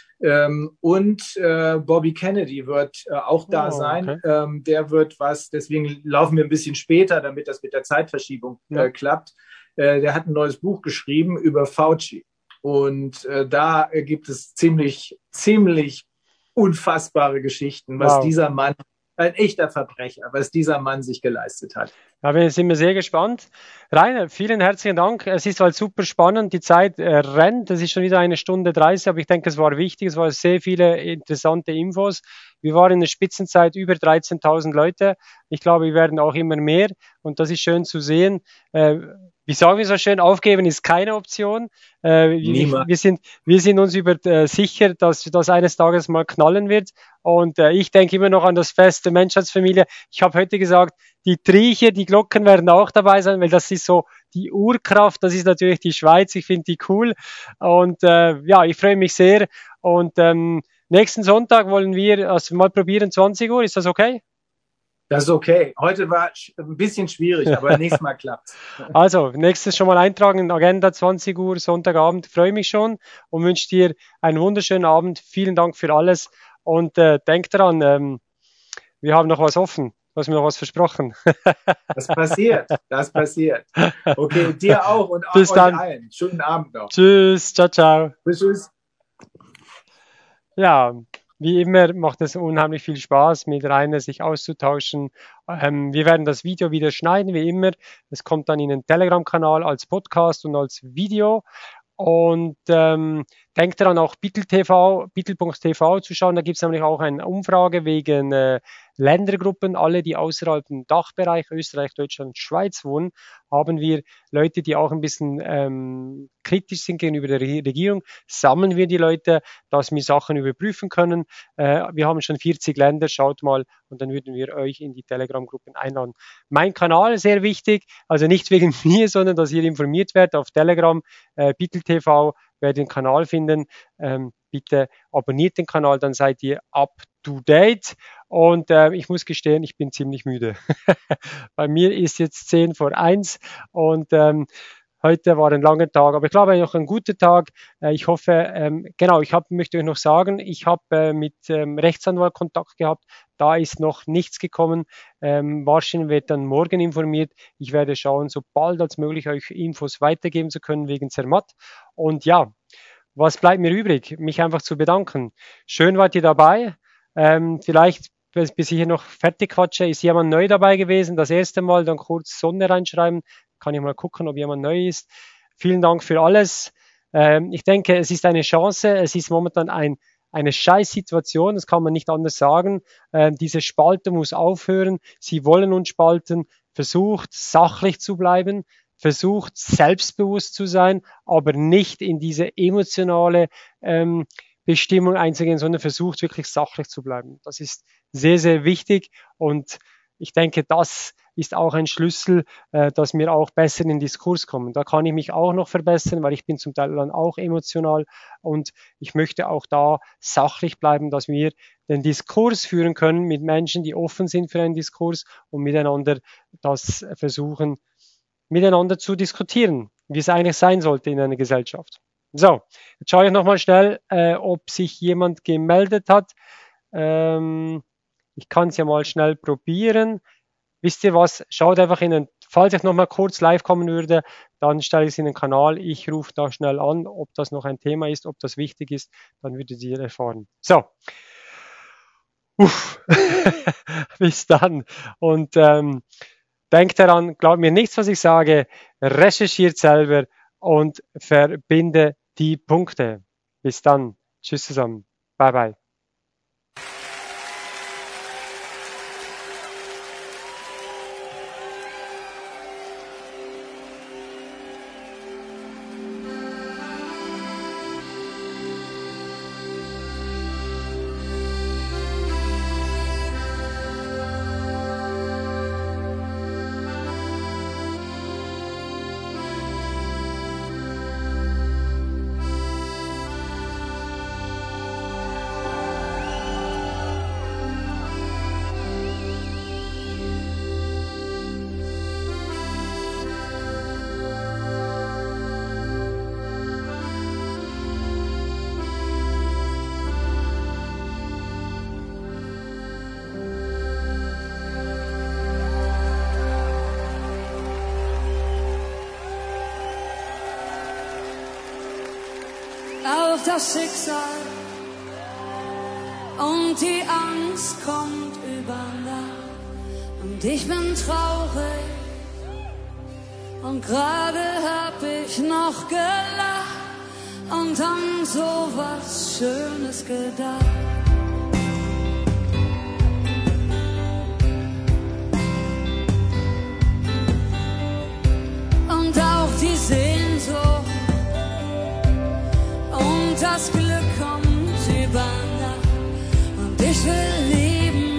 Ähm, und äh, Bobby Kennedy wird äh, auch da oh, sein. Okay. Ähm, der wird was, deswegen laufen wir ein bisschen später, damit das mit der Zeitverschiebung ja. äh, klappt. Äh, der hat ein neues Buch geschrieben über Fauci. Und äh, da äh, gibt es ziemlich, ziemlich unfassbare Geschichten, was wow. dieser Mann, ein echter Verbrecher, was dieser Mann sich geleistet hat. Da sind wir sehr gespannt. Rainer, vielen herzlichen Dank. Es ist halt super spannend. Die Zeit äh, rennt. Es ist schon wieder eine Stunde dreißig, aber ich denke, es war wichtig. Es waren sehr viele interessante Infos. Wir waren in der Spitzenzeit über dreizehntausend Leute. Ich glaube, wir werden auch immer mehr. Und das ist schön zu sehen. Äh, Wie sagen wir so schön, aufgeben ist keine Option. Äh, wir, wir, sind, wir sind uns über äh, sicher, dass das eines Tages mal knallen wird. Und äh, ich denke immer noch an das Fest der Menschheitsfamilie. Ich habe heute gesagt, die Trieche, die Glocken werden auch dabei sein, weil das ist so die Urkraft. Das ist natürlich die Schweiz. Ich finde die cool. Und äh, ja, ich freue mich sehr. Und ähm, nächsten Sonntag wollen wir also mal probieren, zwanzig Uhr. Ist das okay? Das ist okay. Heute war ein bisschen schwierig, aber nächstes Mal klappt's. Also, nächstes schon mal eintragen in Agenda, zwanzig Uhr, Sonntagabend. Freue mich schon und wünsche dir einen wunderschönen Abend. Vielen Dank für alles und äh, denk dran, ähm, wir haben noch was offen. Du hast mir noch was versprochen. Das passiert, das passiert. Okay, dir auch und Bis euch dann. allen. Schönen Abend noch. Tschüss, ciao, ciao. Tschüss, tschüss. Ja, wie immer macht es unheimlich viel Spaß, mit Rainer sich auszutauschen. Ähm, wir werden das Video wieder schneiden, wie immer. Es kommt dann in den Telegram-Kanal als Podcast und als Video. Und ähm, denkt daran, auch Bittel T V, bittel punkt t v zu schauen. Da gibt es nämlich auch eine Umfrage wegen äh, Ländergruppen. Alle, die außerhalb dem Dachbereich Österreich, Deutschland, Schweiz wohnen, haben wir Leute, die auch ein bisschen ähm, kritisch sind gegenüber der Re- Regierung. Sammeln wir die Leute, dass wir Sachen überprüfen können. Äh, wir haben schon vierzig Länder, schaut mal, und dann würden wir euch in die Telegram-Gruppen einladen. Mein Kanal, sehr wichtig, also nicht wegen mir, sondern dass ihr informiert werdet auf Telegram, äh, Bittel T V, werdet den Kanal finden. Ähm, bitte abonniert den Kanal, dann seid ihr up to date. Und äh, ich muss gestehen, ich bin ziemlich müde. Bei mir ist jetzt zehn vor eins und ähm, heute war ein langer Tag, aber ich glaube noch ein guter Tag. Äh, ich hoffe, ähm, genau, ich hab, möchte euch noch sagen, ich habe äh, mit ähm, Rechtsanwalt Kontakt gehabt. Da ist noch nichts gekommen. Ähm, wahrscheinlich wird dann morgen informiert. Ich werde schauen, so bald als möglich euch Infos weitergeben zu können wegen Zermatt. Und ja, was bleibt mir übrig? Mich einfach zu bedanken. Schön wart ihr dabei. Ähm, vielleicht, bis ich hier noch fertig quatsche, ist jemand neu dabei gewesen. Das erste Mal, dann kurz Sonne reinschreiben. Kann ich mal gucken, ob jemand neu ist. Vielen Dank für alles. Ähm, ich denke, es ist eine Chance. Es ist momentan ein eine Scheißsituation, das kann man nicht anders sagen. Äh, diese Spaltung muss aufhören. Sie wollen uns spalten. Versucht, sachlich zu bleiben. Versucht, selbstbewusst zu sein, aber nicht in diese emotionale ähm, Bestimmung einzugehen, sondern versucht, wirklich sachlich zu bleiben. Das ist sehr, sehr wichtig und ich denke, das ist auch ein Schlüssel, äh, dass wir auch besser in den Diskurs kommen. Da kann ich mich auch noch verbessern, weil ich bin zum Teil dann auch emotional und ich möchte auch da sachlich bleiben, dass wir den Diskurs führen können mit Menschen, die offen sind für einen Diskurs und miteinander das versuchen, miteinander zu diskutieren, wie es eigentlich sein sollte in einer Gesellschaft. So, jetzt schaue ich nochmal schnell, äh, ob sich jemand gemeldet hat. Ähm, ich kann es ja mal schnell probieren. Wisst ihr was? Schaut einfach in den, falls ich nochmal kurz live kommen würde, dann stelle ich es in den Kanal. Ich rufe da schnell an, ob das noch ein Thema ist, ob das wichtig ist, dann würdet ihr erfahren. So. Uff. Bis dann. Und ähm, denkt daran, glaubt mir nichts, was ich sage, recherchiert selber und verbinde die Punkte. Bis dann. Tschüss zusammen. Bye bye. Auf das Schicksal und die Angst kommt über Nacht und ich bin traurig und gerade hab ich noch gelacht und an so was Schönes gedacht. Und auch die Sehnsucht und das Glück kommt über Nacht und ich will lieben,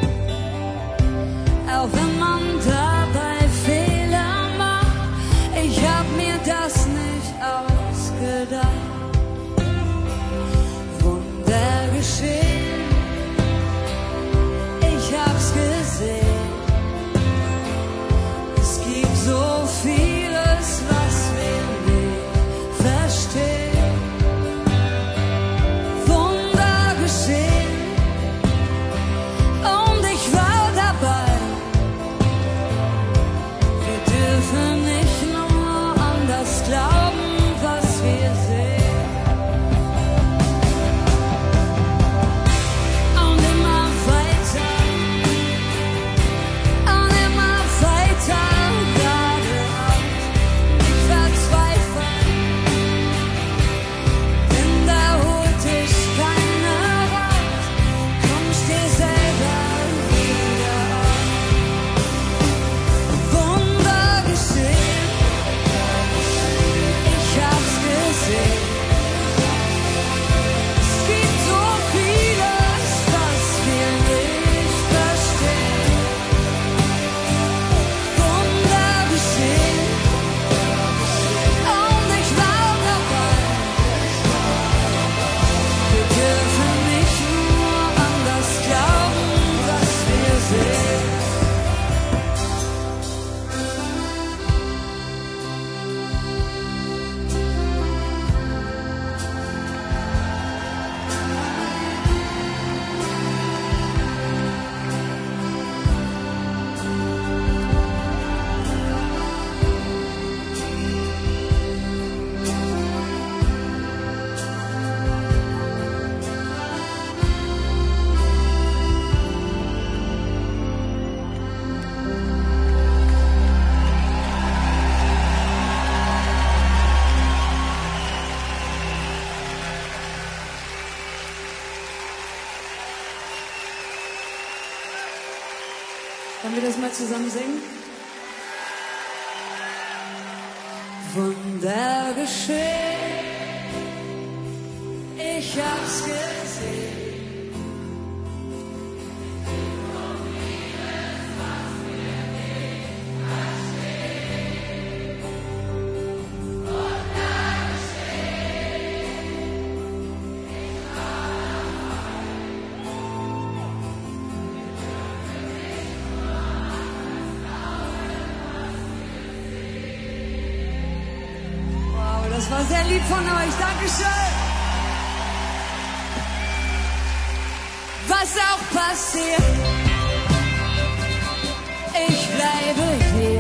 auch wenn man dabei Fehler macht. Ich hab mir das nicht ausgedacht. Wunder geschehen, ich hab's gesehen. Es gibt so vieles, was wir nicht verstehen. Wollen wir das mal zusammen singen? Wunder geschehen, ich hab's gesehen. Das war sehr lieb von euch. Dankeschön. Was auch passiert, ich bleibe hier.